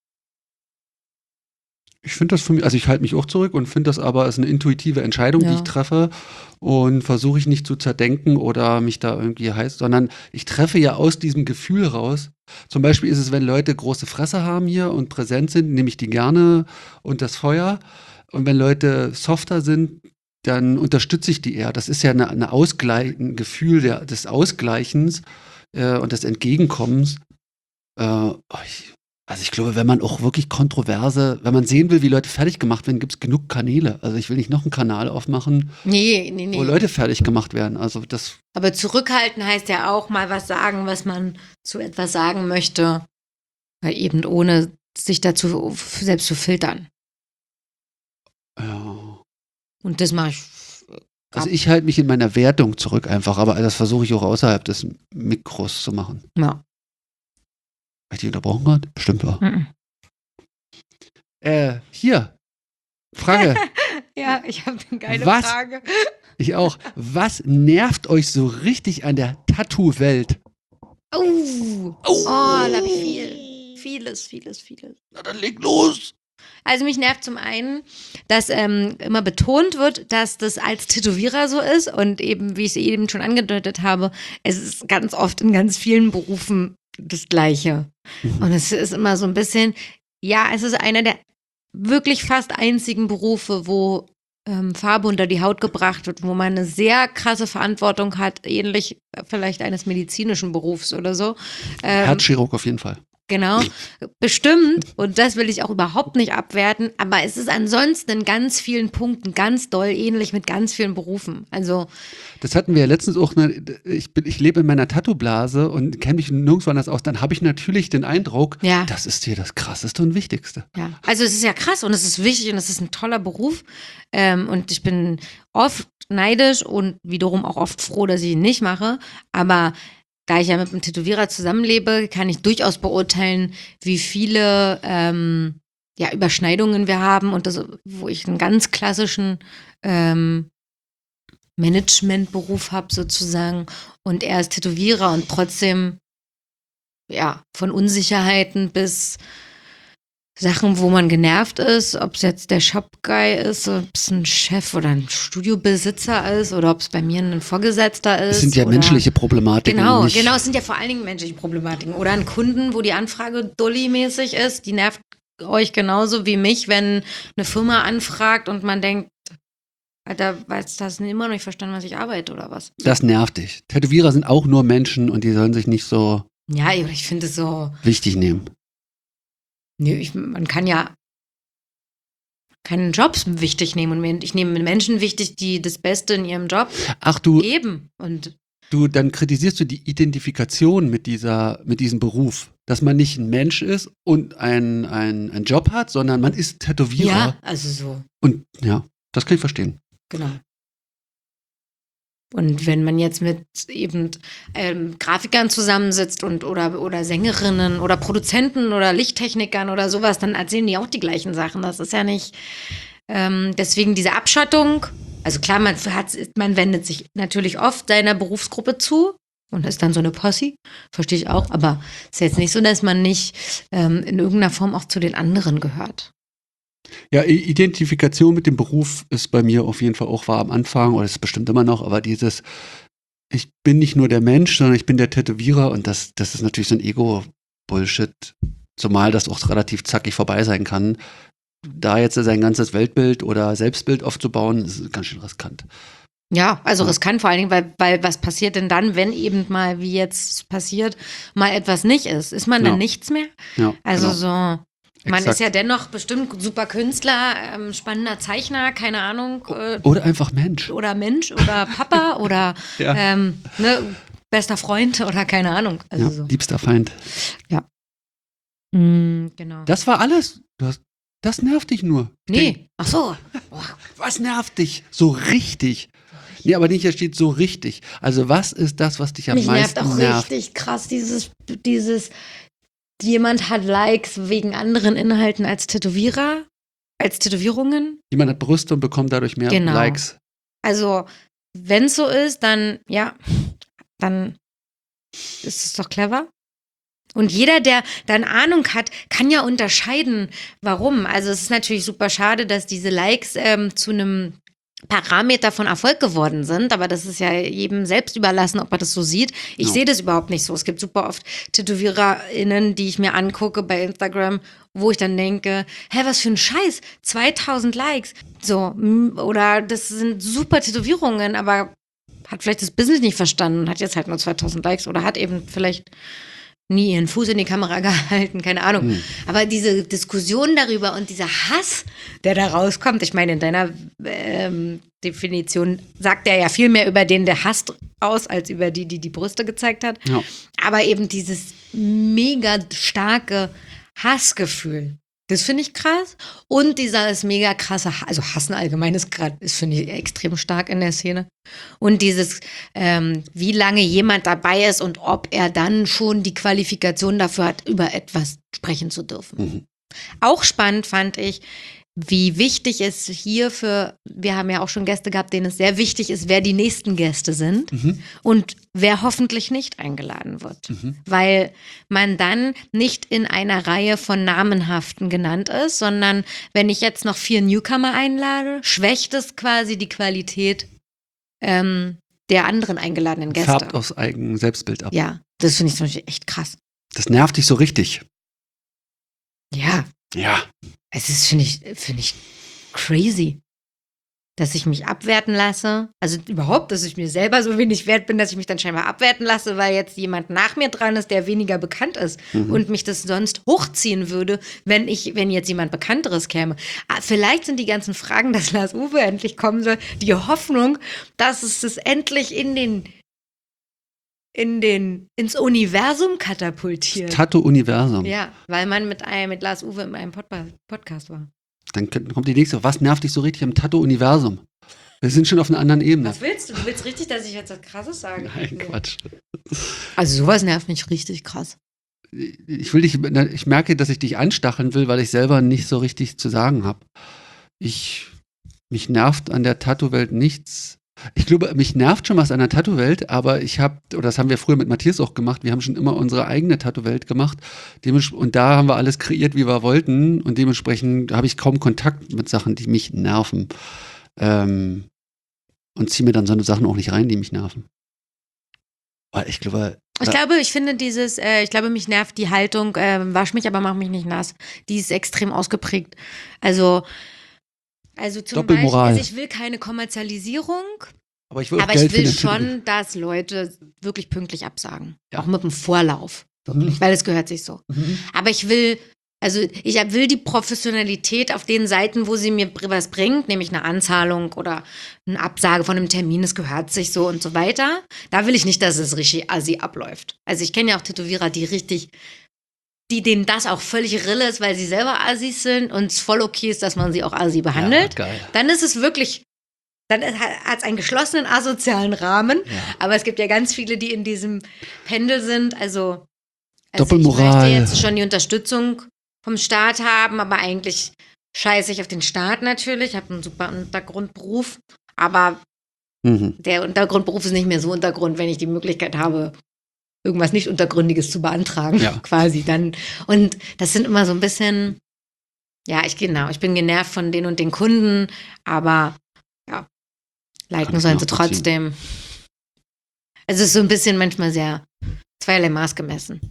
Ich finde das für mich, also ich halte mich auch zurück und finde das aber als eine intuitive Entscheidung, ja. die ich treffe und versuche ich nicht zu zerdenken oder mich da irgendwie heiß, sondern ich treffe ja aus diesem Gefühl raus. Zum Beispiel ist es, wenn Leute große Fresse haben hier und präsent sind, nehme ich die gerne und das Feuer. Und wenn Leute softer sind, dann unterstütze ich die eher. Das ist ja eine, eine Ausgleich, ein Gefühl der, des Ausgleichens äh, und des Entgegenkommens. Äh, oh, ich Also ich glaube, wenn man auch wirklich kontroverse, wenn man sehen will, wie Leute fertig gemacht werden, gibt es genug Kanäle. Also ich will nicht noch einen Kanal aufmachen, Nee, nee, wo nee. Leute fertig gemacht werden. Also das, Aber zurückhalten heißt ja auch mal was sagen, was man zu etwas sagen möchte. Weil eben ohne sich dazu selbst zu filtern. ja. Und das mache ich. Also ich halte mich in meiner Wertung zurück einfach, aber das versuche ich auch außerhalb des Mikros zu machen. Ja. Habe ich dich unterbrochen gerade? Bestimmt war. Mhm. Äh, hier. Frage. Ja, ich habe eine geile Was? Frage. Ich auch. Was nervt euch so richtig an der Tattoo-Welt? Oh, oh, da habe ich viel. Vieles, vieles, vieles. Na dann leg los. Also mich nervt zum einen, dass ähm, immer betont wird, dass das als Tätowierer so ist und eben, wie ich es eben schon angedeutet habe, es ist ganz oft in ganz vielen Berufen das Gleiche. Mhm. Und es ist immer so ein bisschen, ja, es ist einer der wirklich fast einzigen Berufe, wo ähm, Farbe unter die Haut gebracht wird, wo man eine sehr krasse Verantwortung hat, ähnlich vielleicht eines medizinischen Berufs oder so. Ähm, Herzchirurg auf jeden Fall. Genau, bestimmt. Und das will ich auch überhaupt nicht abwerten. Aber es ist ansonsten in ganz vielen Punkten ganz doll ähnlich mit ganz vielen Berufen. Also Das hatten wir ja letztens auch. Ne, ich, bin, ich lebe in meiner Tattoo-Blase und kenne mich nirgendwo anders aus. Dann habe ich natürlich den Eindruck, Ja. das ist hier das Krasseste und Wichtigste. ja, also es ist ja krass und es ist wichtig und es ist ein toller Beruf. Ähm, und ich bin oft neidisch und wiederum auch oft froh, dass ich ihn nicht mache. Aber da ich ja mit einem Tätowierer zusammenlebe, kann ich durchaus beurteilen, wie viele ähm, ja, Überschneidungen wir haben und das, wo ich einen ganz klassischen ähm, Managementberuf habe sozusagen und er ist Tätowierer und trotzdem ja von Unsicherheiten bis Sachen, wo man genervt ist, ob es jetzt der Shop-Guy ist, ob es ein Chef oder ein Studiobesitzer ist oder ob es bei mir ein Vorgesetzter ist. Das sind ja oder menschliche Problematiken. Genau, nicht, genau, es sind ja vor allen Dingen menschliche Problematiken. Oder ein Kunden, wo die Anfrage Dulli-mäßig ist, die nervt euch genauso wie mich, wenn eine Firma anfragt und man denkt, Alter, weißt du, hast du immer noch nicht verstanden, was ich arbeite oder was? Das nervt dich. Tätowierer sind auch nur Menschen und die sollen sich nicht so Ja, aber ich finde es so, wichtig nehmen. nee, ich, man kann ja keinen Jobs wichtig nehmen und ich nehme Menschen wichtig, die das Beste in ihrem Job Ach du, geben und du, dann kritisierst du die Identifikation mit dieser, mit diesem Beruf. Dass man nicht ein Mensch ist und ein, ein, einen Job hat, sondern man ist Tätowierer. ja, also so. Und ja, das kann ich verstehen. Genau. Und wenn man jetzt mit eben ähm, Grafikern zusammensitzt und oder, oder Sängerinnen oder Produzenten oder Lichttechnikern oder sowas, dann erzählen die auch die gleichen Sachen. Das ist ja nicht ähm, deswegen diese Abschottung. Also klar, man, hat, man wendet sich natürlich oft seiner Berufsgruppe zu und ist dann so eine Posse, verstehe ich auch. Aber es ist jetzt nicht so, dass man nicht ähm, in irgendeiner Form auch zu den anderen gehört. Ja, I- Identifikation mit dem Beruf ist bei mir auf jeden Fall auch war am Anfang, oder ist bestimmt immer noch, aber dieses, ich bin nicht nur der Mensch, sondern ich bin der Tätowierer und das, das ist natürlich so ein Ego-Bullshit, zumal das auch relativ zackig vorbei sein kann. Da jetzt sein ganzes Weltbild oder Selbstbild aufzubauen, ist ganz schön riskant. Ja, also Ja. riskant vor allen Dingen, weil, weil was passiert denn dann, wenn eben mal, wie jetzt passiert, mal etwas nicht ist? Ist man Ja. dann nichts mehr? Ja, Also genau. so, man Exakt. ist ja dennoch bestimmt super Künstler, ähm, spannender Zeichner, keine Ahnung, äh, Oder einfach Mensch. oder Mensch oder Papa oder Ja. ähm, ne, bester Freund oder keine Ahnung. Also Ja, so. liebster Feind. Mm, genau. Das war alles. Du hast, das nervt dich nur. Ich denk, Nee, ach so. Boah, was nervt dich? So richtig. Nee, aber nicht, hier steht so richtig. Also was ist das, was dich am mich nervt meisten auch nervt? richtig krass dieses, dieses, jemand hat Likes wegen anderen Inhalten als Tätowierer, als Tätowierungen. Jemand hat Brüste und bekommt dadurch mehr Genau. Likes. Also, wenn es so ist, dann, ja, dann ist es doch clever. Und jeder, der dann Ahnung hat, kann ja unterscheiden, warum. Also es ist natürlich super schade, dass diese Likes ähm, zu einem Parameter von Erfolg geworden sind, aber das ist ja jedem selbst überlassen, ob er das so sieht. Ich Ja. sehe das überhaupt nicht so. Es gibt super oft TätowiererInnen, die ich mir angucke bei Instagram, wo ich dann denke, hä, was für ein Scheiß, zweitausend Likes. So, mm, oder das sind super Tätowierungen, aber hat vielleicht das Business nicht verstanden und hat jetzt halt nur zweitausend Likes oder hat eben vielleicht nie ihren Fuß in die Kamera gehalten, keine Ahnung. Hm. Aber diese Diskussion darüber und dieser Hass, der da rauskommt, ich meine, in deiner ähm, Definition sagt er ja viel mehr über den, der hasst, aus, als über die, die die Brüste gezeigt hat. Ja. Aber eben dieses mega starke Hassgefühl, das finde ich krass. Und dieses mega krasse, also Hassen allgemein ist gerade, ist finde ich extrem stark in der Szene. Und dieses, ähm, wie lange jemand dabei ist und ob er dann schon die Qualifikation dafür hat, über etwas sprechen zu dürfen. Mhm. Auch spannend fand ich, wie wichtig es hier für, wir haben ja auch schon Gäste gehabt, denen es sehr wichtig ist, wer die nächsten Gäste sind Mhm. und wer hoffentlich nicht eingeladen wird. Mhm. Weil man dann nicht in einer Reihe von Namenhaften genannt ist, sondern wenn ich jetzt noch vier Newcomer einlade, schwächt es quasi die Qualität ähm, der anderen eingeladenen Gäste. Färbt aufs eigene Selbstbild ab. Ja, das finde ich zum Beispiel echt krass. Das nervt dich so richtig. Ja, Ja. es ist, finde ich, finde ich crazy, dass ich mich abwerten lasse. Also überhaupt, dass ich mir selber so wenig wert bin, dass ich mich dann scheinbar abwerten lasse, weil jetzt jemand nach mir dran ist, der weniger bekannt ist Mhm. und mich das sonst hochziehen würde, wenn ich, wenn jetzt jemand Bekannteres käme. Ah, vielleicht sind die ganzen Fragen, dass Lars Uwe endlich kommen soll, die Hoffnung, dass es das endlich in den in den, ins Universum katapultiert. Tattoo-Universum. Ja, weil man mit einem, mit Lars Uwe in einem Podpa- Podcast war. Dann könnt- kommt die nächste. Was nervt dich so richtig am Tattoo-Universum? Wir sind schon auf einer anderen Ebene. Was willst du? Du willst richtig, dass ich jetzt was Krasses sage? Nein, Quatsch. Also sowas nervt mich richtig krass. Ich will dich, ich merke, dass ich dich anstacheln will, weil ich selber nicht so richtig zu sagen habe. Ich, mich nervt an der Tattoo-Welt nichts. Ich glaube, mich nervt schon was an der Tattoo-Welt, aber ich habe, oder das haben wir früher mit Matthias auch gemacht, wir haben schon immer unsere eigene Tattoo-Welt gemacht. Dements- Und da haben wir alles kreiert, wie wir wollten. Und dementsprechend habe ich kaum Kontakt mit Sachen, die mich nerven. Ähm, und ziehe mir dann so eine Sachen auch nicht rein, die mich nerven. Weil ich glaube, Ich glaube, ich finde dieses, äh, ich glaube, mich nervt die Haltung, äh, wasch mich, aber mach mich nicht nass. Die ist extrem ausgeprägt. Also, also zum Doppelmoral. Beispiel, also ich will keine Kommerzialisierung, aber ich will auch aber Geld ich will finanzieren. schon, dass Leute wirklich pünktlich absagen. Ja. Auch mit dem Vorlauf. Mhm. Weil es gehört sich so. Mhm. Aber ich will, also ich will die Professionalität auf den Seiten, wo sie mir br- was bringt, nämlich eine Anzahlung oder eine Absage von einem Termin, es gehört sich so und so weiter. Da will ich nicht, dass es richtig assi abläuft. Also ich kenne ja auch Tätowierer, die richtig, die denen das auch völlig Rille ist, weil sie selber Assis sind und es voll okay ist, dass man sie auch assi behandelt. Ja, geil. Dann ist es wirklich, dann hat es einen geschlossenen asozialen Rahmen. Ja. Aber es gibt ja ganz viele, die in diesem Pendel sind. Also, also Doppelmoral. ich möchte jetzt schon die Unterstützung vom Staat haben, aber eigentlich scheiße ich auf den Staat natürlich. Ich habe einen super Untergrundberuf, aber Mhm. der Untergrundberuf ist nicht mehr so Untergrund, wenn ich die Möglichkeit habe, irgendwas nicht Untergründiges zu beantragen, Ja. quasi dann. Und das sind immer so ein bisschen, ja, ich genau, ich bin genervt von den und den Kunden, aber ja, Kann liken ich sollen sie nachvollziehen. trotzdem. Also es ist so ein bisschen manchmal sehr zweierlei Maß gemessen.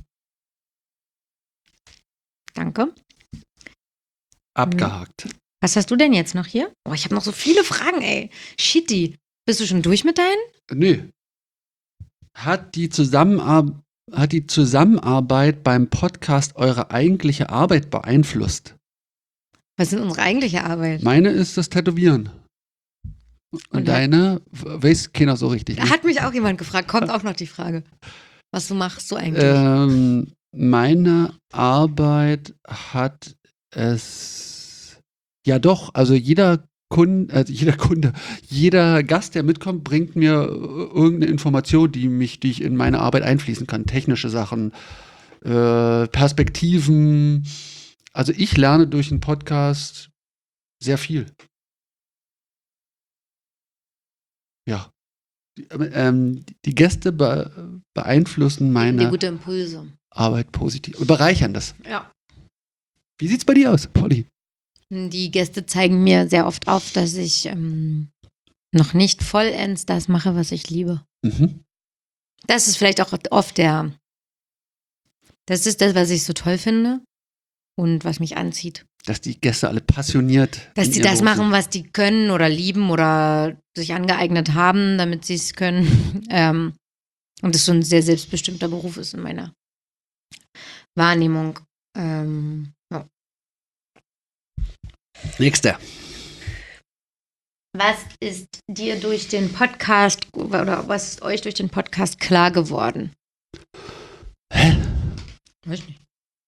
Danke. Abgehakt. Was hast du denn jetzt noch hier? Oh, ich habe noch so viele Fragen, ey. Shitty. Bist du schon durch mit deinen? Nö. Hat die, Zusammenar hat die Zusammenarbeit beim Podcast eure eigentliche Arbeit beeinflusst? Was ist unsere eigentliche Arbeit? Meine ist das Tätowieren. Und, Und deine w- weiß keiner so richtig. Da hat mich auch jemand gefragt, kommt auch noch die Frage. Was du machst du eigentlich? Ähm, meine Arbeit hat es ja doch, also jeder Kunde, äh, jeder Kunde, jeder Gast, der mitkommt, bringt mir äh, irgendeine Information, die mich, die ich in meine Arbeit einfließen kann. Technische Sachen, äh, Perspektiven. Also ich lerne durch einen Podcast sehr viel. Ja. Die, ähm, die Gäste be beeinflussen Die meine gute Impulse. Arbeit positiv und bereichern das. Ja. Wie sieht's bei dir aus, Polly? Die Gäste zeigen mir sehr oft auf, dass ich ähm, noch nicht vollends das mache, was ich liebe. Mhm. Das ist vielleicht auch oft der, das ist das, was ich so toll finde und was mich anzieht. Dass die Gäste alle passioniert. Dass in die ihrem das Beruf machen, was die können oder lieben oder sich angeeignet haben, damit sie es können. ähm, und das so ein sehr selbstbestimmter Beruf ist in meiner Wahrnehmung. Ähm, ja. Nächster. Was ist dir durch den Podcast oder was ist euch durch den Podcast klar geworden? Hä? Weiß nicht.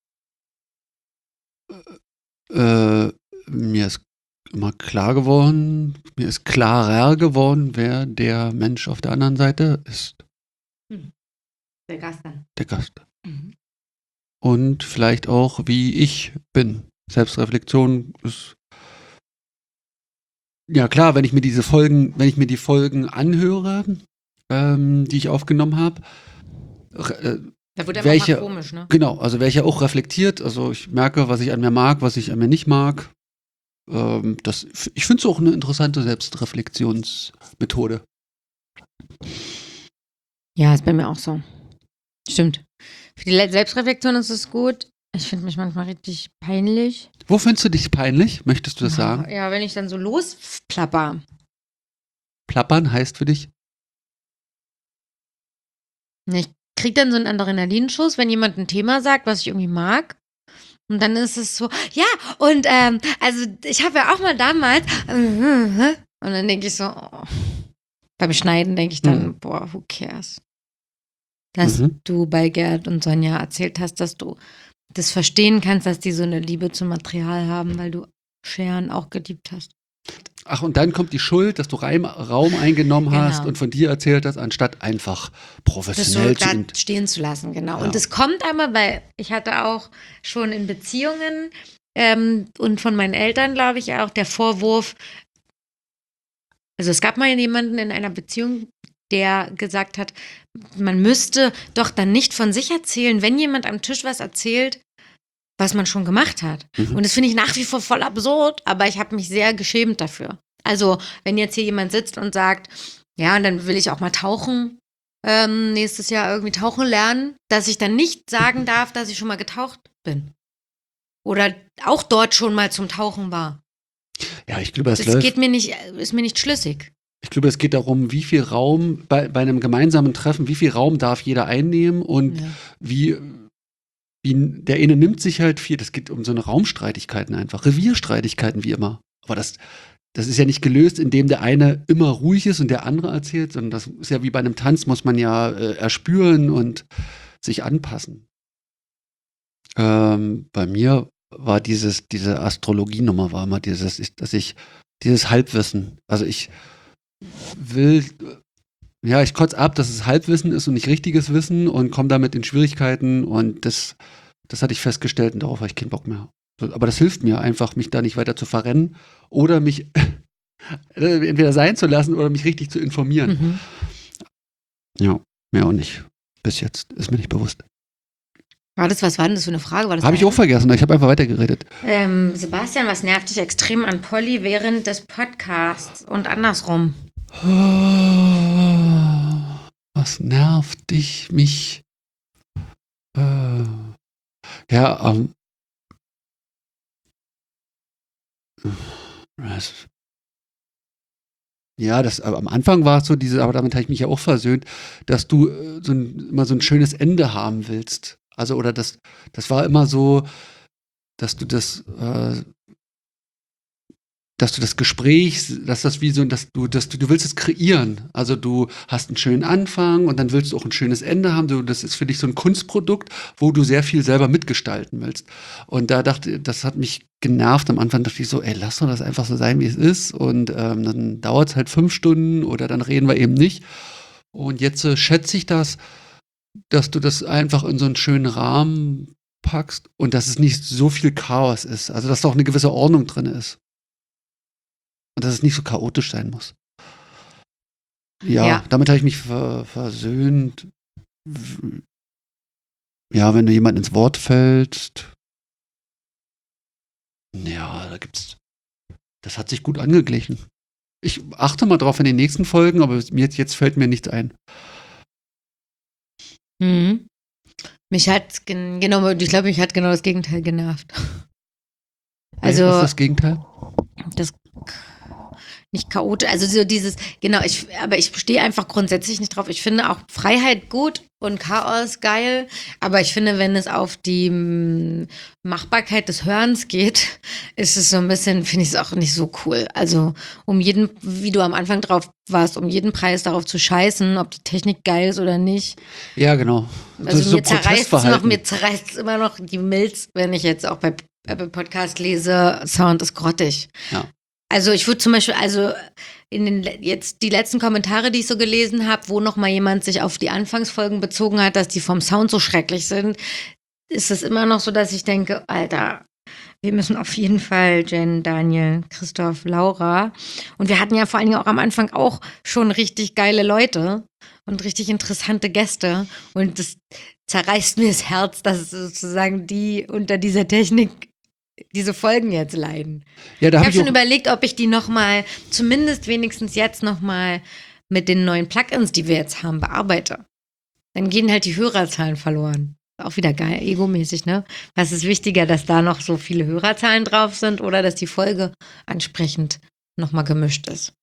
Äh, mir ist immer klar geworden, mir ist klarer geworden, wer der Mensch auf der anderen Seite ist. Der Gast dann. Der Gast. Mhm. Und vielleicht auch, wie ich bin. Selbstreflexion ist. Ja klar, wenn ich mir diese Folgen, wenn ich mir die Folgen anhöre, ähm, die ich aufgenommen habe, äh, Da wird welche, einfach mal komisch, ne? genau, also wäre ich ja auch reflektiert. Also ich merke, was ich an mir mag, was ich an mir nicht mag. Ähm, das, ich finde es auch eine interessante Selbstreflexionsmethode. Ja, ist bei mir auch so. Stimmt. Für die Selbstreflexion ist es gut. Ich finde mich manchmal richtig peinlich. Wo findest du dich peinlich? Möchtest du das sagen? Ja, wenn ich dann so losplapper. Plappern heißt für dich? Ich kriege dann so einen Adrenalinschuss, wenn jemand ein Thema sagt, was ich irgendwie mag. Und dann ist es so, ja, und ähm, also ich habe ja auch mal damals, und dann denke ich so, oh. Beim Schneiden denke ich dann, mhm. boah, who cares? Dass mhm. du bei Gerd und Sonja erzählt hast, dass du das verstehen kannst, dass die so eine Liebe zum Material haben, weil du Scheren auch geliebt hast. Ach, und dann kommt die Schuld, dass du Reim, Raum eingenommen hast genau. und von dir erzählt hast, anstatt einfach professionell das so zu stehen zu lassen, genau. Ja. Und es kommt einmal, weil ich hatte auch schon in Beziehungen ähm, und von meinen Eltern, glaube ich, auch der Vorwurf, also es gab mal jemanden in einer Beziehung, der gesagt hat, man müsste doch dann nicht von sich erzählen, wenn jemand am Tisch was erzählt, was man schon gemacht hat. Mhm. Und das finde ich nach wie vor voll absurd, aber ich habe mich sehr geschämt dafür. Also, wenn jetzt hier jemand sitzt und sagt, ja, und dann will ich auch mal tauchen, ähm, nächstes Jahr irgendwie tauchen lernen, dass ich dann nicht sagen darf, dass ich schon mal getaucht bin. Oder auch dort schon mal zum Tauchen war. Ja, ich glaube, es das läuft. geht mir nicht, ist mir nicht schlüssig. Ich glaube, es geht darum, wie viel Raum bei, bei einem gemeinsamen Treffen, wie viel Raum darf jeder einnehmen und ja. wie, wie der eine nimmt sich halt viel, das geht um so eine Raumstreitigkeiten einfach, Revierstreitigkeiten wie immer. Aber das, das ist ja nicht gelöst, indem der eine immer ruhig ist und der andere erzählt, sondern das ist ja wie bei einem Tanz, muss man ja äh, erspüren und sich anpassen. Ähm, bei mir war dieses, diese Astrologie-Nummer war immer dieses, dass ich, dieses Halbwissen, also ich will, ja, ich kotze ab, dass es Halbwissen ist und nicht richtiges Wissen und komme damit in Schwierigkeiten und das, das hatte ich festgestellt und darauf habe ich keinen Bock mehr. Aber das hilft mir einfach, mich da nicht weiter zu verrennen oder mich entweder sein zu lassen oder mich richtig zu informieren. Mhm. Ja, mehr auch nicht. Bis jetzt ist mir nicht bewusst. War das, was war denn das für eine Frage? Habe ich auch vergessen, ich habe einfach weitergeredet. Ähm, Sebastian, was nervt dich extrem an Polly während des Podcasts und andersrum? Was nervt dich, mich? Äh, ja, ähm. Das, ja, das, aber am Anfang war es so diese, aber damit habe ich mich ja auch versöhnt, dass du äh, so ein, immer so ein schönes Ende haben willst. Also, oder das, das war immer so, dass du das, äh, dass du das Gespräch, dass das wie so, dass du, dass du, du willst es kreieren. Also du hast einen schönen Anfang und dann willst du auch ein schönes Ende haben. Du, das ist für dich so ein Kunstprodukt, wo du sehr viel selber mitgestalten willst. Und da dachte, das hat mich genervt. Am Anfang dachte ich so, ey, lass doch das einfach so sein, wie es ist. Und ähm, dann dauert es halt fünf Stunden oder dann reden wir eben nicht. Und jetzt äh, schätze ich das, dass du das einfach in so einen schönen Rahmen packst und dass es nicht so viel Chaos ist. Also dass da auch eine gewisse Ordnung drin ist. Und dass es nicht so chaotisch sein muss. Ja, ja. Damit habe ich mich ver- versöhnt. Ja, wenn du jemand ins Wort fällst. Ja, da gibt's. Das hat sich gut angeglichen. Ich achte mal drauf in den nächsten Folgen, aber mir jetzt, jetzt fällt mir nichts ein. Mhm. Mich hat, genau, ich glaube, mich hat genau das Gegenteil genervt. Also, was ist das Gegenteil? Das nicht chaotisch. Also so dieses, genau, ich, aber ich stehe einfach grundsätzlich nicht drauf. Ich finde auch Freiheit gut und Chaos geil, aber ich finde, wenn es auf die m, Machbarkeit des Hörens geht, ist es so ein bisschen, finde ich es auch nicht so cool. Also um jeden, wie du am Anfang drauf warst, um jeden Preis darauf zu scheißen, ob die Technik geil ist oder nicht. Ja, genau. Das Also ist so mir zerreißt es noch, Protestverhalten. mir zerreißt es immer noch die Milz, wenn ich jetzt auch bei Apple Podcast lese, Sound ist grottig. Ja. Also ich würde zum Beispiel, also in den jetzt die letzten Kommentare, die ich so gelesen habe, wo noch mal jemand sich auf die Anfangsfolgen bezogen hat, dass die vom Sound so schrecklich sind, ist es immer noch so, dass ich denke, Alter, wir müssen auf jeden Fall Jen, Daniel, Christoph, Laura und wir hatten ja vor allen Dingen auch am Anfang auch schon richtig geile Leute und richtig interessante Gäste und das zerreißt mir das Herz, dass sozusagen die unter dieser Technik diese Folgen jetzt leiden. Ja, da ich hab habe ich schon auch- überlegt, ob ich die nochmal, zumindest wenigstens jetzt nochmal mit den neuen Plugins, die wir jetzt haben, bearbeite. Dann gehen halt die Hörerzahlen verloren. Auch wieder geil, egomäßig, ne? Was ist wichtiger, dass da noch so viele Hörerzahlen drauf sind oder dass die Folge ansprechend nochmal gemischt ist?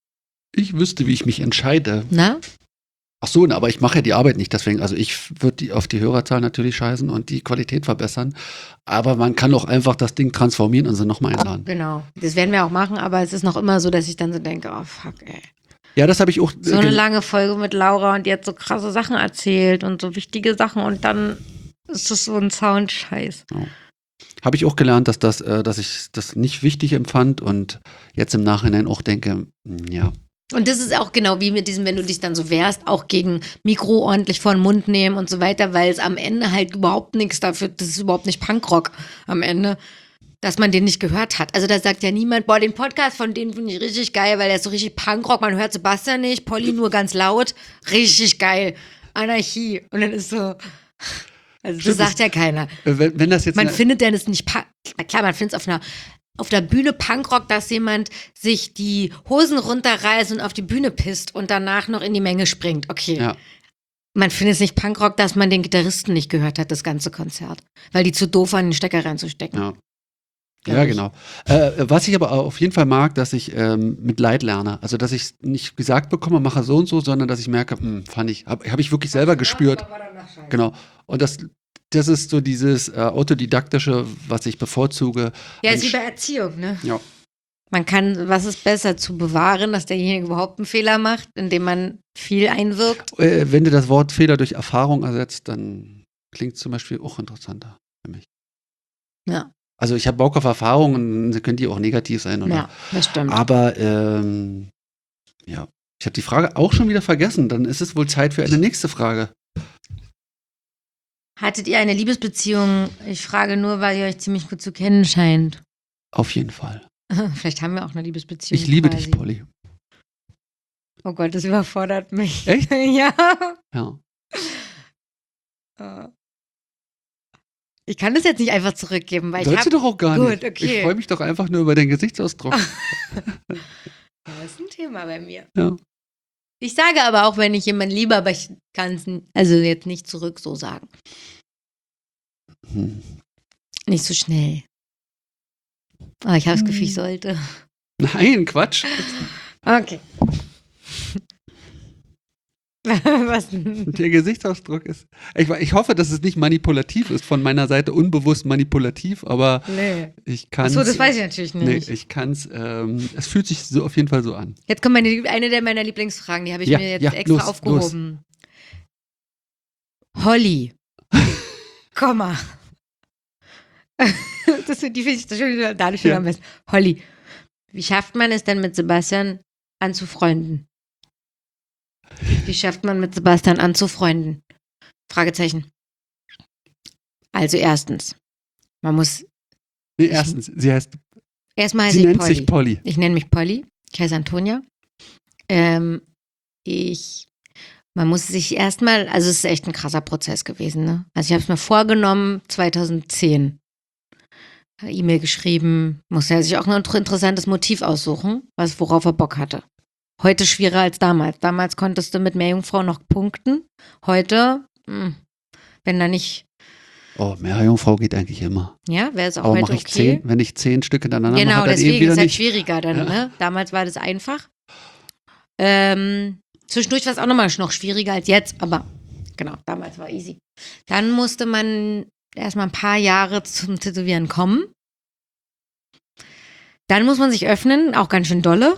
Ich wüsste, wie ich mich entscheide. Na? Ach so, aber ich mache ja die Arbeit nicht, deswegen, also ich würde die auf die Hörerzahl natürlich scheißen und die Qualität verbessern. Aber man kann auch einfach das Ding transformieren und sie nochmal einladen. Genau. Das werden wir auch machen, aber es ist noch immer so, dass ich dann so denke, oh fuck, ey. Ja, das habe ich auch. äh, So eine ge- lange Folge mit Laura und die hat so krasse Sachen erzählt und so wichtige Sachen und dann ist das so ein Soundscheiß. Habe ich auch gelernt, dass das, äh, dass ich das nicht wichtig empfand und jetzt im Nachhinein auch denke, mh, ja. Und das ist auch genau wie mit diesem, wenn du dich dann so wehrst, auch gegen Mikro ordentlich vor den Mund nehmen und so weiter, weil es am Ende halt überhaupt nichts dafür, das ist überhaupt nicht Punkrock am Ende, dass man den nicht gehört hat. Also da sagt ja niemand, boah, den Podcast von denen finde ich richtig geil, weil der ist so richtig Punkrock, man hört Sebastian nicht, Polly nur ganz laut, richtig geil, Anarchie. Und dann ist so, also das Stimmt, sagt ja keiner. Äh, Wenn, wenn das jetzt. Man eine- findet denn es nicht, pa- klar, man findet es auf einer auf der Bühne Punkrock, dass jemand sich die Hosen runterreißt und auf die Bühne pisst und danach noch in die Menge springt. Okay. Ja. Man findet es nicht Punkrock, dass man den Gitarristen nicht gehört hat, das ganze Konzert. Weil die zu doof waren, den Stecker reinzustecken. Ja. Glaub Ja, ich. genau. Äh, was ich aber auf jeden Fall mag, dass ich ähm, mit Leid lerne. Also, dass ich nicht gesagt bekomme, mache so und so, sondern dass ich merke, hm, fand ich, habe hab ich wirklich selber gespürt. Genau. Und das, das ist so dieses äh, Autodidaktische, was ich bevorzuge. Ja, Ein ist wie Sch- bei Erziehung, ne? Ja. Man kann, was ist besser, zu bewahren, dass derjenige überhaupt einen Fehler macht, indem man viel einwirkt? Äh, wenn du das Wort Fehler durch Erfahrung ersetzt, dann klingt es zum Beispiel auch interessanter für mich. Ja, Also ich habe Bock auf Erfahrungen, sie können die auch negativ sein, oder? ja, das stimmt. Aber ähm, ja, ich habe die Frage auch schon wieder vergessen. Dann ist es wohl Zeit für eine nächste Frage. Hattet ihr eine Liebesbeziehung? Ich frage nur, weil ihr euch ziemlich gut zu kennen scheint. Auf jeden Fall. Vielleicht haben wir auch eine Liebesbeziehung. Ich liebe quasi. dich, Polly. Oh Gott, das überfordert mich. Echt? Ja. Ja. Äh. Ich kann das jetzt nicht einfach zurückgeben, weil ich Sollst du habe. doch auch gar Gut, nicht. okay. Ich freue mich doch einfach nur über den Gesichtsausdruck. Das ist ein Thema bei mir. Ja. Ich sage aber auch, wenn ich jemanden liebe, aber ich kann es also jetzt nicht zurück so sagen. Hm. Nicht so schnell. Aber ich habe das Gefühl, ich Hm. sollte. Nein, Quatsch. Okay. Was denn? Der Gesichtsausdruck ist. Ich, ich hoffe, dass es nicht manipulativ ist, von meiner Seite unbewusst manipulativ, aber Nee. ich kann Achso, das weiß ich natürlich Nee, nicht. ich kann es, ähm, es fühlt sich so auf jeden Fall so an. Jetzt kommt meine, eine der meiner Lieblingsfragen, die habe ich Ja, mir jetzt ja, extra los, aufgehoben. Holly. Komma. das, die finde ich das schon, da schon Ja. am besten. Holly. Wie schafft man es denn mit Sebastian anzufreunden? Wie schafft man mit Sebastian anzufreunden? Fragezeichen. Also erstens, man muss, Nee, erstens, sie heißt, erstmal heiße sie ich nennt Polly. sich Polly. Ich nenne mich Polly. Ich heiße Antonia. Ähm, ich, man muss sich erstmal, also es ist echt ein krasser Prozess gewesen, ne? Also ich habe es mir vorgenommen, zweitausendzehn. E-Mail geschrieben, muss ja sich auch ein interessantes Motiv aussuchen, was, worauf er Bock hatte. Heute schwieriger als damals. Damals konntest du mit Meerjungfrau noch punkten. Heute, mh, wenn da nicht Oh, Meerjungfrau geht eigentlich immer. Ja, wäre es auch Aber heute mache ich okay? zehn, wenn ich zehn Stück hintereinander Genau, mache, dann deswegen eben wieder ist halt nicht. schwieriger dann, Ja. ne? Damals war das einfach. Ähm, zwischendurch war es auch nochmal noch schwieriger als jetzt, aber genau, damals war easy. Dann musste man erstmal ein paar Jahre zum Tätowieren kommen. Dann muss man sich öffnen, auch ganz schön dolle.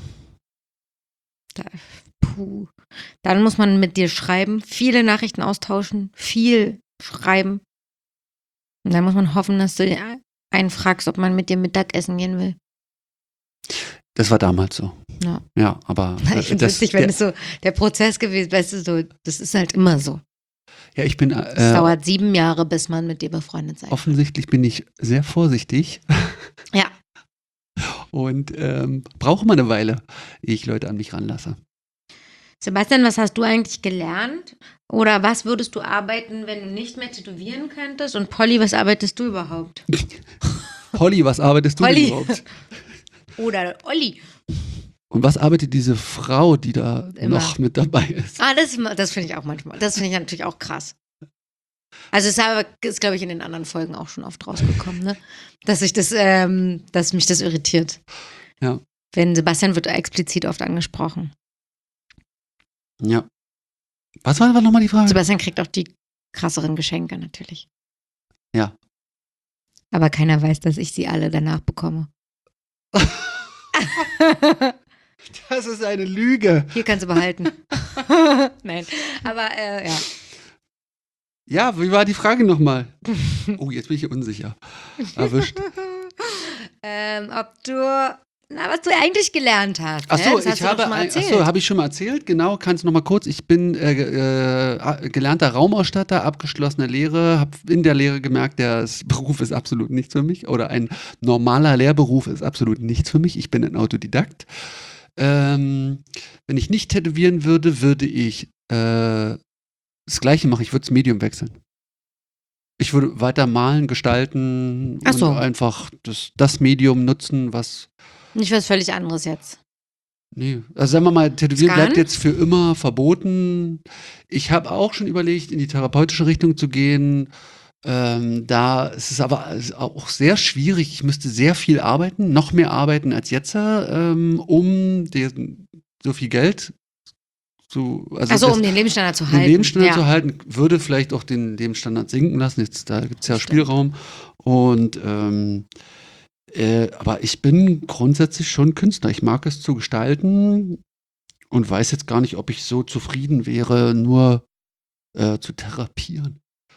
Da, puh. Dann muss man mit dir schreiben, viele Nachrichten austauschen, viel schreiben. Und dann muss man hoffen, dass du einen fragst, ob man mit dir Mittagessen gehen will. Das war damals so. Ja. Ja, aber äh, Ich finde es das, witzig, wenn der, es so der Prozess gewesen ist, weißt du, so, das ist halt immer so. ja, ich bin Es äh, dauert sieben Jahre, bis man mit dir befreundet sein kann. offensichtlich bin ich sehr vorsichtig Ja. und ähm, brauche mal eine Weile, ehe ich Leute an mich ranlasse. Sebastian, was hast du eigentlich gelernt? Oder was würdest du arbeiten, wenn du nicht mehr tätowieren könntest? Und Polly, was arbeitest du überhaupt? Polly, was arbeitest du Polly. denn überhaupt? Oder Olli. Und was arbeitet diese Frau, die da Immer. noch mit dabei ist? Ah, das, das finde ich auch manchmal. Das finde ich natürlich auch krass. Also es ist, aber- ist glaube ich, in den anderen Folgen auch schon oft rausgekommen, ne? Dass ich das, ähm, dass mich das irritiert. Ja. Wenn Sebastian wird explizit oft angesprochen. Ja. Was war nochmal die Frage? Sebastian kriegt auch die krasseren Geschenke natürlich. Ja. Aber keiner weiß, dass ich sie alle danach bekomme. Das ist eine Lüge. Hier kannst du behalten. Nein, aber äh, ja. Ja, wie war die Frage nochmal? Oh, jetzt bin ich unsicher. Erwischt. ähm, ob du, na, was du eigentlich gelernt hast. Ach ne? so, Das hast ich du doch habe, schon mal ein- ach erzählt. so, habe ich schon mal erzählt. Genau, kannst du noch mal kurz. Ich bin äh, äh, gelernter Raumausstatter, abgeschlossene Lehre, habe in der Lehre gemerkt, der ist- Beruf ist absolut nichts für mich oder ein normaler Lehrberuf ist absolut nichts für mich. Ich bin ein Autodidakt. Ähm, wenn ich nicht tätowieren würde, würde ich äh, das Gleiche machen. Ich würde das Medium wechseln. Ich würde weiter malen, gestalten Ach so. und einfach das, das Medium nutzen, was Nicht was völlig anderes jetzt. Nee, also sagen wir mal, Tätowieren Scan? bleibt jetzt für immer verboten. Ich habe auch schon überlegt, in die therapeutische Richtung zu gehen. Ähm, da ist es aber auch sehr schwierig. Ich müsste sehr viel arbeiten, noch mehr arbeiten als jetzt, ähm, um den, so viel Geld zu, also Achso, das- um den Lebensstandard zu den halten. Lebensstandard ja. zu halten, würde vielleicht auch den Lebensstandard sinken lassen. Jetzt, da gibt es ja Stimmt. Spielraum. Und ähm, äh, aber ich bin grundsätzlich schon Künstler. Ich mag es zu gestalten und weiß jetzt gar nicht, ob ich so zufrieden wäre, nur äh, zu therapieren.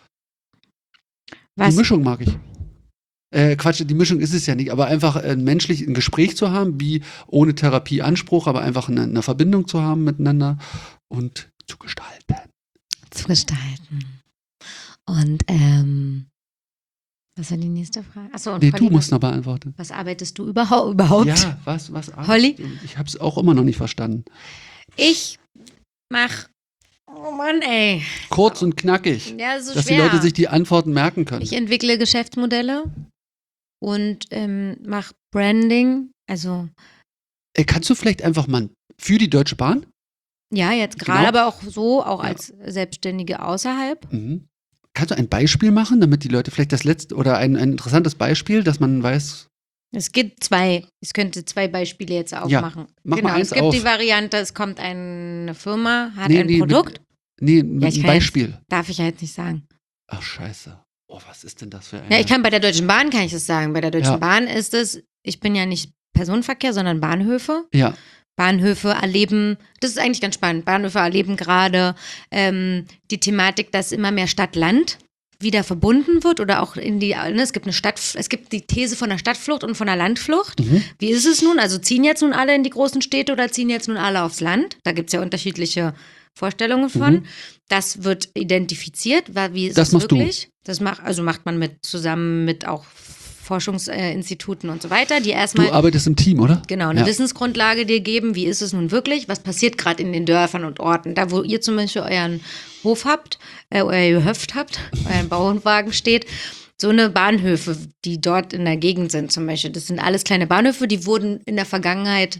Was? Die Mischung mag ich. Äh, Quatsch, die Mischung ist es ja nicht, aber einfach äh, menschlich ein Gespräch zu haben, wie ohne Therapieanspruch, aber einfach eine, eine Verbindung zu haben miteinander und zu gestalten. Zu gestalten. Und, ähm, was war die nächste Frage? Achso, und Nee, Polly, du musst was, noch beantworten. was arbeitest du überhaupt? überhaupt? Ja, was, was? Holly? Ich habe es auch immer noch nicht verstanden. Ich mach, oh Mann, ey. Kurz und knackig, Ja, so dass schwer. die Leute sich die Antworten merken können. Ich entwickle Geschäftsmodelle und ähm, mache Branding. Also, Äh, kannst du vielleicht einfach mal für die Deutsche Bahn? ja, jetzt gerade, Genau. aber auch so, auch Ja. als Selbstständige außerhalb. Mhm. Kannst du ein Beispiel machen, damit die Leute vielleicht das letzte oder ein, ein interessantes Beispiel, dass man weiß, Es gibt zwei, ich könnte zwei Beispiele jetzt Ja, aufmachen. mach genau, mal eins es gibt auf. die Variante, es kommt eine Firma, hat Nee, ein nee, Produkt. nee, Ja, ein ich kann Beispiel. Darf ich ja jetzt nicht sagen. Ach, scheiße. Oh, was ist denn das für ein. Ja, ich kann bei der Deutschen Bahn, kann ich das sagen. Bei der Deutschen Ja. Bahn ist es, ich bin ja nicht Personenverkehr, sondern Bahnhöfe. Ja, Bahnhöfe erleben, das ist eigentlich ganz spannend, Bahnhöfe erleben gerade ähm, die Thematik, dass immer mehr Stadt-Land wieder verbunden wird oder auch in die, ne, es gibt eine Stadt, es gibt die These von der Stadtflucht und von der Landflucht. Mhm. Wie ist es nun? Also ziehen jetzt nun alle in die großen Städte oder ziehen jetzt nun alle aufs Land? Da gibt es ja unterschiedliche Vorstellungen von. Mhm. Das wird identifiziert, weil wie ist Das es machst du. wirklich? Das macht, also macht man mit zusammen mit auch Forschungsinstituten und so weiter, die erstmal du arbeitest im Team, oder? Genau, eine Ja. Wissensgrundlage dir geben, wie ist es nun wirklich, was passiert gerade in den Dörfern und Orten, da wo ihr zum Beispiel euren Hof habt, äh, euer Gehöft habt, euren Bauernwagen steht, so eine Bahnhöfe, die dort in der Gegend sind zum Beispiel, das sind alles kleine Bahnhöfe, die wurden in der Vergangenheit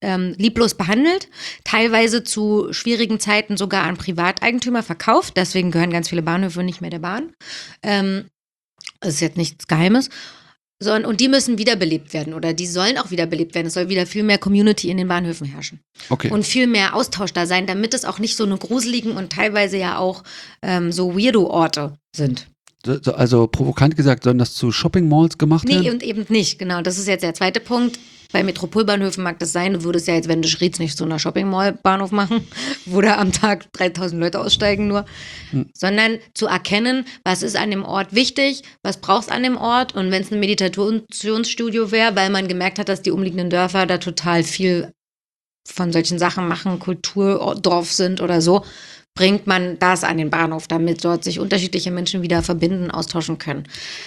ähm, lieblos behandelt, teilweise zu schwierigen Zeiten sogar an Privateigentümer verkauft. Deswegen gehören ganz viele Bahnhöfe nicht mehr der Bahn. Ähm, das ist jetzt nichts Geheimes. So, und die müssen wiederbelebt werden oder die sollen auch wiederbelebt werden. Es soll wieder viel mehr Community in den Bahnhöfen herrschen. Okay. Und viel mehr Austausch da sein, damit es auch nicht so eine gruseligen und teilweise ja auch ähm, so Weirdo-Orte sind. So- Also provokant gesagt, sollen das zu Shopping-Malls gemacht Nee, werden? und eben nicht, genau. Das ist jetzt der zweite Punkt. Bei Metropolbahnhöfen mag das sein. Du würdest ja jetzt, wenn du Schriez, nicht so einer Shopping-Mall-Bahnhof machen, wo da am Tag dreitausend Leute aussteigen nur. Hm. Sondern zu erkennen, was ist an dem Ort wichtig, was brauchst du an dem Ort. Und wenn es ein Meditationsstudio wäre, weil man gemerkt hat, dass die umliegenden Dörfer da total viel von solchen Sachen machen, Kulturdorf sind oder so, bringt man das an den Bahnhof, damit dort sich unterschiedliche Menschen wieder verbinden, austauschen können.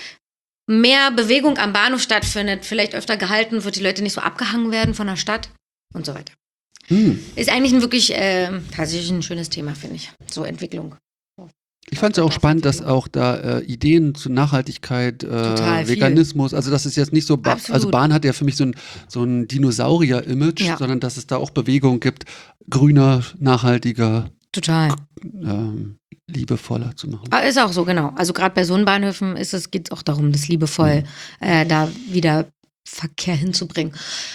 Mehr Bewegung am Bahnhof stattfindet, vielleicht öfter gehalten wird, die Leute nicht so abgehangen werden von der Stadt und so weiter. Hm. Ist eigentlich ein wirklich äh, tatsächlich ein schönes Thema, finde ich. So Entwicklung. Ich fand es ja auch spannend, dass auch da äh, Ideen zu Nachhaltigkeit, äh, Total viel. Veganismus, also das ist jetzt nicht so, ba Absolut. also Bahn hat ja für mich so ein, so ein Dinosaurier-Image, Ja. sondern dass es da auch Bewegung gibt, grüner, nachhaltiger, Total. ähm, liebevoller zu machen. Aber ist auch so, genau. Also gerade bei so einen Bahnhöfen ist es, geht es auch darum, das liebevoll äh, da wieder Verkehr hinzubringen.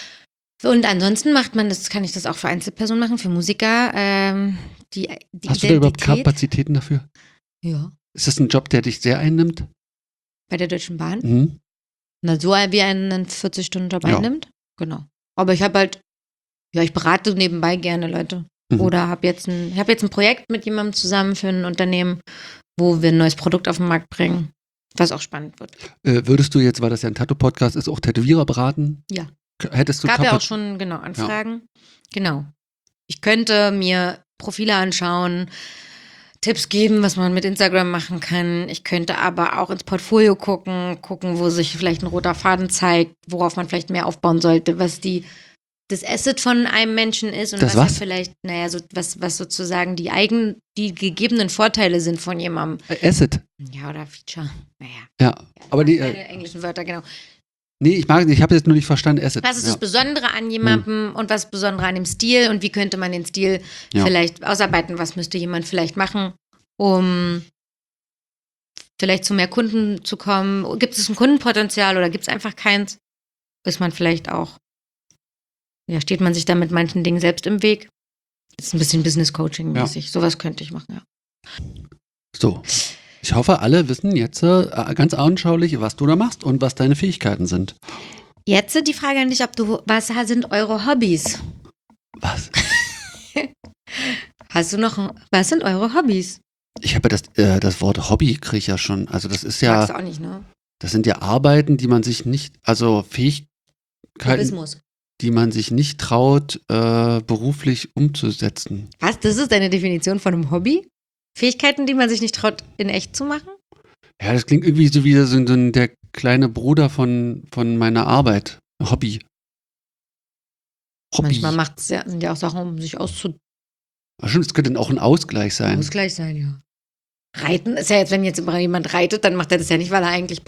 Und ansonsten macht man, das kann ich das auch für Einzelpersonen machen, für Musiker, ähm, die, die Hast du da überhaupt Identität. Kapazitäten dafür? Ja. Ist das ein Job, der dich sehr einnimmt? Bei der Deutschen Bahn? Mhm. Na, so wie einen vierzig-Stunden-Job Ja. einnimmt. Genau. Aber ich habe halt, ja, ich berate nebenbei gerne Leute. Mhm. Oder habe jetzt ein, ich habe jetzt ein Projekt mit jemandem zusammen für ein Unternehmen, wo wir ein neues Produkt auf den Markt bringen, was auch spannend wird. Äh, würdest du jetzt, weil das ja ein Tattoo-Podcast ist, auch Tätowierer beraten? Ja. K- Hättest du Gab ja auch Kapaz- schon, genau, Anfragen. Genau. Ich könnte mir Profile anschauen, Tipps geben, was man mit Instagram machen kann. Ich könnte aber auch ins Portfolio gucken, gucken, wo sich vielleicht ein roter Faden zeigt, worauf man vielleicht mehr aufbauen sollte, was die das Asset von einem Menschen ist und Das was, was? er vielleicht, naja, so, was, was sozusagen die eigen, die gegebenen Vorteile sind von jemandem. Äh, Asset. Ja, oder Feature. Naja. Ja, aber die, Keine äh, englischen Wörter, genau. nee, ich mag, ich habe jetzt nur nicht verstanden, Asset. Was ist ja. das Besondere an jemandem und was ist Besondere an dem Stil und wie könnte man den Stil Ja. vielleicht ausarbeiten? Was müsste jemand vielleicht machen, um vielleicht zu mehr Kunden zu kommen? Gibt es ein Kundenpotenzial oder gibt es einfach keins? Ist man vielleicht auch, ja, steht man sich da mit manchen Dingen selbst im Weg? Das ist ein bisschen Business-Coaching-mäßig. Sowas könnte ich machen, ja. So. Ich hoffe, alle wissen jetzt äh, ganz anschaulich, was du da machst und was deine Fähigkeiten sind. Jetzt die Frage an dich, ob du, was sind eure Hobbys? Was? Hast du noch, was sind eure Hobbys? Ich habe ja das, äh, das Wort Hobby kriege ich ja schon. Also das ist Magst ja, du auch nicht, ne? das sind ja Arbeiten, die man sich nicht, also Fähigkeiten, Hobbismus. die man sich nicht traut, äh, beruflich umzusetzen. Was? Das ist deine Definition von einem Hobby? Fähigkeiten, die man sich nicht traut, in echt zu machen? Ja, das klingt irgendwie so wie so, so ein, der kleine Bruder von, von meiner Arbeit. Hobby. Hobby. Manchmal macht's ja, sind ja auch Sachen, um sich auszu Aber schon, es könnte auch ein Ausgleich sein. Ausgleich sein, ja. Reiten ist ja jetzt, wenn jetzt jemand reitet, dann macht er das ja nicht, weil er eigentlich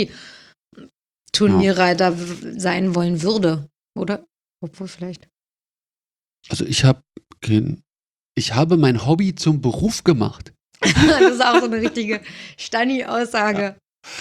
Profi-Turnierreiter w- sein wollen würde, oder? Obwohl vielleicht. Also ich habe kein, ich habe mein Hobby zum Beruf gemacht. Das ist auch so eine richtige Stani-Aussage.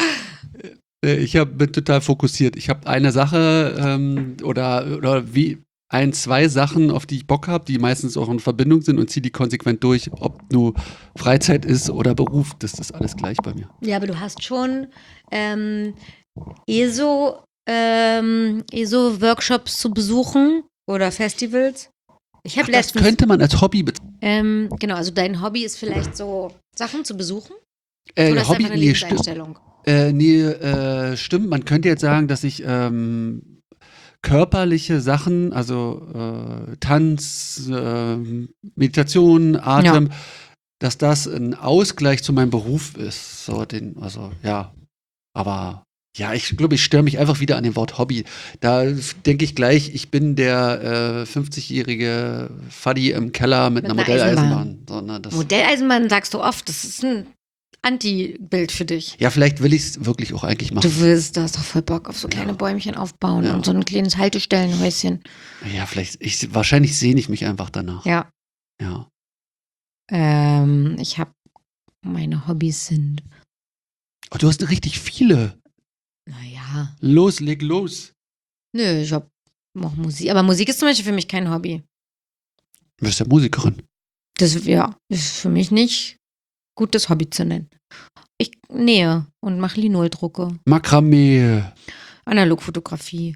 Äh, Ich hab, bin total fokussiert. Ich habe eine Sache ähm, oder, oder wie ein, zwei Sachen, auf die ich Bock habe, die meistens auch in Verbindung sind und ziehe die konsequent durch, ob nur Freizeit ist oder Beruf. Das ist alles gleich bei mir. Ja, aber du hast schon ähm, E S O, ähm, E S O-Workshops zu besuchen oder Festivals. Ich Ach, habe das letztens. könnte man als Hobby bezeichnen. Ähm, genau, also dein Hobby ist vielleicht so Sachen zu besuchen? Äh, Oder ist Hobby, einfach eine nee, stimmt. Lebenseinstellung? Äh, nee, äh, stimmt. Man könnte jetzt sagen, dass ich ähm, körperliche Sachen, also äh, Tanz, äh, Meditation, Atem, dass das ein Ausgleich zu meinem Beruf ist. So den, also ja, aber ja, ich glaube, ich störe mich einfach wieder an dem Wort Hobby. Da denke ich gleich, ich bin der äh, fünfzigjährige Faddy im Keller mit, Mit einer einer Modelleisenbahn. So, ne, das, Modelleisenbahn sagst du oft, das ist ein Anti-Bild für dich. Ja, vielleicht will ich es wirklich auch eigentlich machen. Du willst, du hast doch voll Bock auf so kleine Ja. Bäumchen aufbauen Ja. und so ein kleines Haltestellenhäuschen. Ja, vielleicht, ich, wahrscheinlich sehne ich mich einfach danach. Ja. Ja. Ähm, ich habe, meine Hobbys sind, Oh, du hast richtig viele. naja, Los, leg los. nö, ich hab noch Musik. Aber Musik ist zum Beispiel für mich kein Hobby. Du bist ja Musikerin. Das, ja, ist für mich nicht gut, das Hobby zu nennen. Ich nähe und mache Linoldrucke. Makramee. Analogfotografie.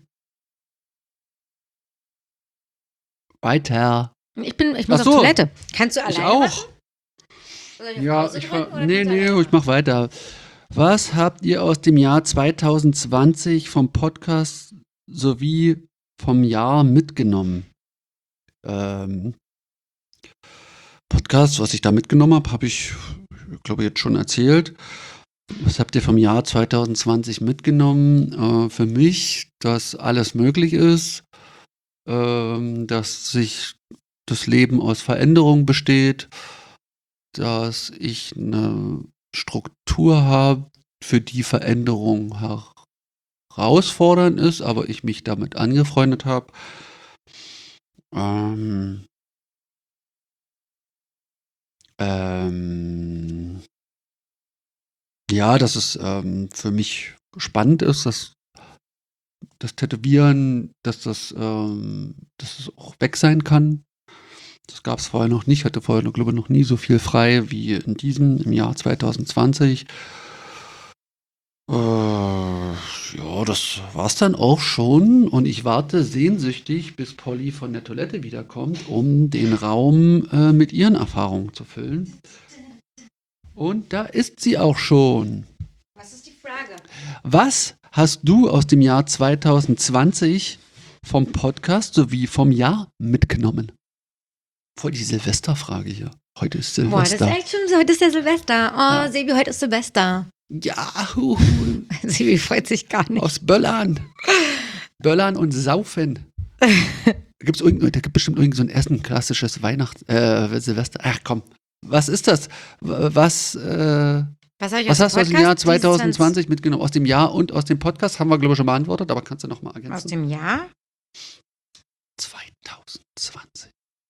Weiter. Ich bin, ich muss Ach auf so. Toilette. Kannst du Ich alleine auch. machen? Soll ich auf Ja, Pause ich drücken war. oder Nee, kannst du nee, alleine ich mach weiter. Was habt ihr aus dem Jahr zwanzig zwanzig vom Podcast sowie vom Jahr mitgenommen? Ähm, Podcast, was ich da mitgenommen habe, habe ich, ich glaube, jetzt schon erzählt. Was habt ihr vom Jahr zwanzig zwanzig mitgenommen? Äh, für mich, dass alles möglich ist, ähm, dass sich das Leben aus Veränderung besteht, dass ich eine Struktur habe, für die Veränderung herausfordernd ist, aber ich mich damit angefreundet habe. Ähm, ähm, ja, dass es ähm, für mich spannend ist, dass das Tätowieren, dass das, ähm, dass es auch weg sein kann. Das gab es vorher noch nicht. Ich hatte vorher, glaube ich, noch nie so viel frei wie in diesem, im Jahr zwanzig zwanzig. Äh, ja, das war's dann auch schon. Und ich warte sehnsüchtig, bis Polly von der Toilette wiederkommt, um den Raum äh, mit ihren Erfahrungen zu füllen. Und da ist sie auch schon. Was ist die Frage? Was hast du aus dem Jahr zwanzig zwanzig vom Podcast sowie vom Jahr mitgenommen? Voll die Silvesterfrage hier. Heute ist Boah, das ist Silvester. echt schon so. Heute ist ja Silvester. Oh, Ja. Sebi, heute ist Silvester. Ja, hu, Sebi freut sich gar nicht. aus Böllern. Böllern und Saufen. Gibt's irgend, da gibt bestimmt irgend so ein Essen, klassisches Weihnachts-, äh, Silvester. Ach komm, was ist das? W- Was, äh, Was, hab ich was aus hast du aus dem Podcast? Jahr Dieses zwanzig zwanzig mitgenommen? Aus dem Jahr und aus dem Podcast haben wir, glaube ich, schon beantwortet, aber kannst du noch mal Aus ergänzen? dem Jahr? zwanzig zwanzig.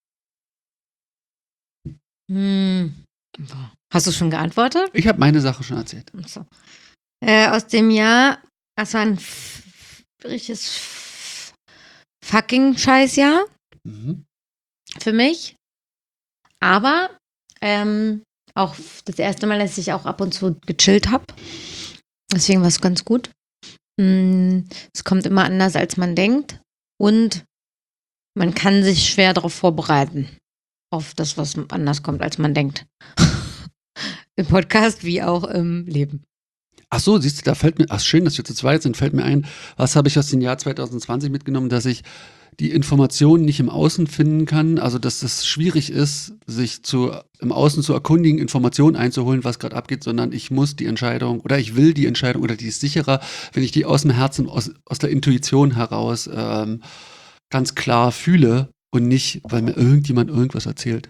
Hm. Boah. Hast du schon geantwortet? Ich habe meine Sache schon erzählt. So. Äh, aus dem Jahr, das war ein f- richtiges f- fucking Scheißjahr Mhm. für mich. Aber ähm, auch das erste Mal, dass ich auch ab und zu gechillt habe. Deswegen war es ganz gut. Mm, Es kommt immer anders, als man denkt. Und man kann sich schwer darauf vorbereiten. Auf das, was anders kommt, als man denkt. Im Podcast wie auch im Leben. Ach so, siehst du, da fällt mir, ach schön, dass wir zu zweit sind, fällt mir ein, was habe ich aus dem Jahr zwanzig zwanzig mitgenommen, dass ich die Informationen nicht im Außen finden kann, also dass es schwierig ist, sich zu, im Außen zu erkundigen, Informationen einzuholen, was gerade abgeht, sondern ich muss die Entscheidung oder ich will die Entscheidung oder die ist sicherer, wenn ich die aus dem Herzen, aus, aus der Intuition heraus ähm, ganz klar fühle und nicht, weil mir irgendjemand irgendwas erzählt.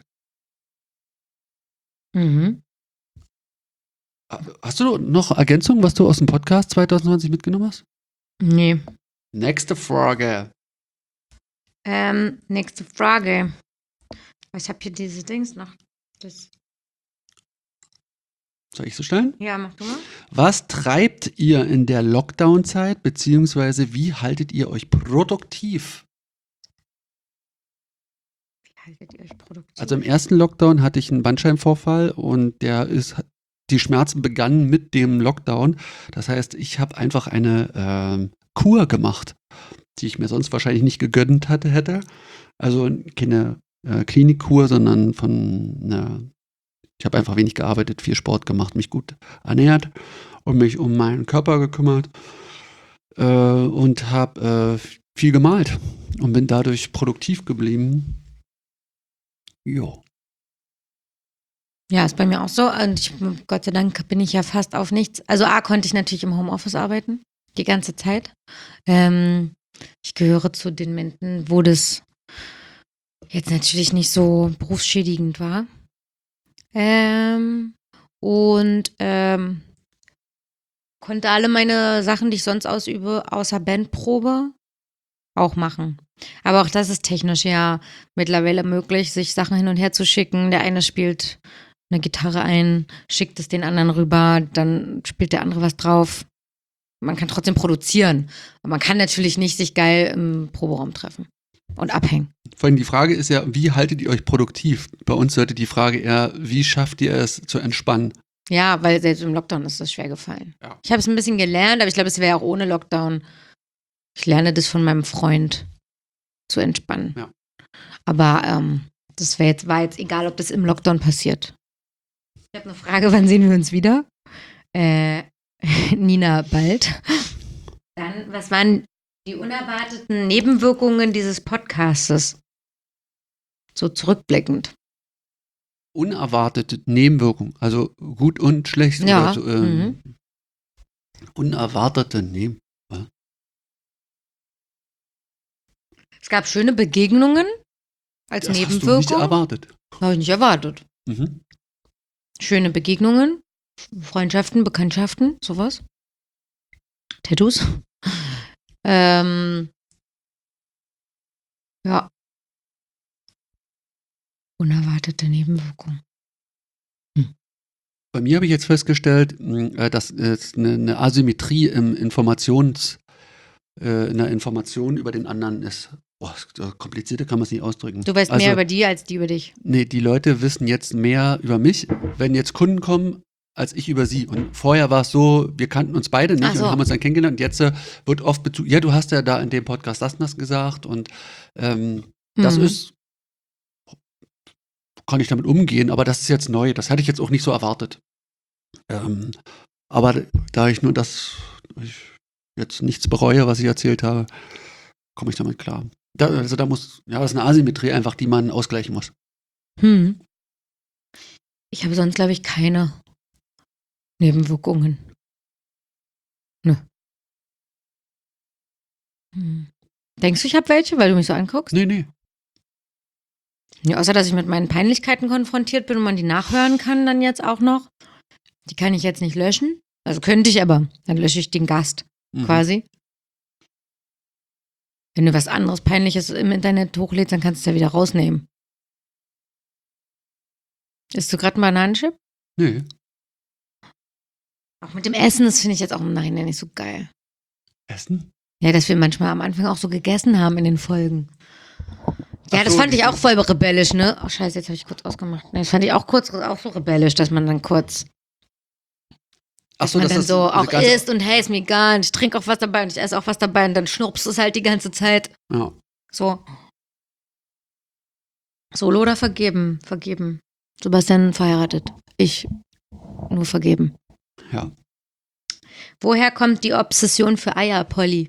Mhm. Hast du noch Ergänzungen, was du aus dem Podcast zwanzig zwanzig mitgenommen hast? Nee. Nächste Frage. Ähm, nächste Frage. Ich habe hier diese Dings noch. Das, Soll ich so stellen? ja, mach du mal. Was treibt ihr in der Lockdown-Zeit, beziehungsweise wie haltet ihr euch produktiv? Wie haltet ihr euch produktiv? Also im ersten Lockdown hatte ich einen Bandscheibenvorfall und der ist, die Schmerzen begannen mit dem Lockdown. Das heißt, ich habe einfach eine ähm, Kur gemacht, die ich mir sonst wahrscheinlich nicht gegönnt hatte, hätte. Also keine äh, Klinikkur, sondern von einer, ich habe einfach wenig gearbeitet, viel Sport gemacht, mich gut ernährt und mich um meinen Körper gekümmert äh, und habe äh, viel gemalt und bin dadurch produktiv geblieben. Jo. Ja, ist bei mir auch so. Und ich, Gott sei Dank bin ich ja fast auf nichts. Also A, konnte ich natürlich im Homeoffice arbeiten, die ganze Zeit. Ähm, ich gehöre zu den Menschen, wo das jetzt natürlich nicht so berufsschädigend war. Ähm, und ähm, konnte alle meine Sachen, die ich sonst ausübe, außer Bandprobe, auch machen. Aber auch das ist technisch ja mittlerweile möglich, sich Sachen hin und her zu schicken. Der eine spielt eine Gitarre ein, schickt es den anderen rüber, dann spielt der andere was drauf. Man kann trotzdem produzieren. Aber man kann natürlich nicht sich geil im Proberaum treffen und abhängen. Vor allem die Frage ist ja, wie haltet ihr euch produktiv? Bei uns sollte die Frage eher, wie schafft ihr es zu entspannen? Ja, weil selbst im Lockdown ist das schwer gefallen. Ja. Ich habe es ein bisschen gelernt, aber ich glaube, es wäre auch ohne Lockdown. Ich lerne das von meinem Freund zu entspannen. Ja. Aber ähm, das wäre jetzt, war jetzt egal, ob das im Lockdown passiert. Ich habe eine Frage, wann sehen wir uns wieder? Äh, Nina, bald. Dann, was waren die unerwarteten Nebenwirkungen dieses Podcastes? So zurückblickend. Unerwartete Nebenwirkungen, also gut und schlecht. Ja. Oder so, ähm, Mhm. Unerwartete Nebenwirkungen. Es gab schöne Begegnungen als Das hast du nicht Nebenwirkung. erwartet. Habe ich nicht erwartet. Mhm. Schöne Begegnungen, Freundschaften, Bekanntschaften, sowas. Tattoos. Ähm, ja. Unerwartete Nebenwirkung. Bei mir habe ich jetzt festgestellt, mh, dass es eine, eine Asymmetrie im Informations, äh, in der Information über den anderen ist. Boah, komplizierter kann man es nicht ausdrücken. Du weißt also, mehr über die als die über dich. Nee, die Leute wissen jetzt mehr über mich, wenn jetzt Kunden kommen, als ich über sie. Und vorher war es so, wir kannten uns beide nicht Ach so. und haben uns dann kennengelernt. Und jetzt äh, wird oft Bezug, ja, du hast ja da in dem Podcast das und das gesagt. Und ähm, das Mhm. ist, kann ich damit umgehen, aber das ist jetzt neu. Das hatte ich jetzt auch nicht so erwartet. Ähm, aber da ich nur das, ich jetzt nichts bereue, was ich erzählt habe, komme ich damit klar. Da, also da muss, ja, das ist eine Asymmetrie einfach, die man ausgleichen muss. Hm. Ich habe sonst, glaube ich, keine Nebenwirkungen. Nö. Hm. Denkst du, ich habe welche, weil du mich so anguckst? Nee, nee. Ja, außer, dass ich mit meinen Peinlichkeiten konfrontiert bin und man die nachhören kann dann jetzt auch noch. Die kann ich jetzt nicht löschen. Also könnte ich aber. Dann lösche ich den Gast Mhm. quasi. Wenn du was anderes Peinliches im Internet hochlädst, dann kannst du es ja wieder rausnehmen. Isst du gerade einen Bananenchip? Nee. Auch mit dem Essen, das finde ich jetzt auch im Nachhinein nicht so geil. Essen? Ja, dass wir manchmal am Anfang auch so gegessen haben in den Folgen. Ja, Ach das so, fand ich die- auch voll rebellisch, ne? Oh, scheiße, jetzt habe ich kurz ausgemacht. Nee, das fand ich auch kurz auch so rebellisch, dass man dann kurz, Ach dass so, man dass dann das so diese auch ganze- isst und hey, ist mir egal und ich trinke auch was dabei und ich esse auch was dabei und dann schnurpst es halt die ganze Zeit. Ja. So. Solo oder vergeben? Vergeben. Sebastian verheiratet. Ich nur vergeben. Ja. Woher kommt die Obsession für Eier, Polly?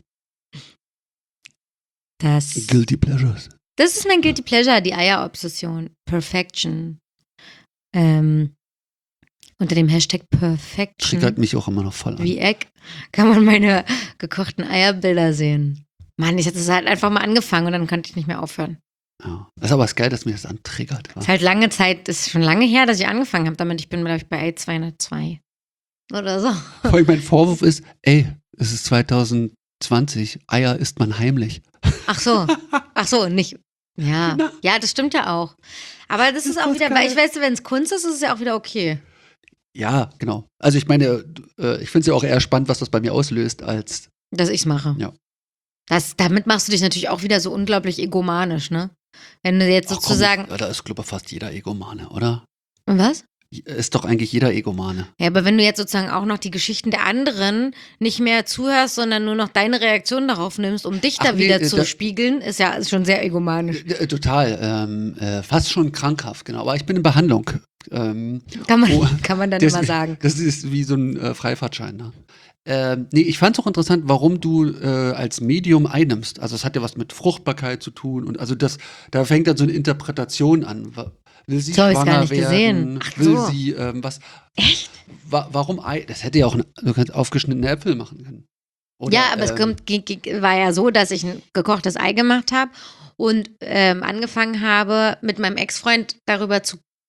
Das, Guilty Pleasures. das ist mein Guilty Pleasure, die Eier-Obsession. Perfection. Ähm, unter dem Hashtag Perfection, Triggert mich auch immer noch voll an. wie Egg, kann man meine gekochten Eierbilder sehen. Mann, ich hatte es halt einfach mal angefangen und dann konnte ich nicht mehr aufhören. Ja. Das ist aber das geil, dass mich das antriggert. Ist halt lange Zeit, ist schon lange her, dass ich angefangen habe damit. Ich bin, glaube ich, bei Ei zweihundertzwei oder so. Vor allem mein Vorwurf ist, ey, es ist zwanzig zwanzig, Eier isst man heimlich. Ach so, ach so, nicht. Ja, Na. ja, das stimmt ja auch. Aber das ist auch doch wieder, geil. weil ich weiß, wenn es Kunst ist, ist es ja auch wieder okay. Ja, genau. Also ich meine, äh, ich finde es ja auch eher spannend, was das bei mir auslöst, als Dass ich es mache. Ja. Das, damit machst du dich natürlich auch wieder so unglaublich egomanisch, ne? Wenn du jetzt Ach, komm, sozusagen. ja, da ist, glaube ich, fast jeder Egomane, oder? Was? Ist doch eigentlich jeder Egomane. Ja, aber wenn du jetzt sozusagen auch noch die Geschichten der anderen nicht mehr zuhörst, sondern nur noch deine Reaktion darauf nimmst, um dich Ach da nee, wieder äh, zu da- spiegeln, ist ja schon sehr egomanisch. Äh, Total. Ähm, äh, fast schon krankhaft, genau. Aber ich bin in Behandlung. Ähm, Kann man, Oh, kann man dann das- immer sagen. Das ist wie so ein äh, Freifahrtschein. Ne? Ähm, nee, ich fand es auch interessant, warum du äh, als Medium einnimmst. Also es hat ja was mit Fruchtbarkeit zu tun und also das, da fängt dann so eine Interpretation an. Wa- Will sie So, hab ich's schwanger gar nicht werden? gesehen. Ach Will so. sie ähm, was? Echt? Wa warum Ei? Das hätte ja auch ein, du kannst aufgeschnittene Äpfel machen können. Oder, Ja, aber es ähm, kommt, ge- ge- war ja so, dass ich ein gekochtes Ei gemacht habe und ähm, angefangen habe, mit meinem Ex-Freund darüber zu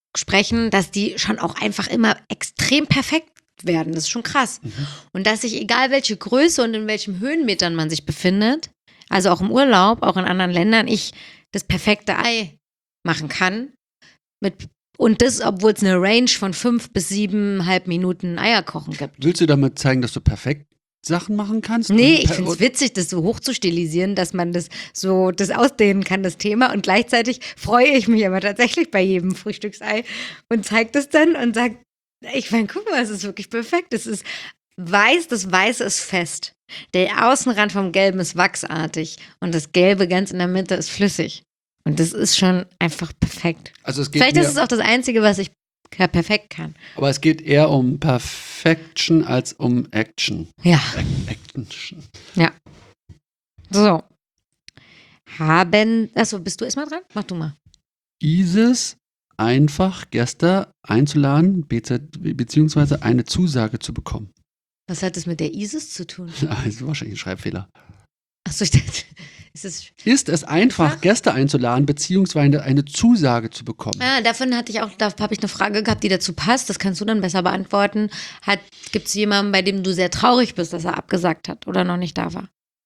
sprechen, dass die schon auch einfach immer extrem perfekt werden. Das ist schon krass. Mhm. Und dass sich, egal welche Größe und in welchen Höhenmetern man sich befindet, also auch im Urlaub, auch in anderen Ländern, ich das perfekte Ei machen kann. Mit, und das, obwohl es eine Range von fünf bis siebeneinhalb Minuten Eierkochen gibt. Willst du damit zeigen, dass du perfekt Sachen machen kannst? Nee, ich finde es witzig, das so hoch zu stilisieren, dass man das so das ausdehnen kann, das Thema. Und gleichzeitig freue ich mich aber tatsächlich bei jedem Frühstücksei und zeige das dann und sage, ich meine, guck mal, es ist wirklich perfekt. Es ist weiß, das Weiße ist fest. Der Außenrand vom Gelben ist wachsartig und das Gelbe ganz in der Mitte ist flüssig. Und das ist schon einfach perfekt. Also es geht Vielleicht mir, ist es auch das Einzige, was ich perfekt kann. Aber es geht eher um Perfection als um Action. Ja. Action. Ja. So. Haben, achso, bist du erstmal dran? Mach du mal. Isis einfach Gäste einzuladen, beziehungsweise eine Zusage zu bekommen. Was hat das mit der Isis zu tun? Das ist wahrscheinlich ein Schreibfehler. Achso, ich dachte, ist es. Ist es einfach, einfach, Gäste einzuladen, beziehungsweise eine Zusage zu bekommen? Ah, davon hatte ich auch, da habe ich eine Frage gehabt, die dazu passt. Das kannst du dann besser beantworten. Gibt es jemanden, bei dem du sehr traurig bist, dass er abgesagt hat oder noch nicht da war?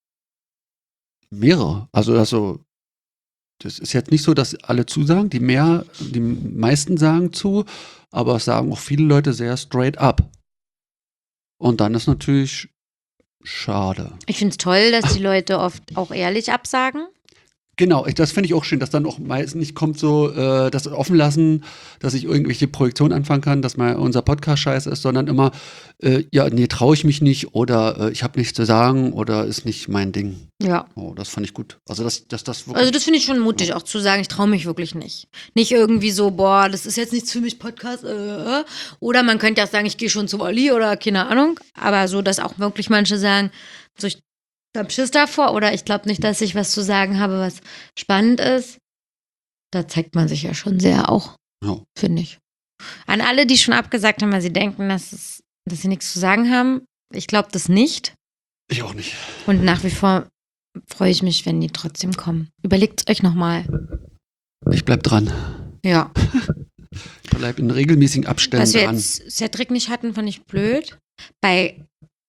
Mehrere. Also, also das ist jetzt nicht so, dass alle zusagen. Die mehr, die meisten sagen zu, aber es sagen auch viele Leute sehr straight up. Und dann ist natürlich schade. Ich finde es toll, dass die Leute oft auch ehrlich absagen. Genau, ich, das finde ich auch schön, dass dann auch meistens nicht kommt so, äh, das offen lassen, dass ich irgendwelche Projektionen anfangen kann, dass mal unser Podcast scheiße ist, sondern immer, äh, ja, nee, traue ich mich nicht oder äh, ich habe nichts zu sagen oder ist nicht mein Ding. Ja. Oh, das fand ich gut. Also das, das, das wirklich, also das finde ich schon mutig, ja. Auch zu sagen, ich traue mich wirklich nicht. Nicht irgendwie so, boah, das ist jetzt nichts für mich, Podcast, äh, oder man könnte auch sagen, ich gehe schon zu Olli oder keine Ahnung, aber so, dass auch wirklich manche sagen, so ich Ich habe Schiss davor oder ich glaube nicht, dass ich was zu sagen habe, was spannend ist. Da zeigt man sich ja schon sehr auch, ja. Finde ich. An alle, die schon abgesagt haben, weil sie denken, dass, es, dass sie nichts zu sagen haben, ich glaube das nicht. Ich auch nicht. Und nach wie vor freue ich mich, wenn die trotzdem kommen. Überlegt es euch nochmal. Ich bleib dran. Ja. Ich bleib in regelmäßigen Abständen dran. Was wir jetzt Cedric nicht hatten, fand ich blöd. Bei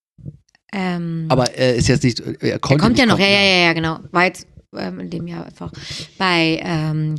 Ähm, Aber er ist jetzt nicht, er, er kommt ja noch, ja, ja, ja, ja, genau. War jetzt ähm, in dem Jahr einfach. Bei, ähm,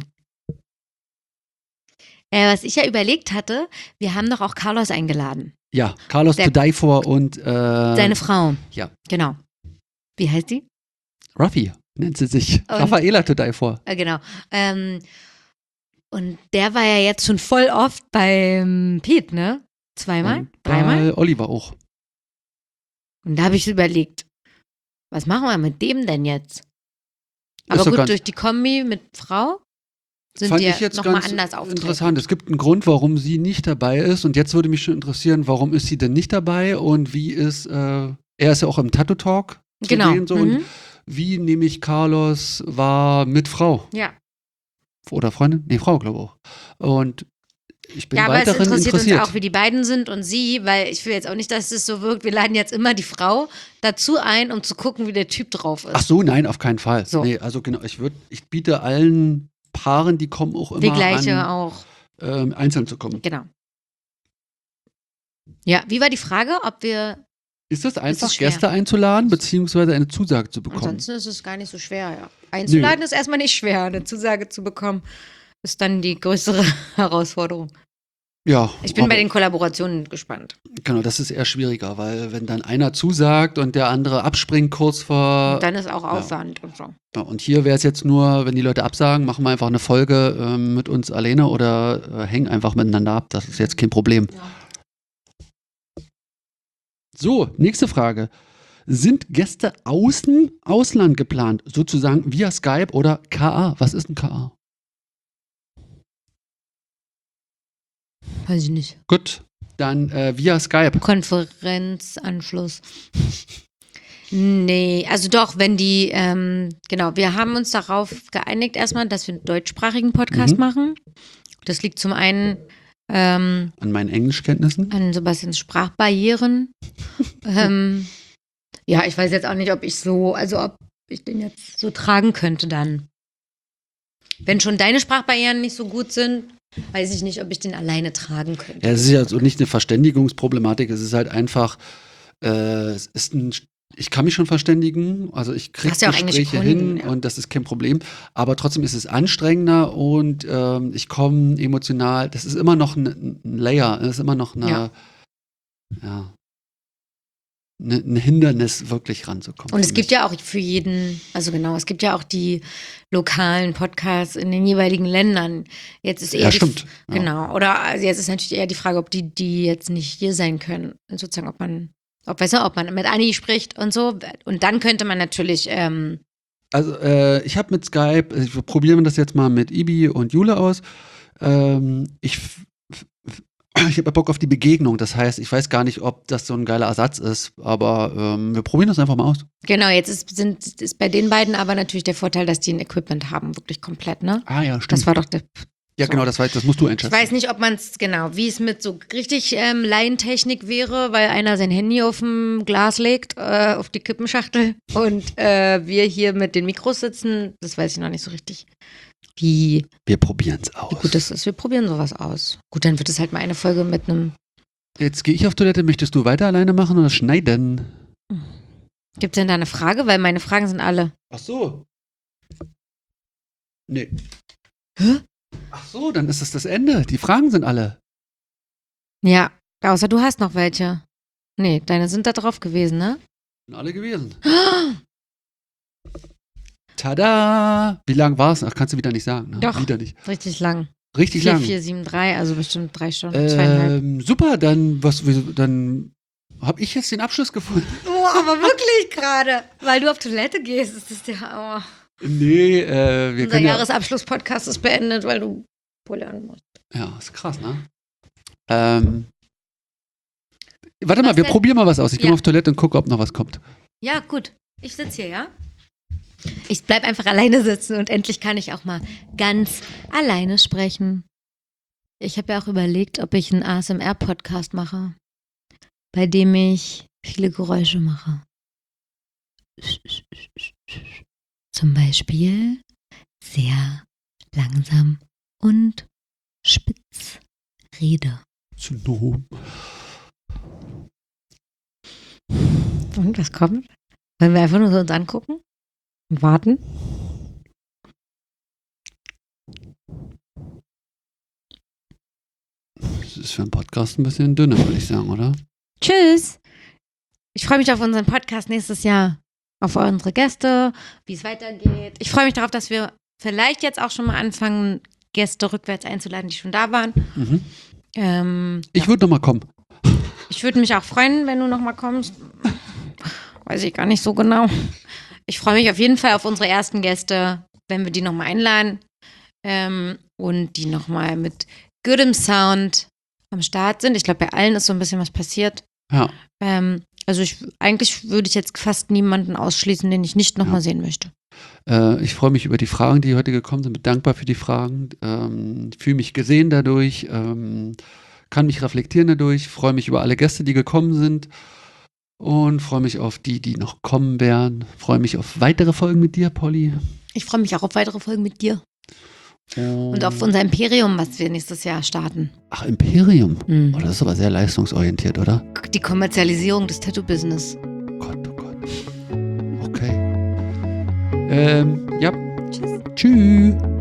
äh, was ich ja überlegt hatte, wir haben doch auch Carlos eingeladen. Ja, Carlos Der, to die for und äh, seine Frau. Ja. Genau. Wie heißt die? Raffi nennt sie sich. Und, Raffaela to die for. Äh, genau. Ähm, und der war ja jetzt schon voll oft beim Pete, ne? Zweimal? Und dreimal? Bei Oliver auch. Und da habe ich überlegt, was machen wir mit dem denn jetzt? Aber gut, durch die Kombi mit Frau sind fand die ich jetzt nochmal ganz anders auftreten. Interessant. Es gibt einen Grund, warum sie nicht dabei ist. Und jetzt würde mich schon interessieren, warum ist sie denn nicht dabei? Und wie ist, äh, er ist ja auch im Tattoo Talk zu genau. sehen. So, mhm. Und wie nehme ich Carlos wahr mit Frau? Ja. Oder Freundin? Nee, Frau, glaube ich auch. Und ich bin ja, aber weiterhin es interessiert, interessiert uns auch, wie die beiden sind und sie, weil ich will jetzt auch nicht, dass es so wirkt, wir laden jetzt immer die Frau dazu ein, um zu gucken, wie der Typ drauf ist. Ach so, nein, auf keinen Fall. So. Nee, also genau, ich würde, ich biete allen Paaren, die kommen, auch immer die gleiche an, auch. Ähm, einzeln zu kommen. Genau. Ja, wie war die Frage, ob wir... Ist es einfach, ist Gäste einzuladen, beziehungsweise eine Zusage zu bekommen? Ansonsten ist es gar nicht so schwer, ja. Einzuladen Nö. Ist erstmal nicht schwer, eine Zusage zu bekommen ist dann die größere Herausforderung. Ja. Ich bin bei den Kollaborationen gespannt. Genau, das ist eher schwieriger, weil wenn dann einer zusagt und der andere abspringt kurz vor... Und dann ist auch Aufwand ja. und so. Ja, und hier wäre es jetzt nur, wenn die Leute absagen, machen wir einfach eine Folge äh, mit uns alleine oder äh, hängen einfach miteinander ab. Das ist jetzt kein Problem. Ja. So, nächste Frage. Sind Gäste außen, Ausland geplant, sozusagen via Skype oder K A? Was ist ein K A? Weiß ich nicht. Gut, dann äh, via Skype. Konferenzanschluss. Nee, also doch, wenn die, ähm, genau, wir haben uns darauf geeinigt erstmal, dass wir einen deutschsprachigen Podcast mhm. machen. Das liegt zum einen ähm, an meinen Englischkenntnissen, an Sebastians Sprachbarrieren. ähm, ja, ich weiß jetzt auch nicht, ob ich so, also ob ich den jetzt so tragen könnte dann. Wenn schon deine Sprachbarrieren nicht so gut sind, weiß ich nicht, ob ich den alleine tragen könnte. Ja, es ist ja so nicht eine Verständigungsproblematik, es ist halt einfach, äh, es ist ein, ich kann mich schon verständigen, also ich kriege Hast ja auch englische Gespräche Kunden, hin ja. und das ist kein Problem, aber trotzdem ist es anstrengender und ähm, ich komme emotional, das ist immer noch ein, ein Layer, das ist immer noch eine, Ja. ja, eine, ein Hindernis, wirklich ranzukommen. Und es für gibt mich. ja auch für jeden, also genau, es gibt ja auch die lokalen Podcasts in den jeweiligen Ländern. Jetzt ist eher Ja, die, stimmt. Ja. Genau. Oder also jetzt ist natürlich eher die Frage, ob die, die jetzt nicht hier sein können. Sozusagen, ob man, ob, weißt du, ob man mit Anni spricht und so. Und dann könnte man natürlich, ähm, Also äh, ich habe mit Skype, ich probieren das jetzt mal mit Ibi und Jule aus. Ähm, ich f- f- ich habe Bock auf die Begegnung. Das heißt, ich weiß gar nicht, ob das so ein geiler Ersatz ist, aber ähm, wir probieren das einfach mal aus. genau, jetzt ist, sind, ist bei den beiden aber natürlich der Vorteil, dass die ein Equipment haben, wirklich komplett, ne? Ah ja, stimmt. Das war doch der. ja, so. genau, das, weiß, das musst du Ich einschätzen. weiß nicht, ob man es, genau, wie es mit so richtig ähm, Laientechnik wäre, weil einer sein Handy auf dem Glas legt, äh, auf die Kippenschachtel und äh, wir hier mit den Mikros sitzen. Das weiß ich noch nicht so richtig, wie, Wir probieren es aus. wie gut das ist. Wir probieren sowas aus. Gut, dann wird es halt mal eine Folge mit einem. Jetzt gehe ich auf Toilette. Möchtest du weiter alleine machen oder schneiden? Gibt es denn da eine Frage? Weil meine Fragen sind alle. Ach so. Nee. Hä? Ach so, dann ist das das Ende. Die Fragen sind alle. Ja, außer du hast noch welche. Nee, deine sind da drauf gewesen, ne? Sind alle gewesen. Tada! Wie lang war es? Ach, kannst du wieder nicht sagen. Ne? Doch. Wieder nicht. Richtig lang. Richtig vier, lang. vier, sieben, drei, also bestimmt drei Stunden, zweieinhalb. Ähm, super, dann was wir- dann habe ich jetzt den Abschluss gefunden. Oh, aber wirklich gerade. Weil du auf Toilette gehst, ist das der. Oh. Nee, äh, wir Unser können ja, Jahresabschluss-Podcast ist beendet, weil du pullern musst. ja, ist krass, ne? Ähm, warte Was mal, wir denn? probieren mal was aus. Ich gehe Ja. mal auf Toilette und gucke, ob noch was kommt. Ja, gut. Ich sitze hier, ja? Ich bleib einfach alleine sitzen und endlich kann ich auch mal ganz alleine sprechen. Ich habe ja auch überlegt, ob ich einen A S M R-Podcast mache, bei dem ich viele Geräusche mache. Zum Beispiel sehr langsam und spitz rede. Syndrom. Und was kommt? Wollen wir einfach nur so uns angucken und warten? Das ist für einen Podcast ein bisschen dünner, würde ich sagen, oder? Tschüss! Ich freue mich auf unseren Podcast nächstes Jahr. Auf unsere Gäste, wie es weitergeht. Ich freue mich darauf, dass wir vielleicht jetzt auch schon mal anfangen, Gäste rückwärts einzuladen, die schon da waren. Mhm. Ähm, Ich ja. würde noch mal kommen. Ich würde mich auch freuen, wenn du nochmal kommst. Weiß ich gar nicht so genau. Ich freue mich auf jeden Fall auf unsere ersten Gäste, wenn wir die nochmal einladen ähm, und die nochmal mit gutem Sound am Start sind. Ich glaube, bei allen ist so ein bisschen was passiert. Ja. Ähm, also ich, eigentlich würde ich jetzt fast niemanden ausschließen, den ich nicht nochmal Ja. sehen möchte. Äh, ich freue mich über die Fragen, die heute gekommen sind. Bin dankbar für die Fragen. Ähm, fühle mich gesehen dadurch. Ähm, kann mich reflektieren dadurch. Freue mich über alle Gäste, die gekommen sind. Und freue mich auf die, die noch kommen werden. Freue mich auf weitere Folgen mit dir, Polly. Ich freue mich auch auf weitere Folgen mit dir. Und, Und auf unser Imperium, was wir nächstes Jahr starten. Ach, Imperium. Mhm. Oh, das ist aber sehr leistungsorientiert, oder? Die Kommerzialisierung des Tattoo-Business. Gott, oh Gott. Okay. Ähm, ja. Tschüss. Tschüss.